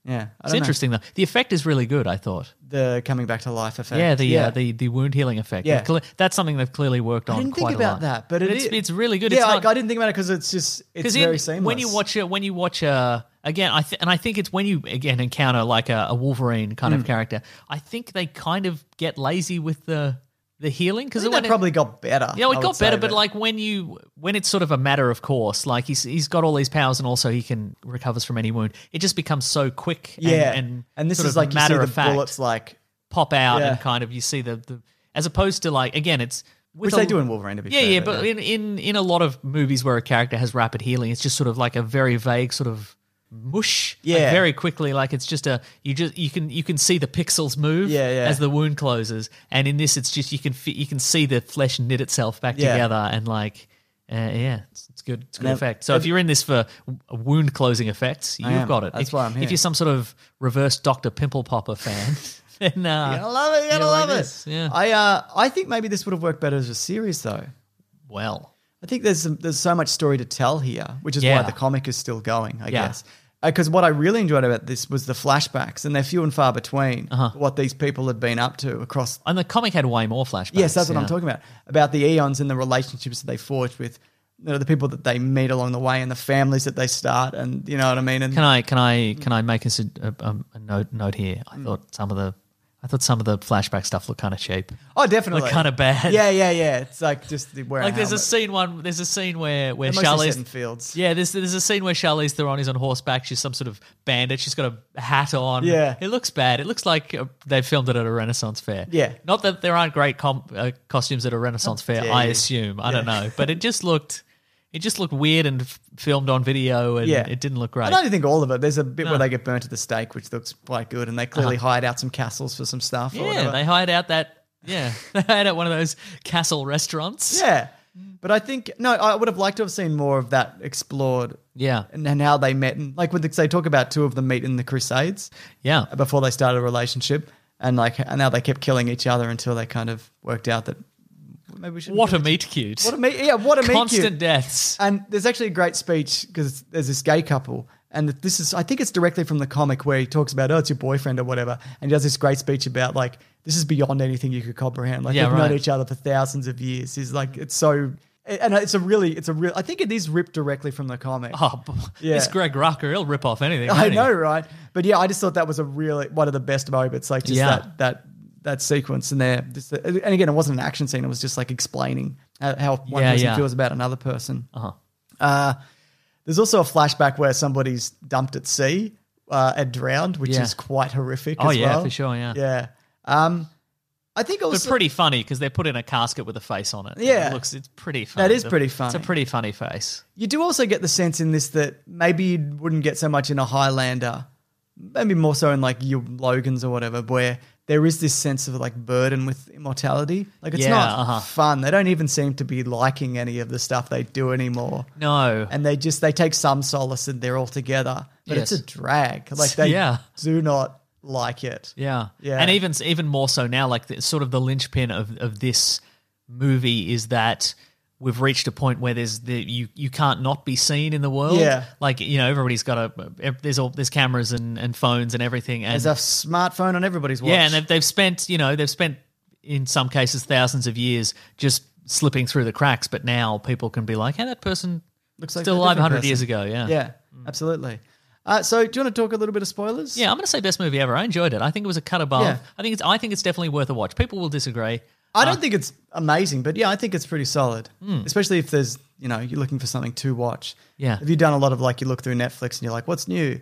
[SPEAKER 4] Yeah, I
[SPEAKER 6] It's
[SPEAKER 4] don't know.
[SPEAKER 6] interesting though. The effect is really good, I thought.
[SPEAKER 4] The coming back to life effect.
[SPEAKER 6] Yeah, the
[SPEAKER 4] yeah.
[SPEAKER 6] Uh, the the wound healing effect.
[SPEAKER 4] Yeah.
[SPEAKER 6] They've cle- that's something they've clearly worked on
[SPEAKER 4] I didn't
[SPEAKER 6] quite
[SPEAKER 4] think
[SPEAKER 6] a
[SPEAKER 4] about
[SPEAKER 6] lot.
[SPEAKER 4] that, but it
[SPEAKER 6] it's,
[SPEAKER 4] is-
[SPEAKER 6] it's really good.
[SPEAKER 4] Yeah,
[SPEAKER 6] it's
[SPEAKER 4] I,
[SPEAKER 6] not,
[SPEAKER 4] I didn't think about it because it's just it's
[SPEAKER 6] Because
[SPEAKER 4] very seamless.
[SPEAKER 6] when you watch it, when you watch a again, I th- and I think it's when you again encounter like a, a Wolverine kind
[SPEAKER 4] Mm.
[SPEAKER 6] of character. I think they kind of get lazy with the the healing
[SPEAKER 4] I
[SPEAKER 6] because
[SPEAKER 4] think that probably got better.
[SPEAKER 6] yeah, it
[SPEAKER 4] I
[SPEAKER 6] got
[SPEAKER 4] would say,
[SPEAKER 6] better. But like when you when it's sort of a matter of course, like he's he's got all these powers and also he can recovers from any wound. It just becomes so quick. And,
[SPEAKER 4] yeah,
[SPEAKER 6] and,
[SPEAKER 4] and this
[SPEAKER 6] sort
[SPEAKER 4] is
[SPEAKER 6] of
[SPEAKER 4] like you
[SPEAKER 6] matter
[SPEAKER 4] see the
[SPEAKER 6] of fact
[SPEAKER 4] bullets like
[SPEAKER 6] pop out
[SPEAKER 4] Yeah.
[SPEAKER 6] and kind of you see the, the as opposed to like again it's. With
[SPEAKER 4] which
[SPEAKER 6] a-
[SPEAKER 4] they do in Wolverine. To be
[SPEAKER 6] yeah,
[SPEAKER 4] fair,
[SPEAKER 6] yeah, but in, in in a lot of movies where a character has rapid healing, it's just sort of like a very vague sort of mush. Like
[SPEAKER 4] Yeah.
[SPEAKER 6] very quickly, like it's just a you just you can you can see the pixels move
[SPEAKER 4] Yeah, yeah.
[SPEAKER 6] as the wound closes, and in this, it's just you can fi- you can see the flesh knit itself back
[SPEAKER 4] Yeah.
[SPEAKER 6] together, and like uh, yeah, it's, it's good. It's a good
[SPEAKER 4] And
[SPEAKER 6] effect. So
[SPEAKER 4] have-
[SPEAKER 6] if you're in this for wound closing effects, you've
[SPEAKER 4] am.
[SPEAKER 6] got it.
[SPEAKER 4] That's
[SPEAKER 6] if,
[SPEAKER 4] why I'm here.
[SPEAKER 6] If you're some sort of reverse Doctor Pimple Popper fan, then uh,
[SPEAKER 4] You're gonna love it. You're gonna
[SPEAKER 6] you'll like
[SPEAKER 4] love
[SPEAKER 6] this,
[SPEAKER 4] it.
[SPEAKER 6] yeah.
[SPEAKER 4] I uh, I think maybe this would have worked better as a series though.
[SPEAKER 6] well.
[SPEAKER 4] I think there's some, there's so much story to tell here, which is
[SPEAKER 6] Yeah.
[SPEAKER 4] why the comic is still going. I
[SPEAKER 6] Yeah.
[SPEAKER 4] guess because what I really enjoyed about this was the flashbacks, and they're few and far between.
[SPEAKER 6] Uh-huh.
[SPEAKER 4] What these people had been up to across.
[SPEAKER 6] And the comic had way more flashbacks.
[SPEAKER 4] Yes, that's what I'm
[SPEAKER 6] yeah.
[SPEAKER 4] talking about. About the eons and the relationships that they forged with you know, the people that they meet along the way and the families that they start, and you know what I mean. And
[SPEAKER 6] Can I can I can I make a, s- a- a- a note note here? I
[SPEAKER 4] Mm.
[SPEAKER 6] thought some of the I thought some of the flashback stuff looked kind of cheap.
[SPEAKER 4] oh, definitely,
[SPEAKER 6] Look kinda bad.
[SPEAKER 4] Yeah, yeah, yeah. It's like just the wearing
[SPEAKER 6] Like there's a
[SPEAKER 4] helmet.
[SPEAKER 6] scene one there's a scene where where
[SPEAKER 4] They're mostly
[SPEAKER 6] Charlize
[SPEAKER 4] set in fields.
[SPEAKER 6] Yeah, there's there's a scene where Charlize Theron is on horseback. She's some sort of bandit. She's got a hat on.
[SPEAKER 4] Yeah.
[SPEAKER 6] it looks bad. It looks like uh, they filmed it at a Renaissance fair.
[SPEAKER 4] Yeah.
[SPEAKER 6] not that there aren't great com- uh, costumes at a Renaissance fair.
[SPEAKER 4] dare
[SPEAKER 6] I
[SPEAKER 4] you.
[SPEAKER 6] assume. I
[SPEAKER 4] Yeah.
[SPEAKER 6] don't know, but it just looked it just looked weird and f- filmed on video, and
[SPEAKER 4] Yeah.
[SPEAKER 6] it didn't look
[SPEAKER 4] I
[SPEAKER 6] great.
[SPEAKER 4] don't even think all of it. There's a bit
[SPEAKER 6] No.
[SPEAKER 4] where they get burnt at the stake, which looks quite good, and they clearly hired out some castles for some stuff. or
[SPEAKER 6] Yeah,
[SPEAKER 4] whatever.
[SPEAKER 6] they hired out that. Yeah, they hired out one of those castle restaurants.
[SPEAKER 4] Yeah. But I think, no, I would have liked to have seen more of that explored
[SPEAKER 6] yeah,
[SPEAKER 4] and, and how they met. And like when they talk about two of them meet in the Crusades
[SPEAKER 6] yeah.
[SPEAKER 4] before they started a relationship, and like and now they kept killing each other until they kind of worked out that maybe we should.
[SPEAKER 6] What a meet cute.
[SPEAKER 4] What a meet! Yeah, what a meet
[SPEAKER 6] Constant
[SPEAKER 4] cute.
[SPEAKER 6] deaths.
[SPEAKER 4] And there's actually a great speech because there's this gay couple, and this is, I think it's directly from the comic where he talks about, oh, it's your boyfriend or whatever, and he does this great speech about like this is beyond anything you could comprehend. Like
[SPEAKER 6] Yeah,
[SPEAKER 4] they've known
[SPEAKER 6] right.
[SPEAKER 4] each other for thousands of years. He's like, it's so, and it's a really, it's a real. I think it is ripped directly from the comic.
[SPEAKER 6] Oh, b-
[SPEAKER 4] Yeah.
[SPEAKER 6] it's Greg Rucker. He'll rip off anything.
[SPEAKER 4] I
[SPEAKER 6] won't he?
[SPEAKER 4] know, right? But yeah, I just thought that was a really one of the best moments. Like just
[SPEAKER 6] Yeah.
[SPEAKER 4] that that that sequence in there. Just, and again, it wasn't an action scene. It was just like explaining how, how one
[SPEAKER 6] Yeah,
[SPEAKER 4] person
[SPEAKER 6] yeah.
[SPEAKER 4] feels about another person.
[SPEAKER 6] Uh-huh.
[SPEAKER 4] Uh, there's also a flashback where somebody's dumped at sea uh, and drowned, which
[SPEAKER 6] Yeah.
[SPEAKER 4] is quite horrific.
[SPEAKER 6] Oh,
[SPEAKER 4] as
[SPEAKER 6] yeah,
[SPEAKER 4] well.
[SPEAKER 6] for sure, yeah.
[SPEAKER 4] yeah. Um, I think
[SPEAKER 6] But
[SPEAKER 4] also
[SPEAKER 6] pretty funny because they're put in a casket with a face on it.
[SPEAKER 4] Yeah.
[SPEAKER 6] It looks, it's pretty funny.
[SPEAKER 4] That is
[SPEAKER 6] The-
[SPEAKER 4] pretty
[SPEAKER 6] It's a
[SPEAKER 4] funny.
[SPEAKER 6] pretty funny face.
[SPEAKER 4] you do also get the sense in this that maybe you wouldn't get so much in a Highlander, maybe more so in like your Logans or whatever, where there is this sense of like burden with immortality. Like it's
[SPEAKER 6] Yeah,
[SPEAKER 4] not
[SPEAKER 6] uh-huh.
[SPEAKER 4] fun. They don't even seem to be liking any of the stuff they do anymore.
[SPEAKER 6] No.
[SPEAKER 4] And they just they take some solace in there all together, but
[SPEAKER 6] Yes.
[SPEAKER 4] it's a drag. Like they
[SPEAKER 6] Yeah.
[SPEAKER 4] do not like it.
[SPEAKER 6] Yeah,
[SPEAKER 4] Yeah.
[SPEAKER 6] and even even more so now. Like the, sort of the linchpin of of this movie is that we've reached a point where there's the you you can't not be seen in the world.
[SPEAKER 4] Yeah.
[SPEAKER 6] like you know everybody's got a there's all there's cameras and, and phones and everything. And
[SPEAKER 4] There's a smartphone on everybody's watch.
[SPEAKER 6] yeah, and they've they've spent you know they've spent in some cases thousands of years just slipping through the cracks. But now people can be like, hey, that person
[SPEAKER 4] Looks like
[SPEAKER 6] still
[SPEAKER 4] a
[SPEAKER 6] alive a
[SPEAKER 4] different
[SPEAKER 6] hundred years
[SPEAKER 4] person.
[SPEAKER 6] ago. Yeah,
[SPEAKER 4] Yeah, absolutely. Uh, so do you want to talk a little bit of spoilers?
[SPEAKER 6] Yeah, I'm going to say best movie ever. I enjoyed it. I think it was a cut above.
[SPEAKER 4] Yeah.
[SPEAKER 6] I think it's I think it's definitely worth a watch. People will disagree.
[SPEAKER 4] I don't think it's amazing, but yeah, I think it's pretty solid. Especially if there's, you know, you're looking for something to watch.
[SPEAKER 6] Yeah.
[SPEAKER 4] Have you done a lot of like you look through Netflix and you're like, what's new?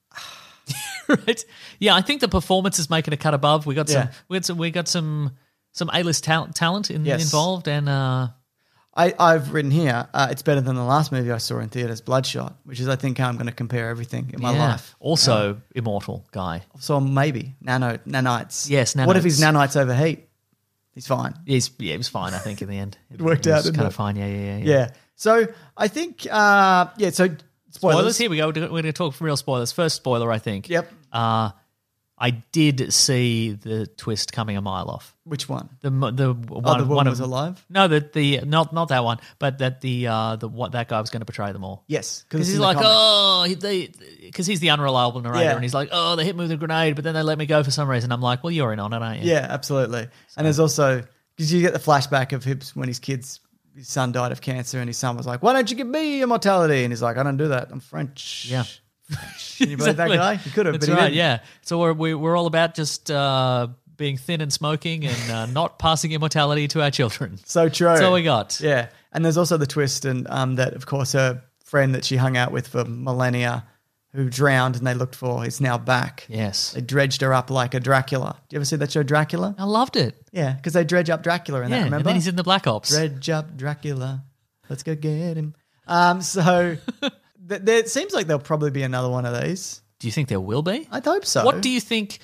[SPEAKER 6] Right? Yeah, I think the performance is making a cut above. We got some,
[SPEAKER 4] Yeah.
[SPEAKER 6] we got some, we got some, some A-list tal- talent in,
[SPEAKER 4] Yes.
[SPEAKER 6] involved, and uh,
[SPEAKER 4] I, I've written here, uh, it's better than the last movie I saw in theaters, Bloodshot, which is I think how I'm going to compare everything in my
[SPEAKER 6] yeah.
[SPEAKER 4] life.
[SPEAKER 6] Also, immortal guy.
[SPEAKER 4] So maybe nano nanites.
[SPEAKER 6] Yes,
[SPEAKER 4] What if his
[SPEAKER 6] nanites.
[SPEAKER 4] nanites overheat? He's fine.
[SPEAKER 6] He's, yeah, it was fine. I think in the end, it,
[SPEAKER 4] worked
[SPEAKER 6] it
[SPEAKER 4] out,
[SPEAKER 6] was
[SPEAKER 4] didn't
[SPEAKER 6] kind
[SPEAKER 4] it?
[SPEAKER 6] of fine. Yeah, yeah, yeah. yeah.
[SPEAKER 4] Yeah. So I think, uh, yeah. So spoilers.
[SPEAKER 6] Spoilers. Here we go. We're going to talk real spoilers. First spoiler, I think.
[SPEAKER 4] Yep.
[SPEAKER 6] Uh, I did see the twist coming a mile off.
[SPEAKER 4] Which one?
[SPEAKER 6] The mo- the one,
[SPEAKER 4] Oh, the woman
[SPEAKER 6] one
[SPEAKER 4] was
[SPEAKER 6] of,
[SPEAKER 4] alive?
[SPEAKER 6] No, that the not not that one, but that the uh the what that guy was going to betray them all.
[SPEAKER 4] Yes.
[SPEAKER 6] Because he's
[SPEAKER 4] in the
[SPEAKER 6] like,
[SPEAKER 4] comics.
[SPEAKER 6] oh, he- they, because he's the unreliable narrator,
[SPEAKER 4] Yeah.
[SPEAKER 6] and he's like, oh, they hit me with a grenade, but then they let me go for some reason. I'm like, well, you're in on it, aren't you?
[SPEAKER 4] Yeah, absolutely. And there's also, because you get the flashback of him when his kids, his son died of cancer, and his son was like, why don't you give me immortality? And he's like, I don't do that. I'm French.
[SPEAKER 6] Yeah.
[SPEAKER 4] Can you believe that
[SPEAKER 6] Exactly.
[SPEAKER 4] guy? He could have,
[SPEAKER 6] That's
[SPEAKER 4] but he
[SPEAKER 6] right.
[SPEAKER 4] didn't.
[SPEAKER 6] Yeah. So we're we, we're all about just uh, being thin and smoking and uh, not passing immortality to our children.
[SPEAKER 4] So true.
[SPEAKER 6] That's all we got.
[SPEAKER 4] Yeah. And there's also the twist and um, that, of course, her friend that she hung out with for millennia who drowned and they looked for is now back.
[SPEAKER 6] Yes.
[SPEAKER 4] They dredged her up like a Dracula. Do you ever see that show Dracula?
[SPEAKER 6] I loved it.
[SPEAKER 4] Yeah, because they dredge up Dracula in
[SPEAKER 6] Yeah.
[SPEAKER 4] that, remember?
[SPEAKER 6] And then he's in the Black Ops.
[SPEAKER 4] Dredge up Dracula. Let's go get him. Um, so th- there, it seems like there'll probably be another one of these.
[SPEAKER 6] Do you think there will be?
[SPEAKER 4] I'd hope so.
[SPEAKER 6] What do you think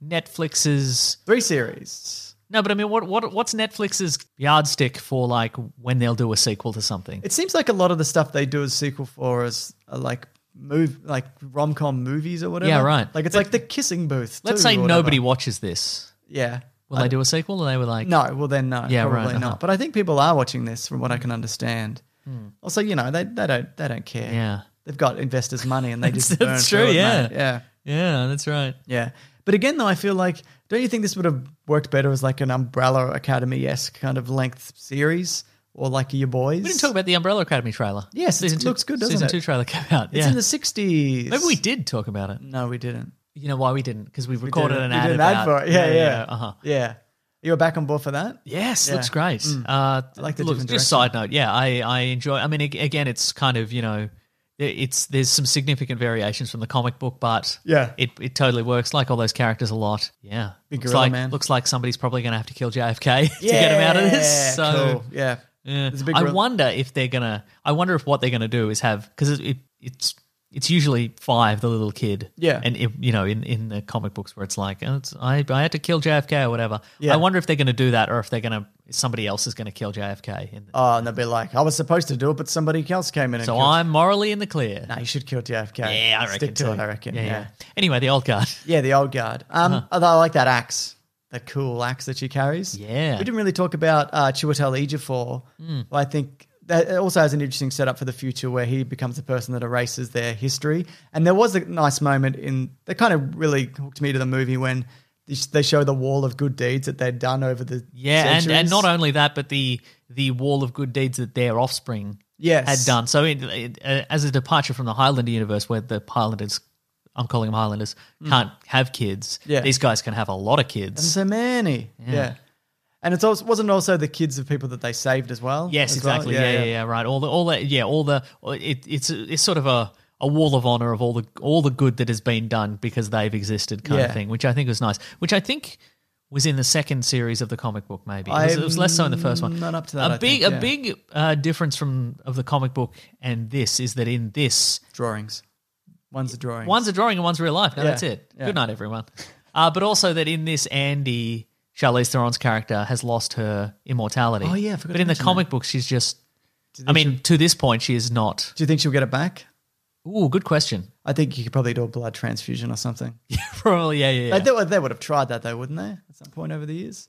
[SPEAKER 6] Netflix's
[SPEAKER 4] Three series.
[SPEAKER 6] No, but I mean, what what what's Netflix's yardstick for like when they'll do a sequel to something?
[SPEAKER 4] It seems like a lot of the stuff they do as sequel for is uh, like move like rom com movies or whatever.
[SPEAKER 6] Yeah, right.
[SPEAKER 4] Like it's like the Kissing Booth.
[SPEAKER 6] Let's
[SPEAKER 4] too,
[SPEAKER 6] say
[SPEAKER 4] or whatever.
[SPEAKER 6] nobody watches this.
[SPEAKER 4] Yeah.
[SPEAKER 6] Will they do a sequel? Or they were like,
[SPEAKER 4] No, well then no,
[SPEAKER 6] Yeah,
[SPEAKER 4] probably
[SPEAKER 6] right, uh-huh.
[SPEAKER 4] not. But I think people are watching this from what I can understand. Also, you know, they they don't they don't care.
[SPEAKER 6] Yeah.
[SPEAKER 4] They've got investors' money and they
[SPEAKER 6] That's-
[SPEAKER 4] just burn
[SPEAKER 6] that's
[SPEAKER 4] through
[SPEAKER 6] true,
[SPEAKER 4] it,
[SPEAKER 6] yeah.
[SPEAKER 4] mate. Yeah.
[SPEAKER 6] yeah, that's right.
[SPEAKER 4] Yeah. But again, though, I feel like, don't you think this would have worked better as like an Umbrella Academy-esque kind of length series or like Your Boys?
[SPEAKER 6] We didn't talk about the Umbrella Academy trailer.
[SPEAKER 4] Yes, it
[SPEAKER 6] season two,
[SPEAKER 4] looks good, doesn't
[SPEAKER 6] season
[SPEAKER 4] it?
[SPEAKER 6] two trailer came out.
[SPEAKER 4] It's
[SPEAKER 6] yeah.
[SPEAKER 4] in the sixties.
[SPEAKER 6] Maybe we did talk about it.
[SPEAKER 4] No, we didn't.
[SPEAKER 6] You know why we didn't? Because we
[SPEAKER 4] We
[SPEAKER 6] recorded
[SPEAKER 4] did
[SPEAKER 6] an
[SPEAKER 4] we
[SPEAKER 6] ad
[SPEAKER 4] did an
[SPEAKER 6] about
[SPEAKER 4] ad for it. Yeah, yeah.
[SPEAKER 6] Uh-huh.
[SPEAKER 4] Yeah. You were back on board for that?
[SPEAKER 6] Yes,
[SPEAKER 4] Yeah.
[SPEAKER 6] looks great.
[SPEAKER 4] Mm.
[SPEAKER 6] Uh,
[SPEAKER 4] I like the
[SPEAKER 6] look,
[SPEAKER 4] different
[SPEAKER 6] just
[SPEAKER 4] direction.
[SPEAKER 6] side note, yeah, I, I enjoy. I mean, ag- again, it's kind of you know, it's there's some significant variations from the comic book, but
[SPEAKER 4] Yeah.
[SPEAKER 6] it it totally works. Like all those characters a lot. Yeah,
[SPEAKER 4] Big
[SPEAKER 6] looks
[SPEAKER 4] gorilla
[SPEAKER 6] like,
[SPEAKER 4] man.
[SPEAKER 6] Looks like somebody's probably going to have to kill J F K to get him out of this. So
[SPEAKER 4] cool. Yeah.
[SPEAKER 6] yeah.
[SPEAKER 4] There's a big
[SPEAKER 6] I
[SPEAKER 4] gorilla-
[SPEAKER 6] wonder if they're gonna. I wonder if what they're gonna do is have because it, it it's. It's usually five, the little kid.
[SPEAKER 4] Yeah.
[SPEAKER 6] And, if, you know, in, in the comic books where it's like, oh, it's, I, I had to kill J F K or whatever.
[SPEAKER 4] Yeah.
[SPEAKER 6] I wonder if they're going to do that or if they're going to, somebody else is going to kill J F K. In the,
[SPEAKER 4] Oh, and they'll be like, I was supposed to do it, but somebody else came in and
[SPEAKER 6] so
[SPEAKER 4] killed
[SPEAKER 6] I'm morally in the clear.
[SPEAKER 4] No, you should kill J F K.
[SPEAKER 6] Yeah, I reckon
[SPEAKER 4] Stick to
[SPEAKER 6] too.
[SPEAKER 4] it, I reckon.
[SPEAKER 6] Yeah,
[SPEAKER 4] Yeah.
[SPEAKER 6] yeah. Anyway, the old guard.
[SPEAKER 4] Yeah, the old guard. Um,
[SPEAKER 6] Uh-huh.
[SPEAKER 4] although I like that axe, that cool axe that she carries.
[SPEAKER 6] Yeah.
[SPEAKER 4] We didn't really talk about uh, Chiwetel Ejiofor.
[SPEAKER 6] Mm.
[SPEAKER 4] But I think that it also has an interesting setup for the future where he becomes the person that erases their history. And there was a nice moment in that kind of really hooked me to the movie when they show the wall of good deeds that they'd done over the
[SPEAKER 6] Yeah, and, and
[SPEAKER 4] centuries.
[SPEAKER 6] not only that, but the the wall of good deeds that their offspring
[SPEAKER 4] Yes.
[SPEAKER 6] had done. So, it, it, uh, as a departure from the Highlander universe, where the Highlanders, I'm calling them Highlanders, can't have kids,
[SPEAKER 4] Mm. Yeah.
[SPEAKER 6] these guys can have a lot of
[SPEAKER 4] And
[SPEAKER 6] kids.
[SPEAKER 4] so many. Yeah. And it's also wasn't also the kids of people that they saved as well.
[SPEAKER 6] Yes,
[SPEAKER 4] as well?
[SPEAKER 6] exactly. Yeah, yeah, yeah, right. All the, all the, yeah, all the. It, it's it's sort of a, a wall of honor of all the all the good that has been done because they've existed, kind
[SPEAKER 4] Yeah.
[SPEAKER 6] of thing. Which I think was nice. Which I think was in the second series of the comic book. Maybe it was, it was less so in the first one.
[SPEAKER 4] I'm not up to that,
[SPEAKER 6] A
[SPEAKER 4] I
[SPEAKER 6] big
[SPEAKER 4] think, yeah.
[SPEAKER 6] a big uh, difference from of the comic book and this is that in this
[SPEAKER 4] Drawings. One's a drawing.
[SPEAKER 6] one's a drawing and one's real life. No,
[SPEAKER 4] Yeah,
[SPEAKER 6] that's it.
[SPEAKER 4] yeah.
[SPEAKER 6] Good night, everyone. Uh, but also that in this, Andy, Charlize Theron's character, has lost her immortality.
[SPEAKER 4] Oh, yeah, I forgot
[SPEAKER 6] But
[SPEAKER 4] to
[SPEAKER 6] in the
[SPEAKER 4] mention
[SPEAKER 6] comic
[SPEAKER 4] that.
[SPEAKER 6] book, she's just.
[SPEAKER 4] Do you
[SPEAKER 6] I
[SPEAKER 4] think
[SPEAKER 6] mean, to this point, she is not.
[SPEAKER 4] Do you think she'll get it back?
[SPEAKER 6] Ooh, good question.
[SPEAKER 4] I think you could probably do a blood transfusion or something.
[SPEAKER 6] Probably, yeah, yeah, yeah.
[SPEAKER 4] They, they would have tried that though, wouldn't they? At some point over the years.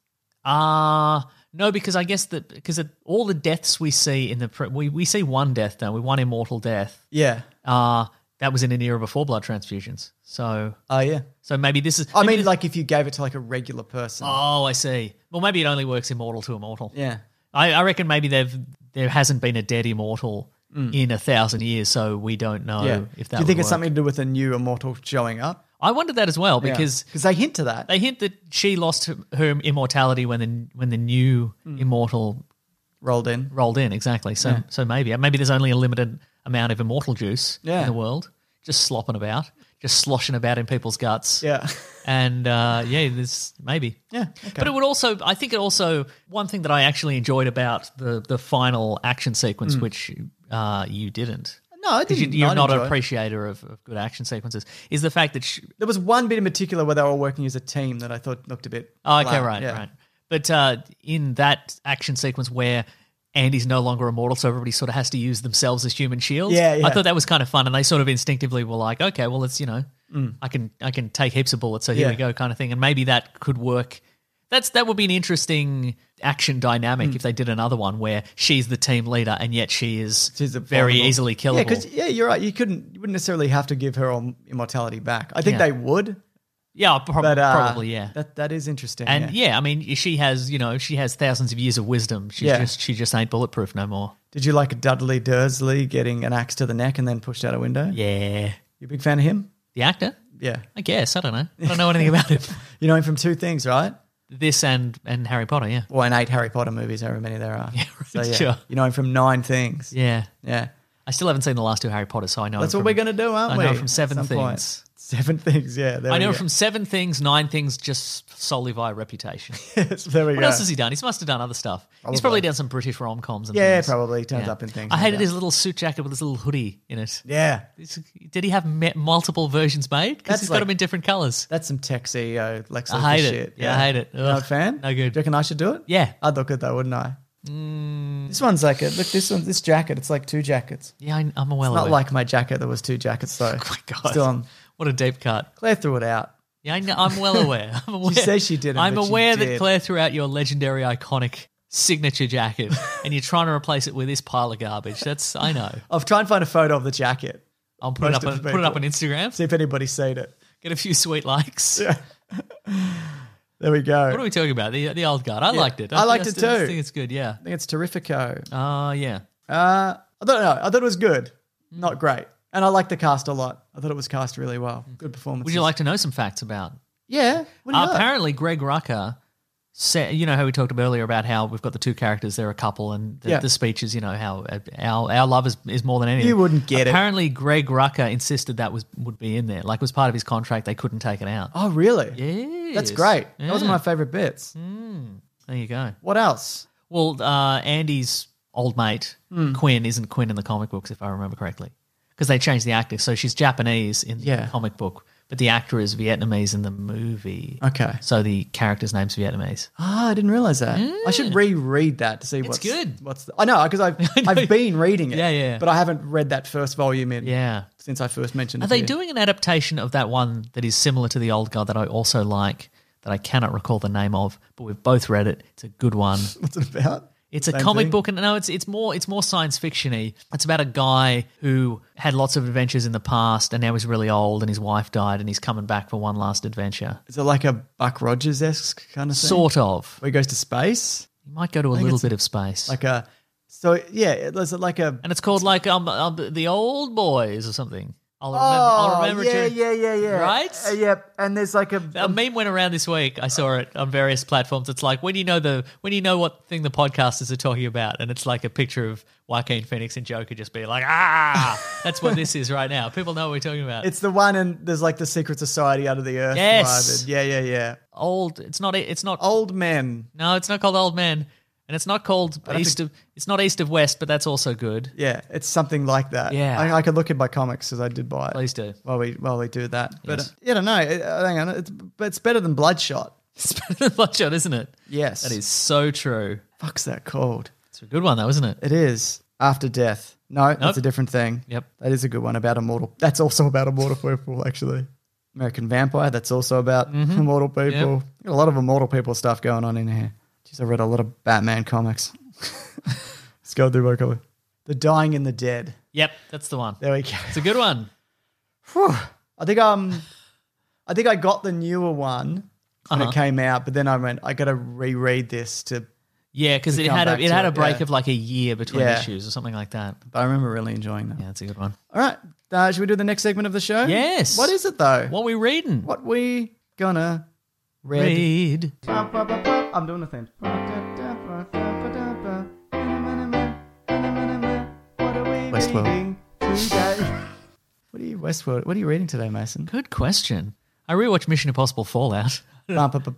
[SPEAKER 6] Uh no, because I guess that because it, all the deaths we see in the pre- we we see one death now, we one immortal death.
[SPEAKER 4] Yeah.
[SPEAKER 6] Uh that was in an era before blood transfusions. So
[SPEAKER 4] Oh yeah.
[SPEAKER 6] so maybe this is.
[SPEAKER 4] I
[SPEAKER 6] maybe
[SPEAKER 4] mean,
[SPEAKER 6] this-
[SPEAKER 4] like if you gave it to like a regular person.
[SPEAKER 6] Oh, I see. Well, maybe it only works immortal to immortal.
[SPEAKER 4] Yeah.
[SPEAKER 6] I, I reckon maybe they've there hasn't been a dead immortal in a thousand years, so we don't know
[SPEAKER 4] Mm. yeah.
[SPEAKER 6] if that.
[SPEAKER 4] do you think
[SPEAKER 6] would
[SPEAKER 4] it's
[SPEAKER 6] work.
[SPEAKER 4] something to do with a new immortal showing up?
[SPEAKER 6] I wondered that as well because
[SPEAKER 4] because they hint to that.
[SPEAKER 6] they hint that she lost her, her immortality when the when the new immortal
[SPEAKER 4] rolled in.
[SPEAKER 6] rolled in. Exactly. So
[SPEAKER 4] Yeah.
[SPEAKER 6] so maybe maybe there's only a limited amount of immortal juice
[SPEAKER 4] Yeah.
[SPEAKER 6] in the world, just slopping about, just sloshing about in people's guts.
[SPEAKER 4] Yeah.
[SPEAKER 6] And uh, yeah, there's maybe.
[SPEAKER 4] Yeah. Okay.
[SPEAKER 6] But it would also, I think it also, one thing that I actually enjoyed about the the final action sequence, which uh, you didn't.
[SPEAKER 4] no, I
[SPEAKER 6] Because
[SPEAKER 4] didn't.
[SPEAKER 6] you, you're
[SPEAKER 4] I'd
[SPEAKER 6] not an
[SPEAKER 4] enjoy it.
[SPEAKER 6] appreciator of, of good action sequences, is the fact that. Sh-
[SPEAKER 4] There was one bit in particular where they were working as a team that I thought looked a bit.
[SPEAKER 6] oh, okay,
[SPEAKER 4] flat.
[SPEAKER 6] right,
[SPEAKER 4] Yeah.
[SPEAKER 6] right. But uh, in that action sequence where Andy's no longer immortal, so everybody sort of has to use themselves as human shields.
[SPEAKER 4] Yeah, yeah.
[SPEAKER 6] I thought that was kind of fun, and they sort of instinctively were like, okay, well, let's, you know, I can I can take heaps of bullets, so here
[SPEAKER 4] Yeah.
[SPEAKER 6] we go kind of thing. And maybe that could work. That's That would be an interesting action dynamic if they did another one where she's the team leader and yet she is
[SPEAKER 4] She's a
[SPEAKER 6] very
[SPEAKER 4] vulnerable-
[SPEAKER 6] easily killable.
[SPEAKER 4] Yeah, because yeah, you're right. You couldn't, you wouldn't necessarily have to give her all immortality back. I think
[SPEAKER 6] Yeah.
[SPEAKER 4] they would,
[SPEAKER 6] Yeah, prob-
[SPEAKER 4] but uh,
[SPEAKER 6] probably, yeah.
[SPEAKER 4] That that is interesting.
[SPEAKER 6] And yeah. I mean, she has, you know, she has thousands of years of wisdom. She's
[SPEAKER 4] Yeah.
[SPEAKER 6] just she just ain't bulletproof no more.
[SPEAKER 4] Did you like Dudley Dursley getting an axe to the neck and then pushed out a window?
[SPEAKER 6] Yeah.
[SPEAKER 4] You a big fan of him?
[SPEAKER 6] The actor?
[SPEAKER 4] Yeah.
[SPEAKER 6] I guess. I don't know. I don't know anything about him.
[SPEAKER 4] You know him from two things, right?
[SPEAKER 6] This and and Harry Potter, yeah.
[SPEAKER 4] Well, in eight Harry Potter movies, however many there are.
[SPEAKER 6] Yeah, right,
[SPEAKER 4] So,
[SPEAKER 6] sure.
[SPEAKER 4] You know him from nine things.
[SPEAKER 6] Yeah.
[SPEAKER 4] Yeah.
[SPEAKER 6] I still haven't seen the last two Harry Potter, so I know
[SPEAKER 4] That's
[SPEAKER 6] him
[SPEAKER 4] what
[SPEAKER 6] from-
[SPEAKER 4] we're going to do, aren't
[SPEAKER 6] I
[SPEAKER 4] we?
[SPEAKER 6] know from Seven
[SPEAKER 4] At some point.
[SPEAKER 6] Things.
[SPEAKER 4] Seven things, yeah. There
[SPEAKER 6] I
[SPEAKER 4] we
[SPEAKER 6] know
[SPEAKER 4] go.
[SPEAKER 6] from Seven Things, Nine Things, just solely via reputation.
[SPEAKER 4] Yes, there we
[SPEAKER 6] What
[SPEAKER 4] go.
[SPEAKER 6] else has he done? He must have done other stuff. He's
[SPEAKER 4] Probably.
[SPEAKER 6] probably done some British rom-coms and
[SPEAKER 4] Yeah,
[SPEAKER 6] things.
[SPEAKER 4] probably. Turns up in things,
[SPEAKER 6] I
[SPEAKER 4] no
[SPEAKER 6] hated
[SPEAKER 4] doubt.
[SPEAKER 6] his little suit jacket with his little hoodie in it.
[SPEAKER 4] Yeah.
[SPEAKER 6] Is- Did he have me- multiple versions made? Because
[SPEAKER 4] That's
[SPEAKER 6] he's
[SPEAKER 4] like-
[SPEAKER 6] got them in different colours.
[SPEAKER 4] That's some tech C E O Lex Luthor
[SPEAKER 6] I hate it.
[SPEAKER 4] shit.
[SPEAKER 6] Yeah, I hate it.
[SPEAKER 4] You're not a
[SPEAKER 6] Ugh.
[SPEAKER 4] fan?
[SPEAKER 6] No good.
[SPEAKER 4] Do you reckon I should do it?
[SPEAKER 6] Yeah.
[SPEAKER 4] I'd look at that, wouldn't I?
[SPEAKER 6] Mm.
[SPEAKER 4] This one's like a look. This one, this jacket. It's like two jackets.
[SPEAKER 6] Yeah, I, I'm well
[SPEAKER 4] It's not
[SPEAKER 6] aware.
[SPEAKER 4] like my jacket that was two jackets though.
[SPEAKER 6] Oh my God.
[SPEAKER 4] Still on.
[SPEAKER 6] What a deep cut.
[SPEAKER 4] Claire threw it out.
[SPEAKER 6] Yeah, I know, I'm well aware. I'm aware.
[SPEAKER 4] says she didn't,
[SPEAKER 6] I'm
[SPEAKER 4] but she
[SPEAKER 6] aware that
[SPEAKER 4] did.
[SPEAKER 6] Claire threw out your legendary, iconic signature jacket, and you're trying to replace it with this pile of garbage. That's I know.
[SPEAKER 4] I'll try and find a photo of the jacket.
[SPEAKER 6] I'll put it
[SPEAKER 4] Post
[SPEAKER 6] up.
[SPEAKER 4] it
[SPEAKER 6] On,
[SPEAKER 4] for
[SPEAKER 6] put it up on
[SPEAKER 4] people.
[SPEAKER 6] Instagram.
[SPEAKER 4] See if anybody's seen it.
[SPEAKER 6] Get a few sweet likes.
[SPEAKER 4] Yeah. There we go.
[SPEAKER 6] What are we talking about? The the old guard. I
[SPEAKER 4] Yeah.
[SPEAKER 6] liked it.
[SPEAKER 4] I liked
[SPEAKER 6] think
[SPEAKER 4] it
[SPEAKER 6] I
[SPEAKER 4] too.
[SPEAKER 6] think it's good. Yeah.
[SPEAKER 4] I think it's Terrifico.
[SPEAKER 6] Uh yeah.
[SPEAKER 4] Uh, I don't know. I thought it was good, not great, and I liked the cast a lot. I thought it was cast really well. Good performance.
[SPEAKER 6] Would you like to know some facts about?
[SPEAKER 4] Yeah. What do you
[SPEAKER 6] Uh,
[SPEAKER 4] got?
[SPEAKER 6] apparently, Greg Rucka said, you know how we talked about earlier about how we've got the two characters, they're a couple, and the,
[SPEAKER 4] Yeah.
[SPEAKER 6] the speeches, you know, how uh, our our love is, is more than anything.
[SPEAKER 4] You wouldn't get it.
[SPEAKER 6] Apparently, Greg Rucka insisted that was would be in there, like was part of his contract. They couldn't take it out.
[SPEAKER 4] Oh, really?
[SPEAKER 6] Yes.
[SPEAKER 4] That's great. That was one
[SPEAKER 6] Yeah.
[SPEAKER 4] of my favorite bits.
[SPEAKER 6] There you go.
[SPEAKER 4] What else?
[SPEAKER 6] Well, uh, Andy's old mate
[SPEAKER 4] Hmm.
[SPEAKER 6] Quinn isn't Quinn in the comic books, if I remember correctly, because they changed the actor. So she's Japanese in
[SPEAKER 4] Yeah.
[SPEAKER 6] the comic book, but the actor is Vietnamese in the movie.
[SPEAKER 4] Okay.
[SPEAKER 6] So the character's name's Vietnamese.
[SPEAKER 4] Ah, I didn't realize that. I should reread that to see
[SPEAKER 6] It's
[SPEAKER 4] what's
[SPEAKER 6] good.
[SPEAKER 4] What's the, I know because I've I've been reading it.
[SPEAKER 6] Yeah, yeah.
[SPEAKER 4] But I haven't read that first volume in.
[SPEAKER 6] Yeah.
[SPEAKER 4] Since I first mentioned.
[SPEAKER 6] Are
[SPEAKER 4] it
[SPEAKER 6] they
[SPEAKER 4] to you.
[SPEAKER 6] doing an adaptation of that one that is similar to the old guy that I also like, that I cannot recall the name of, but we've both read it. It's a good one.
[SPEAKER 4] What's it about?
[SPEAKER 6] It's a
[SPEAKER 4] Same
[SPEAKER 6] comic
[SPEAKER 4] thing?
[SPEAKER 6] book, and no, it's it's more it's more science fiction-y. It's about a guy who had lots of adventures in the past, and now he's really old, and his wife died, and he's coming back for one last adventure.
[SPEAKER 4] Is it like a Buck Rogers esque kind of thing?
[SPEAKER 6] Sort of.
[SPEAKER 4] Where he goes to space,
[SPEAKER 6] You might go to a
[SPEAKER 4] think
[SPEAKER 6] little
[SPEAKER 4] it's
[SPEAKER 6] bit of space,
[SPEAKER 4] like a. So yeah, is it like a?
[SPEAKER 6] and it's called like um, um the old boys or something. I'll remember.
[SPEAKER 4] Oh,
[SPEAKER 6] I'll remember.
[SPEAKER 4] yeah,
[SPEAKER 6] during-
[SPEAKER 4] yeah, yeah, yeah.
[SPEAKER 6] Right?
[SPEAKER 4] Uh, yep. And there's like a.
[SPEAKER 6] A meme went around this week. I saw it on various platforms. It's like when you know the when you know what thing the podcasters are talking about, and it's like a picture of Joaquin Phoenix and Joker just being like, ah, that's what this is right now. People know what we're talking about.
[SPEAKER 4] It's the one, and there's like the Secret Society under the earth.
[SPEAKER 6] Yes.
[SPEAKER 4] vibe. Yeah, yeah, yeah.
[SPEAKER 6] old. It's not. It's not.
[SPEAKER 4] Old men.
[SPEAKER 6] No, it's not called Old Men, and it's not called
[SPEAKER 4] don't
[SPEAKER 6] East of. It's not East of West, but that's also good.
[SPEAKER 4] Yeah, it's something like that.
[SPEAKER 6] Yeah.
[SPEAKER 4] I, I could look in my comics because I did buy it.
[SPEAKER 6] Please do.
[SPEAKER 4] While we while we do that, but
[SPEAKER 6] Yes.
[SPEAKER 4] uh, yeah, I don't know. Uh, hang on, it's but it's better than Bloodshot.
[SPEAKER 6] It's better than Bloodshot, isn't it?
[SPEAKER 4] Yes,
[SPEAKER 6] That is so true.
[SPEAKER 4] Fuck's that called?
[SPEAKER 6] It's a good one, though, isn't it?
[SPEAKER 4] It is After Death. No,
[SPEAKER 6] Nope.
[SPEAKER 4] that's a different thing.
[SPEAKER 6] Yep.
[SPEAKER 4] That is a good one about immortal. That's also about immortal people, actually. American Vampire. That's also about immortal people. Got a lot of immortal people stuff going on in here. Jeez, I read a lot of Batman comics. Let's go through my comic. The Dying in the Dead.
[SPEAKER 6] Yep, that's the one.
[SPEAKER 4] There we go.
[SPEAKER 6] It's a good one.
[SPEAKER 4] Whew. I think um, I think I got the newer one when
[SPEAKER 6] Uh-huh.
[SPEAKER 4] it came out, but then I went, I got to reread this to.
[SPEAKER 6] Yeah, because
[SPEAKER 4] To
[SPEAKER 6] it
[SPEAKER 4] come
[SPEAKER 6] had a
[SPEAKER 4] back
[SPEAKER 6] it
[SPEAKER 4] to
[SPEAKER 6] had a
[SPEAKER 4] it,
[SPEAKER 6] break
[SPEAKER 4] yeah.
[SPEAKER 6] of like a year between
[SPEAKER 4] Yeah.
[SPEAKER 6] issues or something like that.
[SPEAKER 4] But I remember really enjoying that.
[SPEAKER 6] Yeah, that's a good one.
[SPEAKER 4] All right, uh, should we do the next segment of the show?
[SPEAKER 6] Yes.
[SPEAKER 4] What is it though?
[SPEAKER 6] What we reading?
[SPEAKER 4] What we gonna read?
[SPEAKER 6] Read.
[SPEAKER 4] I'm doing the thing. What are we
[SPEAKER 6] Westworld.
[SPEAKER 4] reading today? What are you Westworld? What are you reading today, Mason?
[SPEAKER 6] Good question. I rewatched Mission Impossible Fallout.
[SPEAKER 4] Exactly.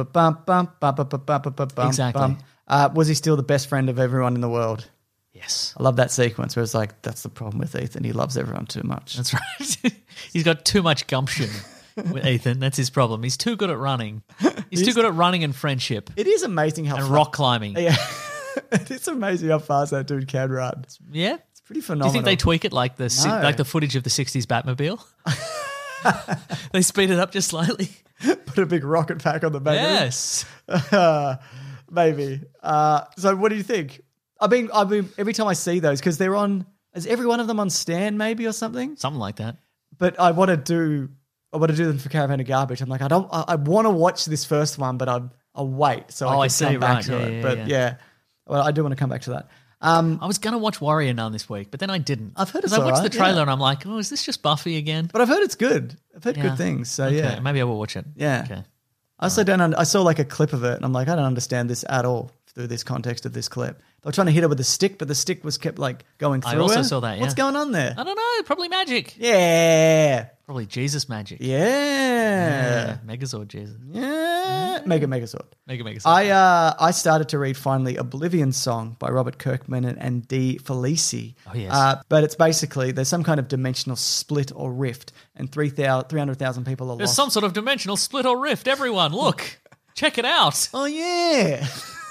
[SPEAKER 6] Exactly.
[SPEAKER 4] Uh, was he still the best friend of everyone in the world?
[SPEAKER 6] Yes.
[SPEAKER 4] I love that sequence where it's like, that's the problem with Ethan. He loves everyone too much.
[SPEAKER 6] That's right. He's got too much gumption with Ethan. That's his problem. He's too good at running. He's too good at running and friendship
[SPEAKER 4] It is amazing how
[SPEAKER 6] and
[SPEAKER 4] fa-
[SPEAKER 6] rock climbing.
[SPEAKER 4] Yeah. It's amazing how fast that dude can run.
[SPEAKER 6] Yeah?
[SPEAKER 4] It's pretty
[SPEAKER 6] Do you
[SPEAKER 4] phenomenal.
[SPEAKER 6] think they tweak it like the si-
[SPEAKER 4] No.
[SPEAKER 6] like the footage of the sixties Batmobile? They speed it up just slightly.
[SPEAKER 4] Put a big rocket pack on the back.
[SPEAKER 6] Yes.
[SPEAKER 4] Uh, maybe. Uh, so what do you think? I mean, I mean, every time I see those, because they're on, is every one of them on Stan maybe or something?
[SPEAKER 6] Something like that.
[SPEAKER 4] But I want to do, I want to do them for Caravan of Garbage. I'm like, I don't, I, I want to watch this first one, but I'm, I'll wait so
[SPEAKER 6] Oh,
[SPEAKER 4] I
[SPEAKER 6] I
[SPEAKER 4] can
[SPEAKER 6] see,
[SPEAKER 4] come back
[SPEAKER 6] right.
[SPEAKER 4] to
[SPEAKER 6] Yeah,
[SPEAKER 4] it.
[SPEAKER 6] yeah,
[SPEAKER 4] but
[SPEAKER 6] yeah.
[SPEAKER 4] yeah. well, I do want to come back to that. Um,
[SPEAKER 6] I was going to watch Warrior Nun this week, but then I didn't.
[SPEAKER 4] I've heard
[SPEAKER 6] 'Cause
[SPEAKER 4] it's
[SPEAKER 6] I watched
[SPEAKER 4] alright,
[SPEAKER 6] the trailer
[SPEAKER 4] yeah.
[SPEAKER 6] and I'm like, oh, is this just Buffy again?
[SPEAKER 4] but I've heard it's good. I've heard
[SPEAKER 6] Yeah.
[SPEAKER 4] good things. So
[SPEAKER 6] Okay,
[SPEAKER 4] yeah,
[SPEAKER 6] maybe I will watch it.
[SPEAKER 4] Yeah.
[SPEAKER 6] Okay.
[SPEAKER 4] I also don't. Un- I saw like a clip of it, and I'm like, I don't understand this at all through this context of this clip. They were trying to hit her with a stick, but the stick was kept like going through.
[SPEAKER 6] I also
[SPEAKER 4] her.
[SPEAKER 6] saw that,
[SPEAKER 4] What's
[SPEAKER 6] yeah.
[SPEAKER 4] going on there?
[SPEAKER 6] I don't know. Probably magic.
[SPEAKER 4] Yeah,
[SPEAKER 6] Probably Jesus magic.
[SPEAKER 4] yeah,
[SPEAKER 6] Megazord Jesus.
[SPEAKER 4] yeah. Mega Megazord.
[SPEAKER 6] Mega Megazord.
[SPEAKER 4] I uh I started to read finally Oblivion Song by Robert Kirkman and, and Dee Felici.
[SPEAKER 6] Oh, yes.
[SPEAKER 4] Uh, but it's basically there's some kind of dimensional split or rift, and three thousand three hundred thousand people are
[SPEAKER 6] There's
[SPEAKER 4] lost.
[SPEAKER 6] some sort of dimensional split or rift. Everyone, look. Check it out.
[SPEAKER 4] Oh yeah,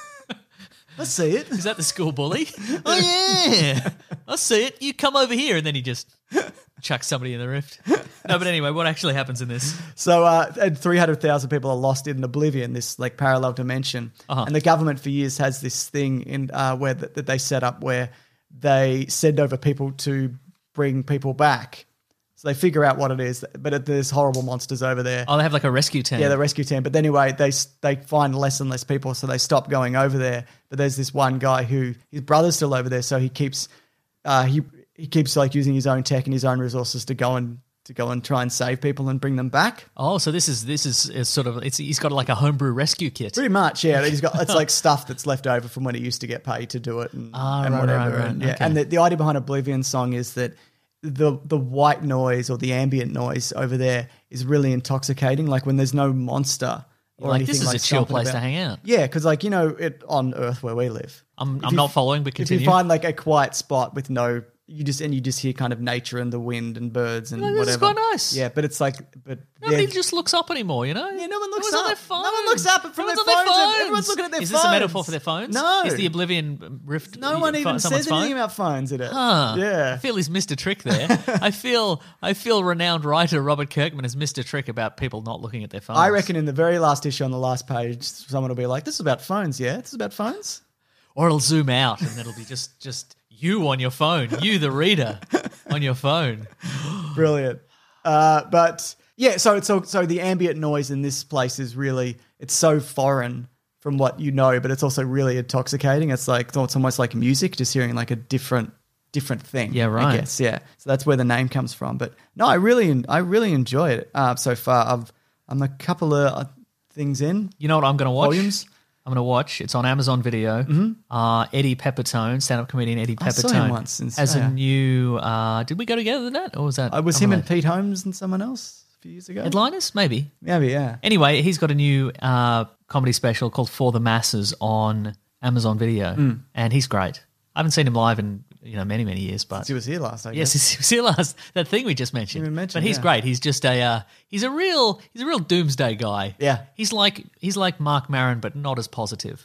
[SPEAKER 4] I see it.
[SPEAKER 6] Is that the school bully? Oh, yeah. I see it. You come over here. And then he just chucks somebody in the rift. No, but anyway, what actually happens in this?
[SPEAKER 4] So, uh, and three hundred thousand people are lost in Oblivion, this like parallel dimension.
[SPEAKER 6] Uh-huh.
[SPEAKER 4] And the government for years has this thing in uh, where th- that they set up where they send over people to bring people back. So they figure out what it is, but it, there's horrible monsters over there.
[SPEAKER 6] Oh, they have like a rescue team.
[SPEAKER 4] Yeah, the rescue team. But anyway, they s- they find less and less people, so they stop going over there. But there's this one guy who his brother's still over there, so he keeps uh, he he keeps like using his own tech and his own resources to go and to go and try and save people and bring them back.
[SPEAKER 6] Oh, so this is this is, is sort of it's he's got like a homebrew rescue kit.
[SPEAKER 4] Pretty much, yeah. He's got it's like stuff that's left over from when he used to get paid to do it and,
[SPEAKER 6] Ah,
[SPEAKER 4] and
[SPEAKER 6] right,
[SPEAKER 4] whatever.
[SPEAKER 6] right, right.
[SPEAKER 4] And, yeah.
[SPEAKER 6] Okay.
[SPEAKER 4] and the, the idea behind Oblivion Song is that the the white noise or the ambient noise over there is really intoxicating. Like when there's no monster or
[SPEAKER 6] Like,
[SPEAKER 4] anything
[SPEAKER 6] this is
[SPEAKER 4] like
[SPEAKER 6] a chill
[SPEAKER 4] stomping
[SPEAKER 6] place
[SPEAKER 4] about.
[SPEAKER 6] to hang out.
[SPEAKER 4] Yeah, because like you know, it on Earth where we live.
[SPEAKER 6] I'm
[SPEAKER 4] If
[SPEAKER 6] I'm
[SPEAKER 4] you
[SPEAKER 6] not
[SPEAKER 4] f-
[SPEAKER 6] following, but
[SPEAKER 4] If
[SPEAKER 6] continue.
[SPEAKER 4] you find like a quiet spot with no, you just and you just hear kind of nature and the wind and birds and
[SPEAKER 6] Like, this is
[SPEAKER 4] whatever.
[SPEAKER 6] quite nice.
[SPEAKER 4] Yeah, but it's like, but
[SPEAKER 6] Nobody
[SPEAKER 4] they're-
[SPEAKER 6] just looks up anymore, you know?
[SPEAKER 4] Yeah, no one looks
[SPEAKER 6] Everyone's on
[SPEAKER 4] up.
[SPEAKER 6] their phone.
[SPEAKER 4] No one looks up from
[SPEAKER 6] Everyone's
[SPEAKER 4] their
[SPEAKER 6] on
[SPEAKER 4] phones.
[SPEAKER 6] phones.
[SPEAKER 4] Everyone's looking at their
[SPEAKER 6] Is this a
[SPEAKER 4] phones.
[SPEAKER 6] metaphor for their phones?
[SPEAKER 4] No.
[SPEAKER 6] Is the Oblivion rift
[SPEAKER 4] No one even
[SPEAKER 6] someone's
[SPEAKER 4] says
[SPEAKER 6] phone?
[SPEAKER 4] anything about phones in it.
[SPEAKER 6] Huh.
[SPEAKER 4] Yeah.
[SPEAKER 6] I feel he's missed a trick there. I feel I feel renowned writer Robert Kirkman has missed a trick about people not looking at their phones.
[SPEAKER 4] I reckon in the very last issue on the last page, someone will be like, "This is about phones, yeah? This is about phones."
[SPEAKER 6] Or it'll zoom out and it'll be just just you on your phone, you the reader on your phone.
[SPEAKER 4] Brilliant. Uh, but yeah, so so so the ambient noise in this place is really it's so foreign from what you know, but it's also really intoxicating. It's like it's almost like music, just hearing like a different different thing.
[SPEAKER 6] Yeah, right.
[SPEAKER 4] I guess yeah. So that's where the name comes from. But no, I really I really enjoy it uh, so far. I've I'm a couple of uh, things in.
[SPEAKER 6] You know what I'm going to watch?
[SPEAKER 4] Volumes?
[SPEAKER 6] I'm going to watch. It's on Amazon Video. Mm-hmm. Uh, Eddie Pepitone, stand-up comedian Eddie
[SPEAKER 4] I saw
[SPEAKER 6] Pepitone,
[SPEAKER 4] him once in-
[SPEAKER 6] has
[SPEAKER 4] yeah.
[SPEAKER 6] a new. Uh, did we go together to that, or was that?
[SPEAKER 4] It was him and
[SPEAKER 6] unrelated?
[SPEAKER 4] Pete Holmes and someone else a few years ago.
[SPEAKER 6] Headliners, maybe.
[SPEAKER 4] Maybe, yeah.
[SPEAKER 6] Anyway, he's got a new uh, comedy special called For the Masses on Amazon Video,
[SPEAKER 4] Mm.
[SPEAKER 6] and he's great. I haven't seen him live in you know many many years, but
[SPEAKER 4] He was here last, I
[SPEAKER 6] yes,
[SPEAKER 4] guess.
[SPEAKER 6] he was here last. That thing we just mentioned.
[SPEAKER 4] We mentioned,
[SPEAKER 6] but he's
[SPEAKER 4] yeah.
[SPEAKER 6] great. He's just a uh, he's a real he's a real doomsday guy.
[SPEAKER 4] Yeah.
[SPEAKER 6] he's like he's like Mark Maron, but not as positive.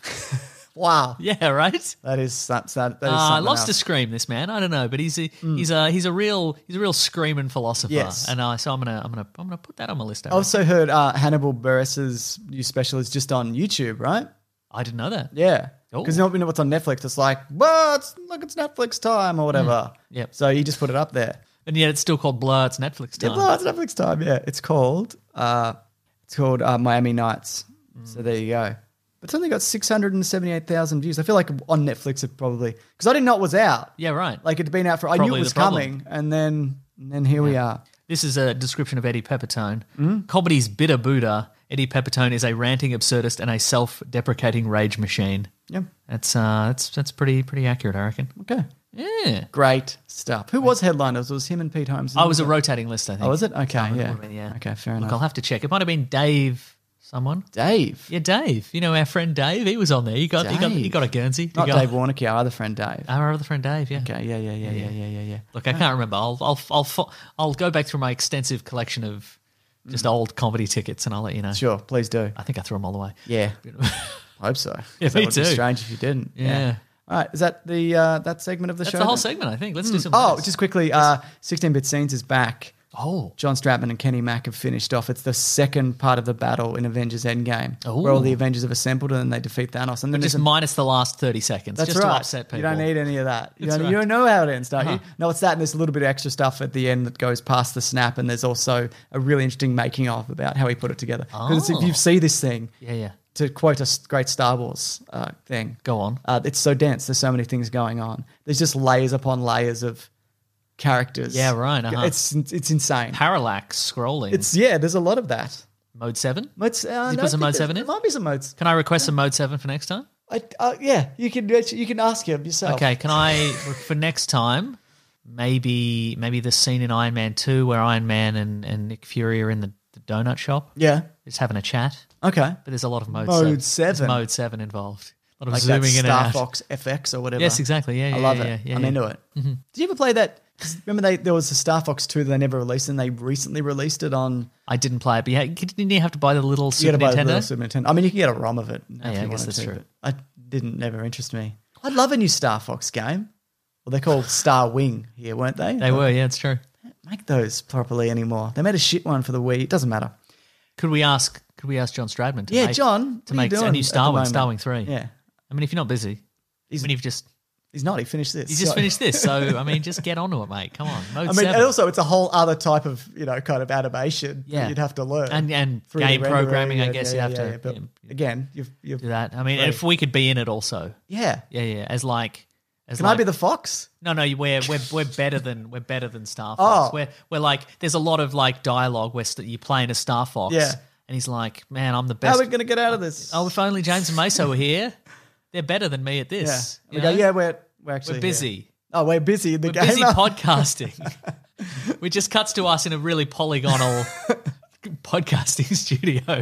[SPEAKER 4] Wow.
[SPEAKER 6] Yeah, right.
[SPEAKER 4] That is that, that, that is
[SPEAKER 6] Uh,
[SPEAKER 4] something
[SPEAKER 6] loves
[SPEAKER 4] else.
[SPEAKER 6] to scream, this man. I don't know, but he's a, he's a he's a real he's a real screaming philosopher.
[SPEAKER 4] Yes.
[SPEAKER 6] and uh, so I'm gonna I'm gonna I'm gonna put that on my list. I
[SPEAKER 4] I also heard uh, Hannibal Buress's new special is just on YouTube, right?
[SPEAKER 6] I didn't know that.
[SPEAKER 4] Yeah.
[SPEAKER 6] Oh.
[SPEAKER 4] Because you know what's on Netflix? It's like, well, it's, look, it's Netflix time or whatever.
[SPEAKER 6] Yep.
[SPEAKER 4] So you just put it up there.
[SPEAKER 6] And yet it's still called Blur. It's Netflix
[SPEAKER 4] Yeah,
[SPEAKER 6] time.
[SPEAKER 4] well, it's Netflix time. Yeah, it's called uh, it's called uh, Miami Nights. So there you go. But it's only got six hundred and seventy-eight thousand views. I feel like on Netflix it probably because I didn't know it was out.
[SPEAKER 6] Yeah, right.
[SPEAKER 4] Like it'd been out for. I knew
[SPEAKER 6] Probably
[SPEAKER 4] it was
[SPEAKER 6] the problem.
[SPEAKER 4] coming, and then and then here we are.
[SPEAKER 6] This is a description of Eddie Pepitone.
[SPEAKER 4] Mm-hmm.
[SPEAKER 6] Comedy's bitter Buddha. Eddie Pepitone is a ranting absurdist and a self-deprecating rage machine.
[SPEAKER 4] Yeah.
[SPEAKER 6] That's uh, that's that's pretty pretty accurate, I reckon.
[SPEAKER 4] Okay.
[SPEAKER 6] Yeah.
[SPEAKER 4] Great stuff. Who was headliners? It was him and Pete Holmes.
[SPEAKER 6] I was a rotating list, I think.
[SPEAKER 4] Oh, was it? Okay,
[SPEAKER 6] Um, it
[SPEAKER 4] yeah.
[SPEAKER 6] would've been, yeah.
[SPEAKER 4] Okay, fair
[SPEAKER 6] Look,
[SPEAKER 4] enough.
[SPEAKER 6] I'll have to check. It might have been Dave. Someone.
[SPEAKER 4] Dave.
[SPEAKER 6] Yeah, Dave. You know our friend Dave. He was on there. He got he got he
[SPEAKER 4] Dave.
[SPEAKER 6] got a Guernsey.
[SPEAKER 4] Not
[SPEAKER 6] He got-
[SPEAKER 4] Dave Warnick, our other friend Dave.
[SPEAKER 6] Our other friend Dave. Yeah.
[SPEAKER 4] Okay, yeah, yeah, yeah, yeah, yeah, yeah, yeah.
[SPEAKER 6] Look, I can't remember. I'll I'll I'll fo- I'll go back through my extensive collection of just old comedy tickets, and I'll let you know.
[SPEAKER 4] Sure, please do.
[SPEAKER 6] I think I threw them all away.
[SPEAKER 4] Yeah. I hope so.
[SPEAKER 6] Yeah,
[SPEAKER 4] that
[SPEAKER 6] me
[SPEAKER 4] would be
[SPEAKER 6] too.
[SPEAKER 4] strange if you didn't.
[SPEAKER 6] Yeah.
[SPEAKER 4] All right, is that the uh, that segment of the
[SPEAKER 6] That's
[SPEAKER 4] show?
[SPEAKER 6] the whole
[SPEAKER 4] then?
[SPEAKER 6] segment, I think. Let's do some.
[SPEAKER 4] Oh,
[SPEAKER 6] letters.
[SPEAKER 4] just quickly, uh, sixteen-bit Scenes is back
[SPEAKER 6] Oh.
[SPEAKER 4] John Stratman and Kenny Mack have finished off. It's the second part of the battle in Avengers Endgame,
[SPEAKER 6] Oh.
[SPEAKER 4] where all the Avengers have assembled and then they defeat Thanos. And then
[SPEAKER 6] Just
[SPEAKER 4] there's a-
[SPEAKER 6] minus the last thirty seconds,
[SPEAKER 4] That's
[SPEAKER 6] just
[SPEAKER 4] right.
[SPEAKER 6] to upset people.
[SPEAKER 4] You don't need any of that. You
[SPEAKER 6] That's
[SPEAKER 4] don't,
[SPEAKER 6] right.
[SPEAKER 4] you don't know how it ends, don't you?
[SPEAKER 6] Uh-huh.
[SPEAKER 4] No, it's that, and there's a little bit of extra stuff at the end that goes past the snap, and there's also a really interesting making of about how he put it together. Because
[SPEAKER 6] Oh.
[SPEAKER 4] if you see this thing,
[SPEAKER 6] Yeah, yeah.
[SPEAKER 4] to quote a s- great Star Wars uh, thing,
[SPEAKER 6] Go on.
[SPEAKER 4] uh, it's so dense. There's so many things going on. There's just layers upon layers of characters.
[SPEAKER 6] Yeah, right, uh-huh.
[SPEAKER 4] It's it's insane.
[SPEAKER 6] Parallax scrolling.
[SPEAKER 4] It's yeah. There's a lot of that.
[SPEAKER 6] Mode seven?
[SPEAKER 4] Modes, uh,
[SPEAKER 6] Did you
[SPEAKER 4] no,
[SPEAKER 6] put
[SPEAKER 4] I
[SPEAKER 6] some
[SPEAKER 4] think
[SPEAKER 6] Mode
[SPEAKER 4] there's-
[SPEAKER 6] seven in?
[SPEAKER 4] There might be some modes.
[SPEAKER 6] Can I request some Mode seven for next time?
[SPEAKER 4] I, uh, yeah, you can you can ask him yourself.
[SPEAKER 6] Okay, can I, for next time, maybe maybe the scene in Iron Man two where Iron Man and, and Nick Fury are in the, the donut shop,
[SPEAKER 4] Yeah.
[SPEAKER 6] just having a chat,
[SPEAKER 4] Okay.
[SPEAKER 6] but there's a lot of Mode,
[SPEAKER 4] Mode
[SPEAKER 6] seven. There's
[SPEAKER 4] seven.
[SPEAKER 6] Mode seven involved. A lot of
[SPEAKER 4] Like that
[SPEAKER 6] zooming in
[SPEAKER 4] Star
[SPEAKER 6] and out.
[SPEAKER 4] Fox F X or whatever.
[SPEAKER 6] Yes, exactly. Yeah, yeah
[SPEAKER 4] I love
[SPEAKER 6] yeah,
[SPEAKER 4] it.
[SPEAKER 6] yeah, yeah,
[SPEAKER 4] I'm
[SPEAKER 6] yeah.
[SPEAKER 4] into it. Did you ever play that? 'Cause remember, they there was a Star Fox two that they never released, and they recently released it on.
[SPEAKER 6] I didn't play it, but yeah, didn't you have to buy the little
[SPEAKER 4] You
[SPEAKER 6] Super
[SPEAKER 4] got to buy the
[SPEAKER 6] Nintendo?
[SPEAKER 4] little Super Nintendo. I mean, you can get a ROM of it. if
[SPEAKER 6] Oh, yeah, I
[SPEAKER 4] you
[SPEAKER 6] guess
[SPEAKER 4] wanted
[SPEAKER 6] that's
[SPEAKER 4] to,
[SPEAKER 6] true.
[SPEAKER 4] but I didn't never interest me. I'd love a new Star Fox game. Well, they're called Star Wing here, weren't they?
[SPEAKER 6] They were, yeah, it's true.
[SPEAKER 4] Make those properly anymore. They made a shit one for the Wii. It doesn't matter.
[SPEAKER 6] Could we ask? Could we ask John Stradman? To
[SPEAKER 4] Yeah,
[SPEAKER 6] make,
[SPEAKER 4] John,
[SPEAKER 6] to
[SPEAKER 4] what are you
[SPEAKER 6] make a
[SPEAKER 4] doing
[SPEAKER 6] new
[SPEAKER 4] at
[SPEAKER 6] Star
[SPEAKER 4] the
[SPEAKER 6] Wing, Star
[SPEAKER 4] moment?
[SPEAKER 6] Wing three.
[SPEAKER 4] Yeah,
[SPEAKER 6] I mean, if you're not busy,
[SPEAKER 4] He's-
[SPEAKER 6] I mean, you've just
[SPEAKER 4] he's not. He finished this.
[SPEAKER 6] you just
[SPEAKER 4] So-
[SPEAKER 6] finished this, so I mean, just get onto it, mate. Come on, Mode
[SPEAKER 4] I mean,
[SPEAKER 6] seven.
[SPEAKER 4] and also it's a whole other type of you know kind of animation
[SPEAKER 6] Yeah.
[SPEAKER 4] that you'd have to learn.
[SPEAKER 6] and and
[SPEAKER 4] three D
[SPEAKER 6] game
[SPEAKER 4] rendering
[SPEAKER 6] programming, I
[SPEAKER 4] and-
[SPEAKER 6] guess
[SPEAKER 4] yeah,
[SPEAKER 6] you have
[SPEAKER 4] yeah,
[SPEAKER 6] to
[SPEAKER 4] yeah, but
[SPEAKER 6] yeah,
[SPEAKER 4] again, you've, you've
[SPEAKER 6] do that. I mean,
[SPEAKER 4] Right.
[SPEAKER 6] if we could be in it also,
[SPEAKER 4] yeah.
[SPEAKER 6] yeah, yeah, as like. As
[SPEAKER 4] Can
[SPEAKER 6] like,
[SPEAKER 4] I be the fox?
[SPEAKER 6] No, no, we're we're we're better than we're better than Star
[SPEAKER 4] Oh.
[SPEAKER 6] Fox. We're we're like there's a lot of like dialogue where st- you're playing a Star Fox,
[SPEAKER 4] Yeah.
[SPEAKER 6] and he's like, "Man, I'm the
[SPEAKER 4] How
[SPEAKER 6] best."
[SPEAKER 4] are we going to get out of this?
[SPEAKER 6] Oh, if only James and Meso were here, they're better than me at
[SPEAKER 4] yeah.
[SPEAKER 6] this.
[SPEAKER 4] We
[SPEAKER 6] you
[SPEAKER 4] go,
[SPEAKER 6] know?
[SPEAKER 4] yeah, we're we're actually
[SPEAKER 6] we're busy.
[SPEAKER 4] here. Oh, we're busy in the
[SPEAKER 6] We're
[SPEAKER 4] game.
[SPEAKER 6] busy podcasting. It just cuts to us in a really polygonal podcasting studio.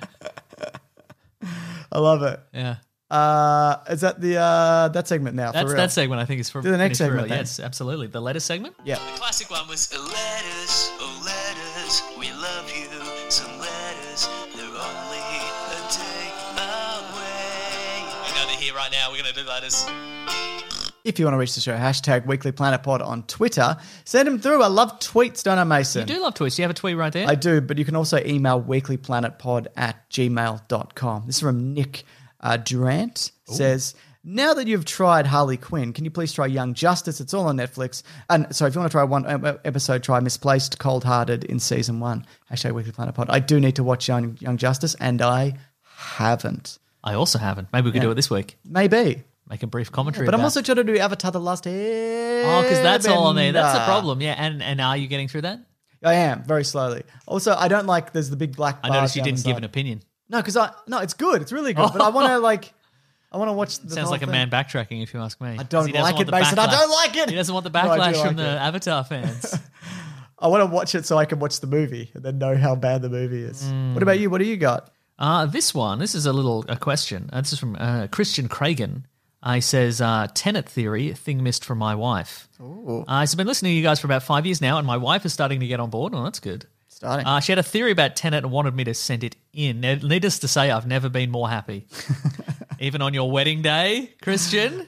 [SPEAKER 4] I love it.
[SPEAKER 6] Yeah,
[SPEAKER 4] Uh, is that the uh, that segment now?
[SPEAKER 6] that's
[SPEAKER 4] for real?
[SPEAKER 6] that segment. I think is for
[SPEAKER 4] Do the next
[SPEAKER 6] finished for
[SPEAKER 4] segment
[SPEAKER 6] real.
[SPEAKER 4] then.
[SPEAKER 6] Yes, absolutely. The letter segment.
[SPEAKER 4] Yeah.
[SPEAKER 7] The classic one was letters, oh letters, we love you. Some letters, they're only a day away. We're going to hear right now, we're going to do letters.
[SPEAKER 4] If you want to reach the show, hashtag Weekly Planet Pod on Twitter. Send them through. I love tweets, don't I, Mason?
[SPEAKER 6] You do love tweets. Do you have a tweet right there?
[SPEAKER 4] I do, but you can also email weeklyplanetpod at gmail dot com. This is from Nick uh, Durant. Says, now that you've tried Harley Quinn, can you please try Young Justice? It's all on Netflix. And so if you want to try one uh, episode, try Misplaced Cold Hearted in season one. Hashtag Weekly Planet Pod. I do need to watch Young, Young Justice, and I haven't.
[SPEAKER 6] I also haven't. Maybe we could
[SPEAKER 4] Yeah.
[SPEAKER 6] do it this week.
[SPEAKER 4] Maybe.
[SPEAKER 6] Make a brief commentary.
[SPEAKER 4] But I'm
[SPEAKER 6] about-
[SPEAKER 4] also trying to do Avatar The Last
[SPEAKER 6] oh, because that's all on there. That's the
[SPEAKER 4] Airbender.
[SPEAKER 6] problem. Yeah, and and are you getting through that?
[SPEAKER 4] I am, very slowly. Also, I don't like, there's the big black
[SPEAKER 6] I
[SPEAKER 4] bars
[SPEAKER 6] noticed you
[SPEAKER 4] down the
[SPEAKER 6] didn't give
[SPEAKER 4] side.
[SPEAKER 6] an opinion.
[SPEAKER 4] No, because I no, it's good. It's really good. But I want to like, I want to watch. The
[SPEAKER 6] Sounds
[SPEAKER 4] whole
[SPEAKER 6] like a
[SPEAKER 4] thing.
[SPEAKER 6] man backtracking, if you ask me.
[SPEAKER 4] I
[SPEAKER 6] 'Cause
[SPEAKER 4] don't
[SPEAKER 6] he doesn't
[SPEAKER 4] like
[SPEAKER 6] want
[SPEAKER 4] it,
[SPEAKER 6] the
[SPEAKER 4] Mason. I
[SPEAKER 6] backlash.
[SPEAKER 4] don't like it.
[SPEAKER 6] He doesn't want the
[SPEAKER 4] No, I do
[SPEAKER 6] backlash
[SPEAKER 4] like
[SPEAKER 6] from the
[SPEAKER 4] it.
[SPEAKER 6] Avatar fans.
[SPEAKER 4] I want to watch it so I can watch the movie and then know how bad the movie is.
[SPEAKER 6] Mm.
[SPEAKER 4] What about you? What do you got?
[SPEAKER 6] Uh, this one, this is a little a question. Uh, this is from uh, Christian Cragen. Uh, he says, uh, Tenet theory, thing missed from my wife. Uh, I've been listening to you guys for about five years now, and my wife is starting to get on board. Oh, that's good.
[SPEAKER 4] Starting.
[SPEAKER 6] Uh, she had a theory about Tenet and wanted me to send it in. Now, needless to say, I've never been more happy. Even on your wedding day, Christian.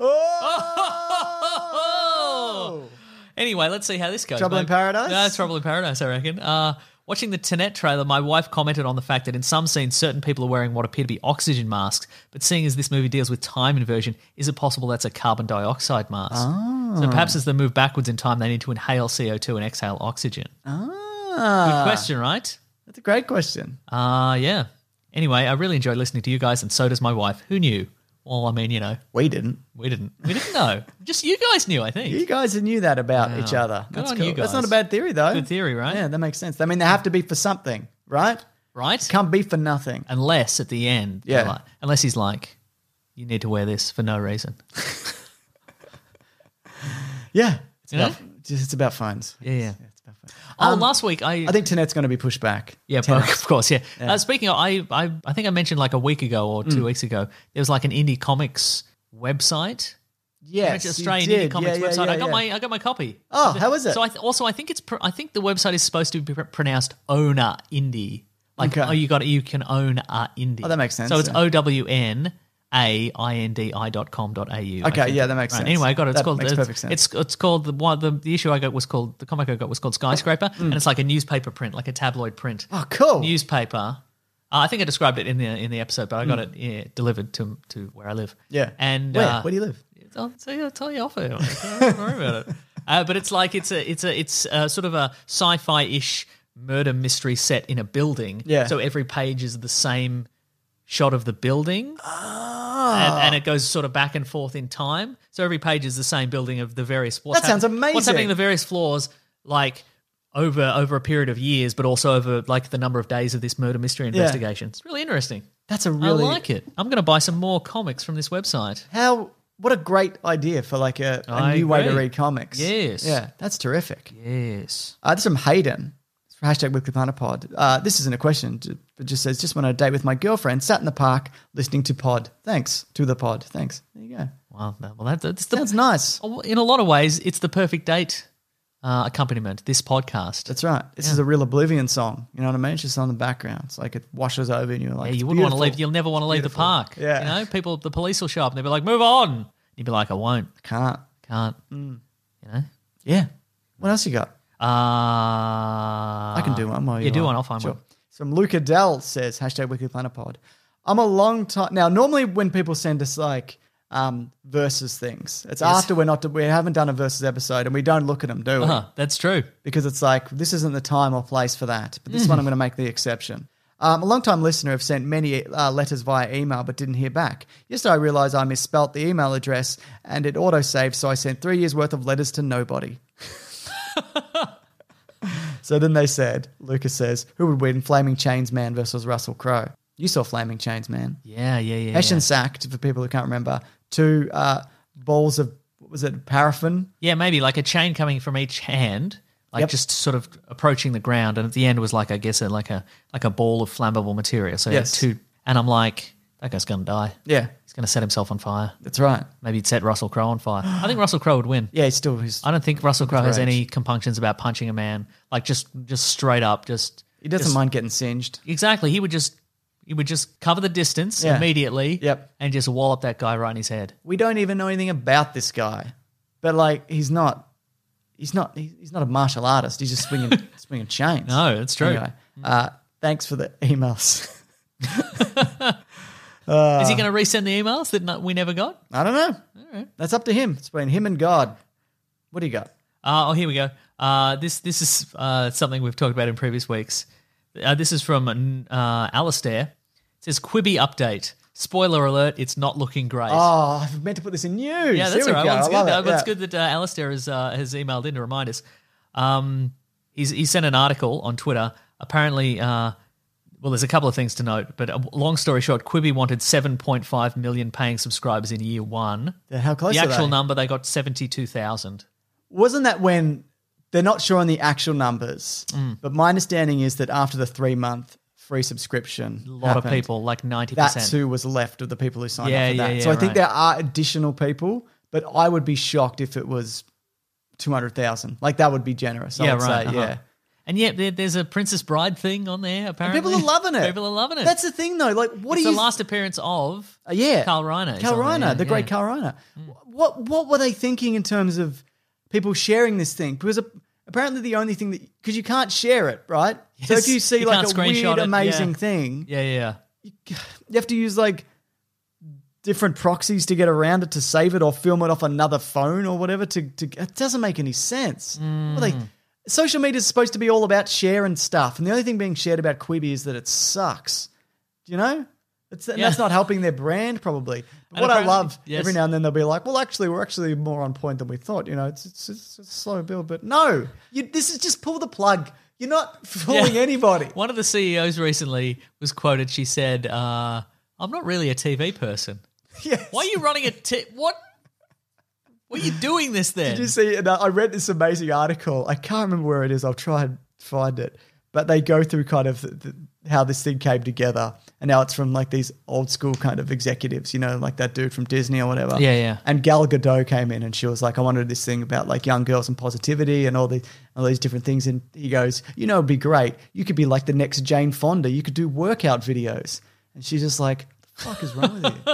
[SPEAKER 4] Oh!
[SPEAKER 6] Anyway, let's see how this goes.
[SPEAKER 4] Trouble in
[SPEAKER 6] My-
[SPEAKER 4] Paradise?
[SPEAKER 6] No, it's Trouble in Paradise, I reckon. Uh, watching the Tenet trailer, my wife commented on the fact that in some scenes, certain people are wearing what appear to be oxygen masks. But seeing as this movie deals with time inversion, is it possible that's a carbon dioxide mask?
[SPEAKER 4] Ah.
[SPEAKER 6] So perhaps as they move backwards in time, they need to inhale C O two and exhale oxygen.
[SPEAKER 4] Ah,
[SPEAKER 6] Good question, right?
[SPEAKER 4] That's a great question.
[SPEAKER 6] Uh, yeah. Anyway, I really enjoyed listening to you guys, and so does my wife. Who knew? Well, I mean, you know,
[SPEAKER 4] We didn't.
[SPEAKER 6] we didn't. We didn't know. Just you guys knew, I think.
[SPEAKER 4] You guys knew that about
[SPEAKER 6] Wow.
[SPEAKER 4] each other.
[SPEAKER 6] Good
[SPEAKER 4] That's
[SPEAKER 6] on
[SPEAKER 4] cool.
[SPEAKER 6] you
[SPEAKER 4] That's not a
[SPEAKER 6] guys.
[SPEAKER 4] bad theory, though.
[SPEAKER 6] Good theory, right?
[SPEAKER 4] Yeah, that makes sense. I mean, they have to be for something, right?
[SPEAKER 6] Right?
[SPEAKER 4] Can't be for nothing.
[SPEAKER 6] Unless at the end,
[SPEAKER 4] Yeah.
[SPEAKER 6] they're like- unless he's like, you need to wear this for no reason.
[SPEAKER 4] Yeah. It's,
[SPEAKER 6] Yeah?
[SPEAKER 4] about, just, it's about phones.
[SPEAKER 6] Yeah, yeah.
[SPEAKER 4] It's about phones.
[SPEAKER 6] Oh,
[SPEAKER 4] Um,
[SPEAKER 6] last week I,
[SPEAKER 4] I think Tenet's going to be pushed back.
[SPEAKER 6] yeah,
[SPEAKER 4] Tenet.
[SPEAKER 6] of course, yeah.
[SPEAKER 4] Yeah.
[SPEAKER 6] Uh, speaking of, I, I, I think I mentioned like a week ago or
[SPEAKER 4] Mm.
[SPEAKER 6] two weeks ago, there was like an indie comics website.
[SPEAKER 4] Yes, you
[SPEAKER 6] Australian
[SPEAKER 4] did.
[SPEAKER 6] indie comics
[SPEAKER 4] Yeah, yeah,
[SPEAKER 6] website.
[SPEAKER 4] yeah,
[SPEAKER 6] I got
[SPEAKER 4] yeah.
[SPEAKER 6] my, I got my copy.
[SPEAKER 4] Oh, how is it?
[SPEAKER 6] So I th- also I think it's, pr- I think the website is supposed to be pr- pronounced owner indie. Like,
[SPEAKER 4] Okay.
[SPEAKER 6] oh, you got, you can own a indie.
[SPEAKER 4] Oh, that makes sense,
[SPEAKER 6] So it's
[SPEAKER 4] yeah.
[SPEAKER 6] O W N A I N D I dot com dot A U.
[SPEAKER 4] Okay, yeah, that makes sense.
[SPEAKER 6] Anyway, I got it. It's
[SPEAKER 4] That
[SPEAKER 6] called
[SPEAKER 4] makes
[SPEAKER 6] it's,
[SPEAKER 4] perfect sense.
[SPEAKER 6] It's it's called the one the, the issue I got was called the comic I got was called Skyscraper,
[SPEAKER 4] Mm.
[SPEAKER 6] and it's like a newspaper print, like a tabloid print.
[SPEAKER 4] Oh, cool.
[SPEAKER 6] Newspaper. Uh, I think I described it in the in the episode, but I got
[SPEAKER 4] Mm.
[SPEAKER 6] it yeah, delivered to to where I live.
[SPEAKER 4] Yeah.
[SPEAKER 6] And
[SPEAKER 4] Where?
[SPEAKER 6] uh,
[SPEAKER 4] Where do you live?
[SPEAKER 6] I'll tell you, I'll tell you off air. Don't worry about it. Uh, but it's like it's a it's a it's a sort of a sci-fi ish murder mystery set in a building.
[SPEAKER 4] Yeah.
[SPEAKER 6] So every page is the same shot of the building.
[SPEAKER 4] Oh.
[SPEAKER 6] And, and it goes sort of back and forth in time. So every page is the same building of the various. What's
[SPEAKER 4] That sounds
[SPEAKER 6] happen- What's
[SPEAKER 4] amazing.
[SPEAKER 6] happening in the various floors, like over over a period of years, but also over like the number of days of this murder mystery investigation. It's really interesting.
[SPEAKER 4] That's a really
[SPEAKER 6] I like it. I'm going to buy some more comics from this website.
[SPEAKER 4] How what a great idea for like a, a
[SPEAKER 6] I
[SPEAKER 4] new way to
[SPEAKER 6] agree.
[SPEAKER 4] read comics.
[SPEAKER 6] Yes.
[SPEAKER 4] Yeah, that's terrific.
[SPEAKER 6] Yes.
[SPEAKER 4] Uh, this is from Hayden. It's from hashtag Weekly Planet Pod. Uh, this isn't a question. It just says, just went on a date with my girlfriend, sat in the park listening to pod. Thanks. To the pod. Thanks. There you go.
[SPEAKER 6] Wow. Well, that, that's the,
[SPEAKER 4] Sounds nice.
[SPEAKER 6] in a lot of ways, it's the perfect date uh, accompaniment, this podcast.
[SPEAKER 4] That's right. This
[SPEAKER 6] Yeah.
[SPEAKER 4] is a real Oblivion song. You know what I mean? It's just on the background. It's like it washes over and you're like,
[SPEAKER 6] yeah,
[SPEAKER 4] it's
[SPEAKER 6] you wouldn't want to
[SPEAKER 4] beautiful.
[SPEAKER 6] leave. You'll never want to leave
[SPEAKER 4] Beautiful.
[SPEAKER 6] the park.
[SPEAKER 4] Yeah.
[SPEAKER 6] You know, people, the police will show up and they'll be like, move on. You'd be like, I won't.
[SPEAKER 4] Can't.
[SPEAKER 6] Can't.
[SPEAKER 4] Mm.
[SPEAKER 6] You know?
[SPEAKER 4] Yeah. What else you got?
[SPEAKER 6] Uh, I
[SPEAKER 4] I can do one. While
[SPEAKER 6] Yeah,
[SPEAKER 4] you
[SPEAKER 6] do
[SPEAKER 4] are.
[SPEAKER 6] one. I'll find
[SPEAKER 4] Sure.
[SPEAKER 6] one.
[SPEAKER 4] Some Luca Dell says, hashtag Weekly Planet Pod. I'm a long time now. Normally, when people send us like um, versus things, it's
[SPEAKER 6] Yes.
[SPEAKER 4] after we're not we haven't done a versus episode and we don't look at them, do we?
[SPEAKER 6] Uh-huh, that's true.
[SPEAKER 4] Because it's like this isn't the time or place for that. But this
[SPEAKER 6] Mm.
[SPEAKER 4] one, I'm going to make the exception. Um, a long-time listener have sent many uh, letters via email but didn't hear back. Yesterday, I realised I misspelt the email address and it auto-saved, so I sent three years' worth of letters to nobody. So then they said, Lucas says, who would win, Flaming Chains Man versus Russell Crowe? You saw Flaming Chains Man.
[SPEAKER 6] Yeah, yeah, yeah.
[SPEAKER 4] Hessian
[SPEAKER 6] yeah.
[SPEAKER 4] sacked, for people who can't remember, two uh, balls of, what was it, paraffin?
[SPEAKER 6] Yeah, maybe like a chain coming from each hand, like
[SPEAKER 4] Yep.
[SPEAKER 6] just sort of approaching the ground, and at the end was like I guess a, like a like a ball of flammable material. So
[SPEAKER 4] Yes.
[SPEAKER 6] two, and I'm like, that guy's gonna die.
[SPEAKER 4] Yeah,
[SPEAKER 6] He's gonna set himself on fire.
[SPEAKER 4] that's right.
[SPEAKER 6] Maybe he'd set Russell Crowe on fire. I think Russell Crowe would win.
[SPEAKER 4] Yeah, he's still... He's,
[SPEAKER 6] I don't think Russell Crowe has
[SPEAKER 4] rage.
[SPEAKER 6] any compunctions about punching a man. Like just just straight up, just
[SPEAKER 4] he doesn't
[SPEAKER 6] just-
[SPEAKER 4] mind getting singed.
[SPEAKER 6] Exactly. He would just he would just cover the distance
[SPEAKER 4] Yeah.
[SPEAKER 6] immediately.
[SPEAKER 4] Yep.
[SPEAKER 6] And just wallop that guy right in his head.
[SPEAKER 4] We don't even know anything about this guy. But, like, he's not... He's not He's not a martial artist. He's just swinging, swinging chains.
[SPEAKER 6] No, that's true.
[SPEAKER 4] Anyway, uh, thanks for the emails.
[SPEAKER 6] Is he going to resend the emails that no, we never got?
[SPEAKER 4] I don't know. That's up to him. It's between him and God. What do you got?
[SPEAKER 6] Uh, oh, here we go. Uh, this this is uh, something we've talked about in previous weeks. Uh, this is from uh, Alistair. It says, Quibi update. Spoiler alert, it's not looking great.
[SPEAKER 4] Oh, I've meant to put this in news.
[SPEAKER 6] yeah, that's
[SPEAKER 4] Here
[SPEAKER 6] all
[SPEAKER 4] we
[SPEAKER 6] right.
[SPEAKER 4] go.
[SPEAKER 6] Well, it's
[SPEAKER 4] I
[SPEAKER 6] good,
[SPEAKER 4] love
[SPEAKER 6] uh,
[SPEAKER 4] it.
[SPEAKER 6] but it's
[SPEAKER 4] Yeah.
[SPEAKER 6] good that uh, Alistair has, uh, has emailed in to remind us. Um, he's, he sent an article on Twitter. Apparently, uh, well, there's a couple of things to note, but uh, long story short, Quibi wanted seven point five million paying subscribers in year one.
[SPEAKER 4] Yeah, how close
[SPEAKER 6] The
[SPEAKER 4] are
[SPEAKER 6] actual
[SPEAKER 4] they?
[SPEAKER 6] number, they got seventy-two thousand.
[SPEAKER 4] Wasn't that when they're not sure on the actual numbers,
[SPEAKER 6] Mm.
[SPEAKER 4] but my understanding is that after the three-month free subscription,
[SPEAKER 6] A lot of
[SPEAKER 4] happened,
[SPEAKER 6] people, like ninety percent.
[SPEAKER 4] that's who was left of the people who signed
[SPEAKER 6] Yeah,
[SPEAKER 4] up for that.
[SPEAKER 6] yeah,
[SPEAKER 4] so I
[SPEAKER 6] yeah,
[SPEAKER 4] think
[SPEAKER 6] right.
[SPEAKER 4] there are additional people, but I would be shocked if it was two hundred thousand. Like, that would be generous, I
[SPEAKER 6] Yeah,
[SPEAKER 4] would
[SPEAKER 6] right,
[SPEAKER 4] say,
[SPEAKER 6] uh-huh.
[SPEAKER 4] yeah.
[SPEAKER 6] And yet there, there's a Princess Bride thing on there,
[SPEAKER 4] And
[SPEAKER 6] apparently.
[SPEAKER 4] people are loving it.
[SPEAKER 6] People are loving it.
[SPEAKER 4] That's the thing, though. Like, what
[SPEAKER 6] it's
[SPEAKER 4] are
[SPEAKER 6] the
[SPEAKER 4] you...
[SPEAKER 6] last appearance of
[SPEAKER 4] Uh, yeah.
[SPEAKER 6] Carl Reiner. is
[SPEAKER 4] Carl
[SPEAKER 6] on there,
[SPEAKER 4] Reiner,
[SPEAKER 6] yeah,
[SPEAKER 4] the great
[SPEAKER 6] yeah.
[SPEAKER 4] Carl Reiner. What what were they thinking in terms of people sharing this thing? Because apparently the only thing that... Because you can't share it, right? so
[SPEAKER 6] Yes,
[SPEAKER 4] if you see
[SPEAKER 6] you
[SPEAKER 4] like
[SPEAKER 6] can't
[SPEAKER 4] a
[SPEAKER 6] screenshot
[SPEAKER 4] weird,
[SPEAKER 6] it,
[SPEAKER 4] amazing
[SPEAKER 6] yeah.
[SPEAKER 4] thing,
[SPEAKER 6] Yeah, yeah.
[SPEAKER 4] you have to use like different proxies to get around it to save it or film it off another phone or whatever. To, to It doesn't make any sense. Well, they, social media is supposed to be all about sharing stuff. And the only thing being shared about Quibi is that it sucks. Do you know? It's, and
[SPEAKER 6] Yeah.
[SPEAKER 4] that's not helping their brand, probably. But
[SPEAKER 6] And
[SPEAKER 4] what I
[SPEAKER 6] apparently-
[SPEAKER 4] love,
[SPEAKER 6] yes.
[SPEAKER 4] every now and then they'll be like, well, actually, we're actually more on point than we thought. You know, it's it's, it's a slow build. But no, you, this is just pull the plug. You're not fooling
[SPEAKER 6] Yeah.
[SPEAKER 4] anybody.
[SPEAKER 6] One of the C E Os recently was quoted. She said, uh, I'm not really a T V person.
[SPEAKER 4] Yes.
[SPEAKER 6] Why are you running a T What? What are you doing this then?
[SPEAKER 4] Did you see? And I read this amazing article. I can't remember where it is. I'll try and find it. But they go through kind of the, the, how this thing came together, and now it's from like these old school kind of executives, you know, like that dude from Disney or whatever.
[SPEAKER 6] Yeah, yeah.
[SPEAKER 4] And Gal Gadot came in, and she was like, "I wanted this thing about like young girls and positivity and all the all these different things." And he goes, "You know, it'd be great. You could be like the next Jane Fonda. You could do workout videos." And she's just like, "The fuck is wrong with you?"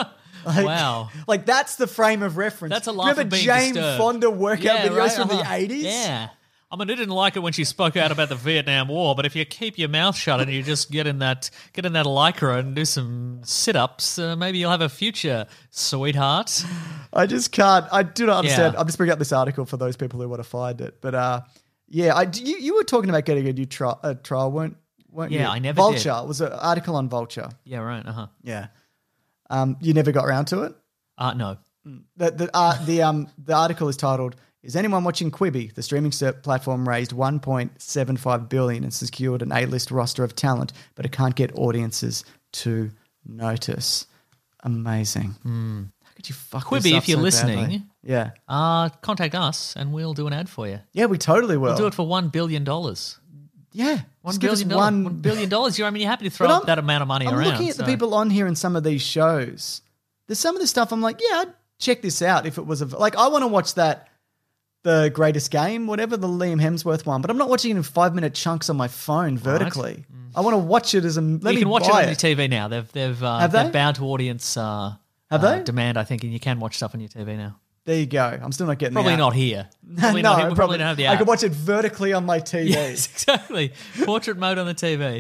[SPEAKER 4] Like,
[SPEAKER 6] Wow.
[SPEAKER 4] Like that's the frame of reference.
[SPEAKER 6] That's a life
[SPEAKER 4] Remember
[SPEAKER 6] of being
[SPEAKER 4] Jane
[SPEAKER 6] disturbed.
[SPEAKER 4] Fonda workout
[SPEAKER 6] Yeah,
[SPEAKER 4] videos
[SPEAKER 6] right,
[SPEAKER 4] from
[SPEAKER 6] uh-huh.
[SPEAKER 4] the eighties?
[SPEAKER 6] Yeah. I mean, I didn't like it when she spoke out about the Vietnam War, but if you keep your mouth shut and you just get in that get in that lycra and do some sit-ups, uh, maybe you'll have a future, sweetheart.
[SPEAKER 4] I just can't. I do not understand.
[SPEAKER 6] Yeah.
[SPEAKER 4] I'm just bringing up this article for those people who want to find it. But uh, yeah, I, you, you were talking about getting a new tri- uh, trial, weren't, weren't you?
[SPEAKER 6] Yeah, I never
[SPEAKER 4] Vulture.
[SPEAKER 6] did.
[SPEAKER 4] It was an article on Vulture.
[SPEAKER 6] Yeah, right. Uh-huh.
[SPEAKER 4] Yeah. Um, you never got around to it?
[SPEAKER 6] Uh, no.
[SPEAKER 4] The the uh, the um the article is titled "Is anyone watching Quibi?" The streaming ser- platform raised one point seven five billion dollars and secured an A-list roster of talent, but it can't get audiences to notice. Amazing. How could you fuck this
[SPEAKER 6] Quibi,
[SPEAKER 4] up
[SPEAKER 6] if you're
[SPEAKER 4] so
[SPEAKER 6] listening,
[SPEAKER 4] badly? Yeah,
[SPEAKER 6] uh, contact us and we'll do an ad for you.
[SPEAKER 4] yeah, we totally will.
[SPEAKER 6] We'll do it for one billion dollars.
[SPEAKER 4] Yeah,
[SPEAKER 6] One
[SPEAKER 4] just give us
[SPEAKER 6] billion dollars.
[SPEAKER 4] one.
[SPEAKER 6] One billion dollars. You I mean you're happy to throw
[SPEAKER 4] But
[SPEAKER 6] up
[SPEAKER 4] I'm-
[SPEAKER 6] that amount of money
[SPEAKER 4] I'm
[SPEAKER 6] around.
[SPEAKER 4] looking at the
[SPEAKER 6] so-
[SPEAKER 4] people on here in some of these shows. There's some of the stuff I'm like, yeah, I'd check this out if it was a like. I want to watch that, the Greatest Game, whatever, the Liam Hemsworth one, but I'm not watching it in five minute chunks on my phone vertically. I want to watch it as a. Let
[SPEAKER 6] you
[SPEAKER 4] me
[SPEAKER 6] can watch it
[SPEAKER 4] buy
[SPEAKER 6] on your T V now. They've they've uh,
[SPEAKER 4] Have
[SPEAKER 6] they've
[SPEAKER 4] they?
[SPEAKER 6] bowed to audience uh,
[SPEAKER 4] Have
[SPEAKER 6] uh,
[SPEAKER 4] they?
[SPEAKER 6] demand, I think, and you can watch stuff on your T V now.
[SPEAKER 4] There you go. I'm still not getting
[SPEAKER 6] Probably
[SPEAKER 4] the app.
[SPEAKER 6] not here. Probably
[SPEAKER 4] no,
[SPEAKER 6] not here. We
[SPEAKER 4] I
[SPEAKER 6] probably don't have the app.
[SPEAKER 4] I could watch it vertically on my T V.
[SPEAKER 6] Yes, exactly. Portrait mode on the T V.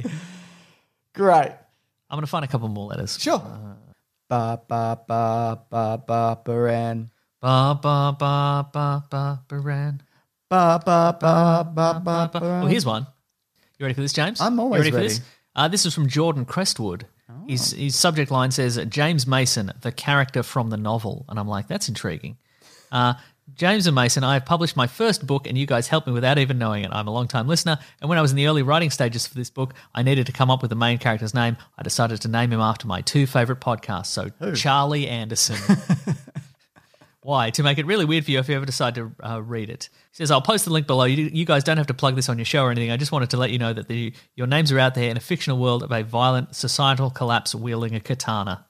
[SPEAKER 4] Great.
[SPEAKER 6] I'm going to find a couple more letters.
[SPEAKER 4] Sure. Ba ba ba ba ba Baran.
[SPEAKER 6] Ba ba ba ba ba Baran.
[SPEAKER 4] Ba ba ba ba ba
[SPEAKER 6] Ba, ba.
[SPEAKER 4] Baran.
[SPEAKER 6] Well, here's one. You ready for this, James?
[SPEAKER 4] I'm always
[SPEAKER 6] you ready. For
[SPEAKER 4] ready.
[SPEAKER 6] this? Uh, this is from Jordan Crestwood. His, his subject line says, James Mason, the character from the novel. And I'm like, that's intriguing. Uh, James and Mason, I have published my first book and you guys helped me without even knowing it. I'm a long-time listener, and when I was in the early writing stages for this book, I needed to come up with the main character's name. I decided to name him after my two favourite podcasts, so Charlie Anderson. Why? To make it really weird for you if you ever decide to uh, read it. He says, I'll post the link below. You, you guys don't have to plug this on your show or anything. I just wanted to let you know that the, your names are out there in a fictional world of a violent societal collapse wielding a katana.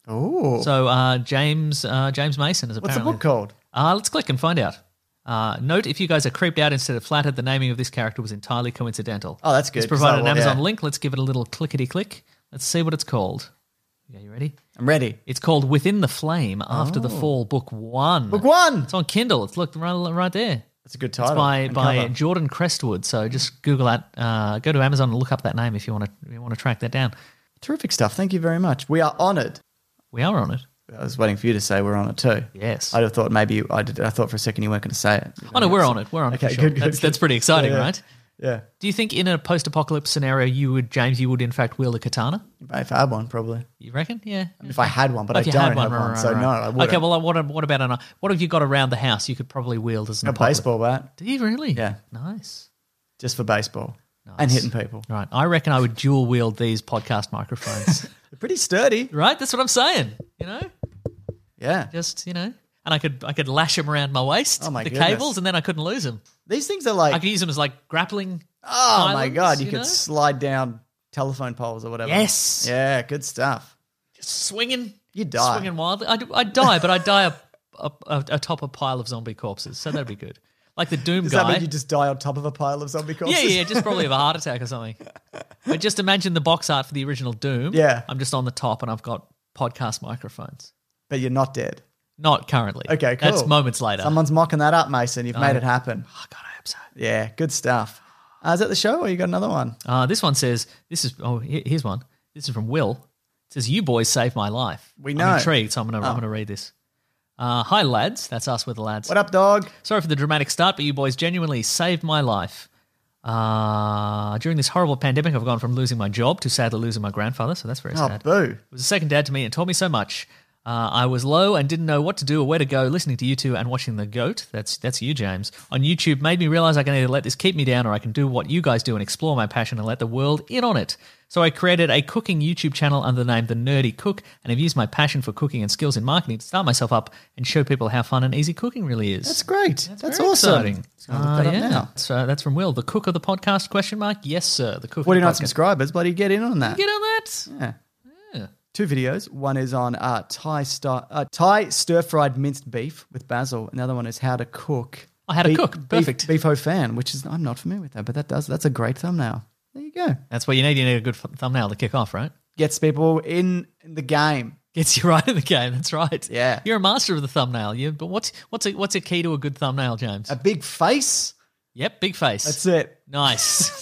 [SPEAKER 4] Oh.
[SPEAKER 6] So uh, James uh, James Mason is
[SPEAKER 4] What's the
[SPEAKER 6] apparently...
[SPEAKER 4] book called?
[SPEAKER 6] Uh, let's click and find out. Uh, note, if you guys are creeped out instead of flattered, the naming of this character was entirely coincidental.
[SPEAKER 4] Oh, that's good,
[SPEAKER 6] It's provided
[SPEAKER 4] 'cause
[SPEAKER 6] an
[SPEAKER 4] I-
[SPEAKER 6] Amazon
[SPEAKER 4] yeah.
[SPEAKER 6] link. Let's give it a little clickety-click. Let's see what it's called. Yeah, you ready?
[SPEAKER 4] I'm ready.
[SPEAKER 6] It's called Within the Flame, After the Fall, Book One.
[SPEAKER 4] Book one.
[SPEAKER 6] It's on Kindle. It's looked right, right there.
[SPEAKER 4] That's a good
[SPEAKER 6] It's
[SPEAKER 4] title.
[SPEAKER 6] by
[SPEAKER 4] and
[SPEAKER 6] by
[SPEAKER 4] cover.
[SPEAKER 6] Jordan Crestwood. So just Google that. Uh, go to Amazon and look up that name if you want to. If you want to track that down.
[SPEAKER 4] Terrific stuff. Thank you very much. We are honoured.
[SPEAKER 6] We are on it.
[SPEAKER 4] I was waiting for you to say we're on it too.
[SPEAKER 6] Yes.
[SPEAKER 4] I'd have thought maybe you, I did. I thought for a second you weren't going to say it.
[SPEAKER 6] Oh no, we're on it. We're on it.
[SPEAKER 4] Okay,
[SPEAKER 6] for sure.
[SPEAKER 4] good, good,
[SPEAKER 6] That's
[SPEAKER 4] good.
[SPEAKER 6] that's pretty exciting,
[SPEAKER 4] Yeah, yeah.
[SPEAKER 6] right?
[SPEAKER 4] Yeah.
[SPEAKER 6] Do you think in a post-apocalypse scenario, you would, James, you would in fact wield a katana?
[SPEAKER 4] If I had one, probably.
[SPEAKER 6] You reckon? Yeah.
[SPEAKER 4] If I had one, but
[SPEAKER 6] Oh,
[SPEAKER 4] I
[SPEAKER 6] if you
[SPEAKER 4] don't
[SPEAKER 6] had
[SPEAKER 4] have
[SPEAKER 6] one,
[SPEAKER 4] one,
[SPEAKER 6] right, right,
[SPEAKER 4] so
[SPEAKER 6] right.
[SPEAKER 4] no, I wouldn't.
[SPEAKER 6] Okay, well, what what about an, what have you got around the house? You could probably wield as an
[SPEAKER 4] a
[SPEAKER 6] apocalypse?
[SPEAKER 4] baseball bat,
[SPEAKER 6] Do you really?
[SPEAKER 4] Yeah.
[SPEAKER 6] Nice.
[SPEAKER 4] just for baseball
[SPEAKER 6] Nice.
[SPEAKER 4] and hitting people.
[SPEAKER 6] Right. I reckon I would dual wield these podcast microphones.
[SPEAKER 4] They're pretty sturdy.
[SPEAKER 6] Right. That's what I'm saying. You know,
[SPEAKER 4] Yeah.
[SPEAKER 6] just you know, and I could I could lash them around my waist,
[SPEAKER 4] Oh, my
[SPEAKER 6] the
[SPEAKER 4] goodness.
[SPEAKER 6] cables, and then I couldn't lose them.
[SPEAKER 4] These things are like,
[SPEAKER 6] I could use them as like grappling.
[SPEAKER 4] oh my
[SPEAKER 6] islands,
[SPEAKER 4] God, you,
[SPEAKER 6] you
[SPEAKER 4] could
[SPEAKER 6] know?
[SPEAKER 4] slide down telephone poles or whatever.
[SPEAKER 6] Yes.
[SPEAKER 4] Yeah, good stuff.
[SPEAKER 6] Just swinging.
[SPEAKER 4] You'd die.
[SPEAKER 6] Swinging wildly. I'd, I'd die, but I'd die a, a, a, atop a pile of zombie corpses. So that'd be good. Like the Doom
[SPEAKER 4] Does
[SPEAKER 6] guy.
[SPEAKER 4] that mean you just die on top of a pile of zombie corpses?
[SPEAKER 6] Yeah, yeah, just probably of a heart attack or something. But just imagine the box art for the original Doom.
[SPEAKER 4] Yeah.
[SPEAKER 6] I'm just on the top and I've got podcast microphones.
[SPEAKER 4] But you're not dead.
[SPEAKER 6] Not currently.
[SPEAKER 4] Okay, cool.
[SPEAKER 6] That's moments later.
[SPEAKER 4] Someone's mocking that up, Mason. You've made it happen.
[SPEAKER 6] Oh, God, I hope so.
[SPEAKER 4] Yeah, good stuff. Uh, is that the show or you got another one?
[SPEAKER 6] Uh, this one says, this is, oh, here- here's one. This is from Will. It says, you boys saved my life.
[SPEAKER 4] We know.
[SPEAKER 6] I'm intrigued, so I'm going to
[SPEAKER 4] Oh.
[SPEAKER 6] I'm gonna read this. Uh, hi, lads. That's us with the lads.
[SPEAKER 4] What up, dog?
[SPEAKER 6] Sorry for the dramatic start, but you boys genuinely saved my life. Uh, during this horrible pandemic, I've gone from losing my job to sadly losing my grandfather, so that's very
[SPEAKER 4] Oh,
[SPEAKER 6] sad.
[SPEAKER 4] boo.
[SPEAKER 6] It was a second dad to me and taught me so much. Uh, I was low and didn't know what to do or where to go. Listening to you two and watching The Goat, that's that's you, James, on YouTube made me realize I can either let this keep me down or I can do what you guys do and explore my passion and let the world in on it. So I created a cooking YouTube channel under the name The Nerdy Cook, and have used my passion for cooking and skills in marketing to start myself up and show people how fun and easy cooking really is.
[SPEAKER 4] That's great. That's,
[SPEAKER 6] Very
[SPEAKER 4] awesome.
[SPEAKER 6] exciting.
[SPEAKER 4] Just gonna look
[SPEAKER 6] Uh,
[SPEAKER 4] that up
[SPEAKER 6] yeah.
[SPEAKER 4] now.
[SPEAKER 6] So that's from Will. The cook of the podcast, question mark? Yes, sir. The cook of
[SPEAKER 4] forty-nine
[SPEAKER 6] the podcast.
[SPEAKER 4] subscribers, bloody get in on that.
[SPEAKER 6] Get on that.
[SPEAKER 4] Yeah.
[SPEAKER 6] Yeah.
[SPEAKER 4] Two videos. One is on uh, Thai, star, uh, Thai stir-fried minced beef with basil. And the other one is how to cook.
[SPEAKER 6] Oh, how to
[SPEAKER 4] beef-
[SPEAKER 6] cook.
[SPEAKER 4] beef-
[SPEAKER 6] Perfect.
[SPEAKER 4] Beefo fan, which is I'm not familiar with that, but that does that's a great thumbnail. There you go.
[SPEAKER 6] That's what you need. You need a good f- thumbnail to kick off, right?
[SPEAKER 4] Gets people in the game.
[SPEAKER 6] Gets you right in the game. That's right.
[SPEAKER 4] Yeah.
[SPEAKER 6] You're a master of the thumbnail. You, but what's what's a, what's a key to a good thumbnail, James?
[SPEAKER 4] A big face.
[SPEAKER 6] Yep, big face.
[SPEAKER 4] That's it.
[SPEAKER 6] Nice.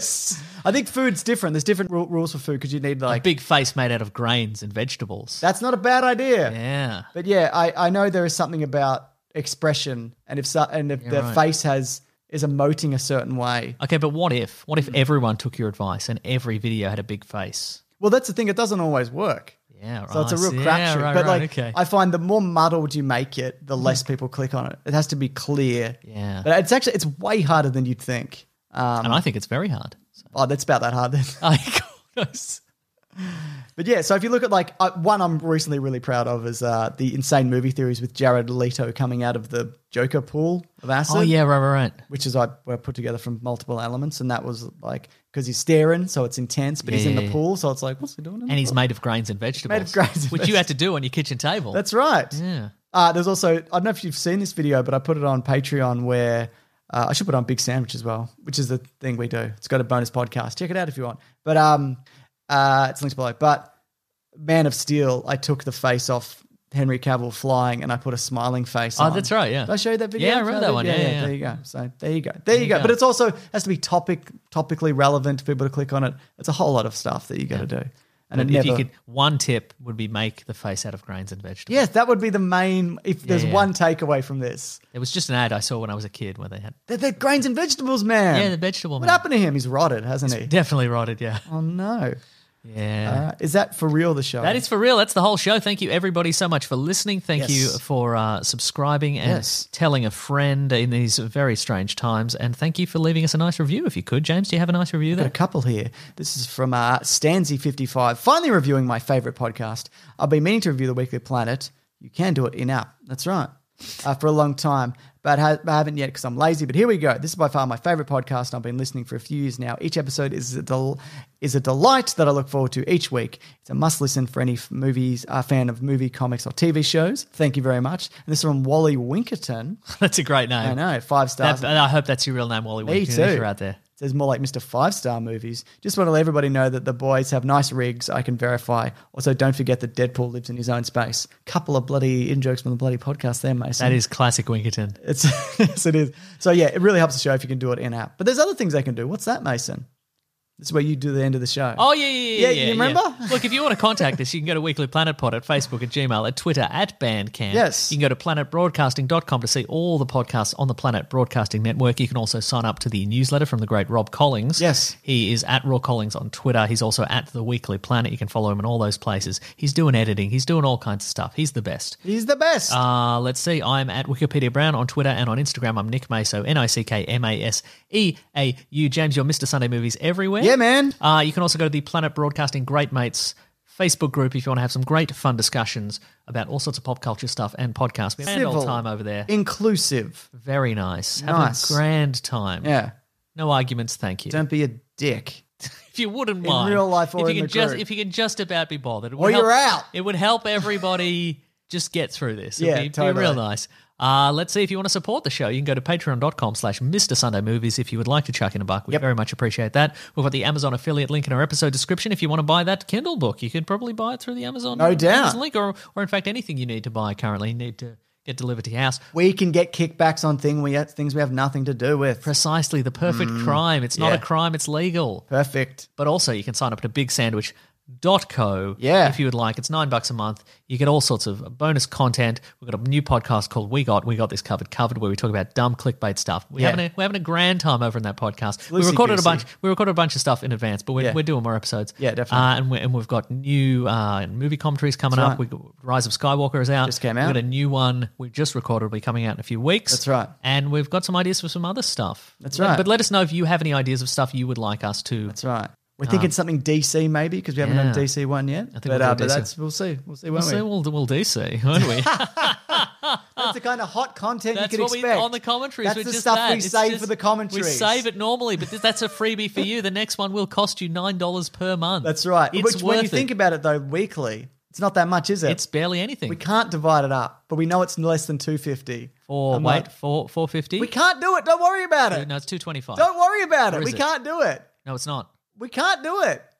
[SPEAKER 4] I think food's different. There's different ru- rules for food because you need
[SPEAKER 6] A
[SPEAKER 4] like
[SPEAKER 6] big face made out of grains and vegetables.
[SPEAKER 4] That's not a bad idea.
[SPEAKER 6] Yeah.
[SPEAKER 4] But yeah, I, I know there is something about expression, and if so, and if
[SPEAKER 6] Yeah,
[SPEAKER 4] the
[SPEAKER 6] right.
[SPEAKER 4] face has is emoting a certain way.
[SPEAKER 6] Okay, but what if? What if
[SPEAKER 4] Hmm.
[SPEAKER 6] everyone took your advice and every video had a big face?
[SPEAKER 4] Well, that's the thing. It doesn't always work.
[SPEAKER 6] Yeah, right.
[SPEAKER 4] So it's a real
[SPEAKER 6] Yeah,
[SPEAKER 4] crapshoot.
[SPEAKER 6] right,
[SPEAKER 4] but
[SPEAKER 6] right,
[SPEAKER 4] like,
[SPEAKER 6] okay.
[SPEAKER 4] I find the more muddled you make it, the less people click on it. It has to be clear.
[SPEAKER 6] Yeah.
[SPEAKER 4] But it's actually it's way harder than you'd think. Um,
[SPEAKER 6] and I think it's very hard. So.
[SPEAKER 4] oh, that's about that hard then.
[SPEAKER 6] I gosh.
[SPEAKER 4] But yeah, so if you look at like uh, one I'm recently really proud of is uh, the Insane Movie Theories with Jared Leto coming out of the Joker pool of acid.
[SPEAKER 6] Oh yeah, right, right, right.
[SPEAKER 4] Which is I were put together from multiple elements, and that was like because he's staring, so it's intense, but he's
[SPEAKER 6] Yeah,
[SPEAKER 4] in
[SPEAKER 6] yeah,
[SPEAKER 4] the
[SPEAKER 6] yeah.
[SPEAKER 4] pool, so it's like, what's he doing? In
[SPEAKER 6] And
[SPEAKER 4] the
[SPEAKER 6] he's
[SPEAKER 4] pool?
[SPEAKER 6] made of grains and vegetables.
[SPEAKER 4] Made of grains and
[SPEAKER 6] which you had to do on your kitchen table.
[SPEAKER 4] That's right.
[SPEAKER 6] Yeah.
[SPEAKER 4] Uh, there's also I don't know if you've seen this video, but I put it on Patreon where uh, I should put it on Big Sandwich as well, which is the thing we do. It's got a bonus podcast. Check it out if you want. But um, uh, it's linked below. But Man of Steel, I took the face off Henry Cavill flying and I put a smiling face
[SPEAKER 6] Oh,
[SPEAKER 4] on.
[SPEAKER 6] that's right, yeah.
[SPEAKER 4] Did I show you that video?
[SPEAKER 6] Yeah, I remember that one. Yeah, yeah, yeah.
[SPEAKER 4] There you go. So there you go. There, you go.
[SPEAKER 6] you
[SPEAKER 4] But
[SPEAKER 6] go.
[SPEAKER 4] it's also has to be topic, topically relevant to people to click on it. It's a whole lot of stuff that you got to do. And
[SPEAKER 6] And
[SPEAKER 4] it
[SPEAKER 6] if
[SPEAKER 4] never,
[SPEAKER 6] you could, one tip would be make the face out of grains and vegetables.
[SPEAKER 4] yes, that would be the main. If there's
[SPEAKER 6] yeah.
[SPEAKER 4] one takeaway from this,
[SPEAKER 6] It was just an ad I saw when I was a kid where they had
[SPEAKER 4] they're, they're grains and vegetables, man.
[SPEAKER 6] yeah the vegetable.
[SPEAKER 4] What
[SPEAKER 6] man.
[SPEAKER 4] happened to him? He's rotted, hasn't he?
[SPEAKER 6] Definitely rotted. Yeah.
[SPEAKER 4] Oh no.
[SPEAKER 6] Yeah.
[SPEAKER 4] Uh, is that for real? The show
[SPEAKER 6] That is for real. That's the whole show. Thank you, everybody, so much for listening. Thank
[SPEAKER 4] Yes.
[SPEAKER 6] you for uh, subscribing and
[SPEAKER 4] Yes.
[SPEAKER 6] telling a friend in these very strange times. And thank you for leaving us a nice review if you could. James, do you have a nice review
[SPEAKER 4] Got a
[SPEAKER 6] there?
[SPEAKER 4] couple here. This is from uh, Stanzy fifty-five. Finally reviewing my favorite podcast. I've been meaning to review The Weekly Planet. You can do it in-app. That's right. Uh, for a long time, but ha- I haven't yet because I'm lazy. But here we go. This is by far my favorite podcast, and I've been listening for a few years now. Each episode is a, del- is a delight that I look forward to each week. It's a must-listen for any f- movies, uh, fan of movie, comics, or T V shows. Thank you very much. And this is from Wally Winkerton.
[SPEAKER 6] That's a great name.
[SPEAKER 4] I know, five stars.
[SPEAKER 6] That, I hope that's your real name, Wally
[SPEAKER 4] Me
[SPEAKER 6] Winton,
[SPEAKER 4] too.
[SPEAKER 6] if you're out there.
[SPEAKER 4] It says more like Mister Five Star Movies. Just want to let everybody know that the boys have nice rigs. I can verify. Also, don't forget that Deadpool lives in his own space. Couple of bloody in jokes from the bloody podcast there, Mason.
[SPEAKER 6] That is classic Winkerton.
[SPEAKER 4] It's yes, it is. So yeah, it really helps the show if you can do it in app. But there's other things they can do. What's that, Mason? This is where you do the end of the show.
[SPEAKER 6] Oh, yeah, yeah, yeah.
[SPEAKER 4] Yeah,
[SPEAKER 6] yeah
[SPEAKER 4] you remember?
[SPEAKER 6] yeah. Look, if you want to contact us, you can go to Weekly Planet Pod at Facebook, at Gmail, at Twitter, at Bandcamp.
[SPEAKER 4] Yes.
[SPEAKER 6] You can go to planet broadcasting dot com to see all the podcasts on the Planet Broadcasting Network. You can also sign up to the newsletter from the great Rob Collins.
[SPEAKER 4] Yes.
[SPEAKER 6] He is at Raw Collins on Twitter. He's also at The Weekly Planet. You can follow him in all those places. He's doing editing. He's doing all kinds of stuff. He's the best.
[SPEAKER 4] He's the best.
[SPEAKER 6] Uh, let's see. I'm at Wikipedia Brown on Twitter and on Instagram. I'm Nick Maso, N I C K M A S E A U. James, you're Mister Sunday Movies everywhere.
[SPEAKER 4] yeah, man.
[SPEAKER 6] Uh, you can also go to the Planet Broadcasting Great Mates Facebook group if you want to have some great fun discussions about all sorts of pop culture stuff and podcasts. We spend all
[SPEAKER 4] Civil.
[SPEAKER 6] time over there.
[SPEAKER 4] Inclusive.
[SPEAKER 6] Very nice.
[SPEAKER 4] Nice.
[SPEAKER 6] Having a grand time.
[SPEAKER 4] Yeah.
[SPEAKER 6] No arguments, thank you.
[SPEAKER 4] Don't be a dick.
[SPEAKER 6] If you wouldn't
[SPEAKER 4] In
[SPEAKER 6] mind.
[SPEAKER 4] real life or
[SPEAKER 6] if you
[SPEAKER 4] in
[SPEAKER 6] could
[SPEAKER 4] the
[SPEAKER 6] just
[SPEAKER 4] group.
[SPEAKER 6] if you could just about be bothered. It would
[SPEAKER 4] Or
[SPEAKER 6] help,
[SPEAKER 4] you're out.
[SPEAKER 6] It would help everybody just get through this. It'd
[SPEAKER 4] Yeah,
[SPEAKER 6] be, be
[SPEAKER 4] totally.
[SPEAKER 6] real nice. Uh, let's see if you want to support the show. You can go to patreon.com slash Mr. Sunday Movies if you would like to chuck in a buck. We
[SPEAKER 4] Yep.
[SPEAKER 6] very much appreciate that. We've got the Amazon affiliate link in our episode description. If you want to buy that Kindle book, you could probably buy it through the Amazon,
[SPEAKER 4] No doubt.
[SPEAKER 6] Amazon link, or, or in fact anything you need to buy currently you need to get delivered to your house.
[SPEAKER 4] We can get kickbacks on thing we things we have nothing to do with.
[SPEAKER 6] Precisely, the perfect crime. It's not
[SPEAKER 4] yeah.
[SPEAKER 6] a crime, it's legal.
[SPEAKER 4] Perfect.
[SPEAKER 6] But also you can sign up to big sandwich dot co
[SPEAKER 4] Yeah.
[SPEAKER 6] if you would like. It's nine bucks a month. You get all sorts of bonus content. We've got a new podcast called We Got We Got This Covered Covered where we talk about dumb clickbait stuff. We're
[SPEAKER 4] Yeah.
[SPEAKER 6] having a, we're having a grand time over in that podcast. We
[SPEAKER 4] Loosey
[SPEAKER 6] recorded a
[SPEAKER 4] goosey.
[SPEAKER 6] bunch. We recorded a bunch of stuff in advance, but we're,
[SPEAKER 4] Yeah.
[SPEAKER 6] we're doing more episodes.
[SPEAKER 4] Yeah, definitely.
[SPEAKER 6] Uh, and, we, and we've got new uh, movie commentaries coming
[SPEAKER 4] That's
[SPEAKER 6] up.
[SPEAKER 4] right.
[SPEAKER 6] We got Rise of Skywalker is out.
[SPEAKER 4] Just came
[SPEAKER 6] We've
[SPEAKER 4] out.
[SPEAKER 6] got a new one we just recorded. Will be coming out in a few weeks.
[SPEAKER 4] That's right.
[SPEAKER 6] And we've got some ideas for some other stuff.
[SPEAKER 4] That's
[SPEAKER 6] Let-
[SPEAKER 4] right.
[SPEAKER 6] But let us know if you have any ideas of stuff you would like us to.
[SPEAKER 4] That's right. We're thinking something D C maybe because we haven't
[SPEAKER 6] Yeah.
[SPEAKER 4] done a D C one yet.
[SPEAKER 6] I think
[SPEAKER 4] but
[SPEAKER 6] we'll do
[SPEAKER 4] uh,
[SPEAKER 6] a
[SPEAKER 4] but
[SPEAKER 6] D C.
[SPEAKER 4] that's we'll see. We'll see,
[SPEAKER 6] We'll
[SPEAKER 4] won't
[SPEAKER 6] see,
[SPEAKER 4] we?
[SPEAKER 6] we'll, we'll D C, won't we?
[SPEAKER 4] That's the kind of hot content
[SPEAKER 6] That's
[SPEAKER 4] you can
[SPEAKER 6] what
[SPEAKER 4] expect.
[SPEAKER 6] we on the commentaries.
[SPEAKER 4] That's
[SPEAKER 6] we're
[SPEAKER 4] the
[SPEAKER 6] just
[SPEAKER 4] stuff
[SPEAKER 6] that.
[SPEAKER 4] we
[SPEAKER 6] It's
[SPEAKER 4] save
[SPEAKER 6] just-
[SPEAKER 4] for the commentaries.
[SPEAKER 6] We save it normally, but th- that's a freebie for you. The next one will cost you nine dollars per month.
[SPEAKER 4] That's right.
[SPEAKER 6] It's
[SPEAKER 4] Which,
[SPEAKER 6] worth
[SPEAKER 4] when you
[SPEAKER 6] it.
[SPEAKER 4] think about it though, weekly, it's not that much, is it?
[SPEAKER 6] It's barely anything.
[SPEAKER 4] we can't divide it up, but we know it's less than two fifty.
[SPEAKER 6] For
[SPEAKER 4] I'm
[SPEAKER 6] wait,
[SPEAKER 4] like,
[SPEAKER 6] four four fifty.
[SPEAKER 4] we can't do it. Don't worry about it.
[SPEAKER 6] No, it's two twenty five.
[SPEAKER 4] Don't worry about
[SPEAKER 6] Or
[SPEAKER 4] it.
[SPEAKER 6] is
[SPEAKER 4] We
[SPEAKER 6] it?
[SPEAKER 4] can't do it.
[SPEAKER 6] No, it's not.
[SPEAKER 4] We can't do it.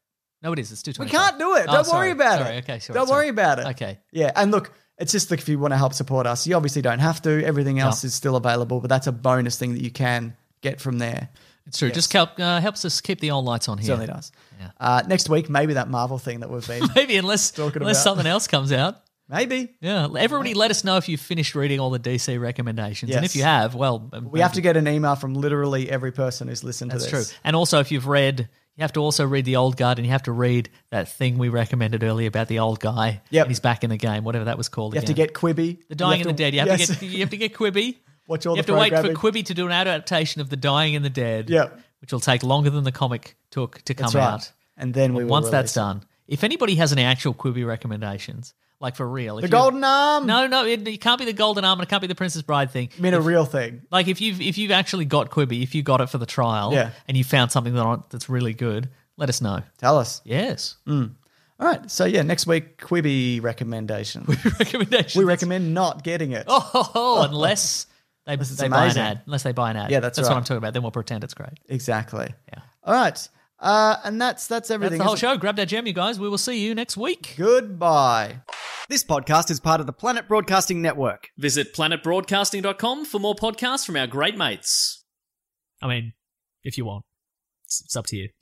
[SPEAKER 6] No, it is. It's two
[SPEAKER 4] We
[SPEAKER 6] twenty-five.
[SPEAKER 4] can't do it.
[SPEAKER 6] Oh,
[SPEAKER 4] Don't
[SPEAKER 6] sorry.
[SPEAKER 4] worry about
[SPEAKER 6] Sorry.
[SPEAKER 4] it.
[SPEAKER 6] Okay, sure.
[SPEAKER 4] Don't
[SPEAKER 6] sorry.
[SPEAKER 4] worry about it.
[SPEAKER 6] Okay.
[SPEAKER 4] Yeah, and look, it's just like if you want to help support us, you obviously don't have to. Everything else
[SPEAKER 6] No.
[SPEAKER 4] is still available, but that's a bonus thing that you can get from there.
[SPEAKER 6] It's true.
[SPEAKER 4] Yes.
[SPEAKER 6] Just help, uh, helps us keep the old lights on here.
[SPEAKER 4] Certainly does.
[SPEAKER 6] Yeah.
[SPEAKER 4] Uh, next week, maybe that Marvel thing that we've been
[SPEAKER 6] Maybe unless,
[SPEAKER 4] Talking
[SPEAKER 6] unless
[SPEAKER 4] about.
[SPEAKER 6] something else comes out.
[SPEAKER 4] maybe.
[SPEAKER 6] Yeah. Everybody let us know if you've finished reading all the D C recommendations. And
[SPEAKER 4] Yes.
[SPEAKER 6] if you have, well...
[SPEAKER 4] We have to get an email from literally every person who's listened
[SPEAKER 6] That's
[SPEAKER 4] to
[SPEAKER 6] true.
[SPEAKER 4] this.
[SPEAKER 6] And also, if you've read... You have to also read The Old Guard, and you have to read that thing we recommended earlier about the old guy.
[SPEAKER 4] Yep.
[SPEAKER 6] And he's back in the game, whatever that was called
[SPEAKER 4] You have
[SPEAKER 6] again.
[SPEAKER 4] to get Quibi.
[SPEAKER 6] The Dying
[SPEAKER 4] You
[SPEAKER 6] and the
[SPEAKER 4] have
[SPEAKER 6] Dead. You have,
[SPEAKER 4] yes.
[SPEAKER 6] to get, you have to get Quibi.
[SPEAKER 4] Watch all
[SPEAKER 6] you
[SPEAKER 4] the
[SPEAKER 6] have to wait for
[SPEAKER 4] programming.
[SPEAKER 6] Quibi to do an adaptation of The Dying and the Dead,
[SPEAKER 4] Yep.
[SPEAKER 6] which will take longer than the comic took to come
[SPEAKER 4] That's right.
[SPEAKER 6] out.
[SPEAKER 4] And then we
[SPEAKER 6] But
[SPEAKER 4] will
[SPEAKER 6] once
[SPEAKER 4] release
[SPEAKER 6] that's
[SPEAKER 4] it.
[SPEAKER 6] done, if anybody has any actual Quibi recommendations, like for real, if
[SPEAKER 4] The
[SPEAKER 6] you-
[SPEAKER 4] Golden Arm.
[SPEAKER 6] no, no, it, it can't be the Golden Arm, and it can't be the Princess Bride thing.
[SPEAKER 4] I mean, a
[SPEAKER 6] If-
[SPEAKER 4] real thing.
[SPEAKER 6] like if you've if you've actually got Quibi, if you got it for the trial,
[SPEAKER 4] Yeah.
[SPEAKER 6] and you found something that that's really good, let us know.
[SPEAKER 4] Tell us.
[SPEAKER 6] Yes,
[SPEAKER 4] All right. So, yeah, next week, Quibi recommendation.
[SPEAKER 6] recommendations.
[SPEAKER 4] we recommend not getting it.
[SPEAKER 6] Oh, unless they,
[SPEAKER 4] it's
[SPEAKER 6] they buy an
[SPEAKER 4] amazing.
[SPEAKER 6] ad. Unless they buy an ad.
[SPEAKER 4] Yeah, that's
[SPEAKER 6] that's
[SPEAKER 4] right.
[SPEAKER 6] what I'm talking about. Then we'll pretend it's great.
[SPEAKER 4] Exactly.
[SPEAKER 6] Yeah.
[SPEAKER 4] All right. Uh, and that's that's everything.
[SPEAKER 6] That's the whole
[SPEAKER 4] isn't it?
[SPEAKER 6] show. Grab that gem, you guys. We will see you next week.
[SPEAKER 4] Goodbye. This podcast is part of the Planet Broadcasting Network.
[SPEAKER 5] Visit planet broadcasting dot com for more podcasts from our great mates.
[SPEAKER 6] I mean, if you want, it's, it's up to you.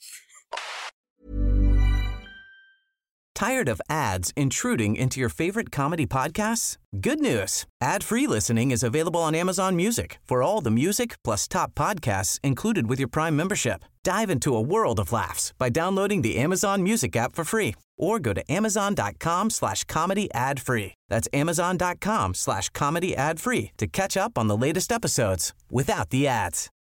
[SPEAKER 8] Tired of ads intruding into your favorite comedy podcasts? Good news. Ad-free listening is available on Amazon Music for all the music plus top podcasts included with your Prime membership. Dive into a world of laughs by downloading the Amazon Music app for free or go to amazon.com slash comedy ad free. That's amazon.com slash comedy ad free to catch up on the latest episodes without the ads.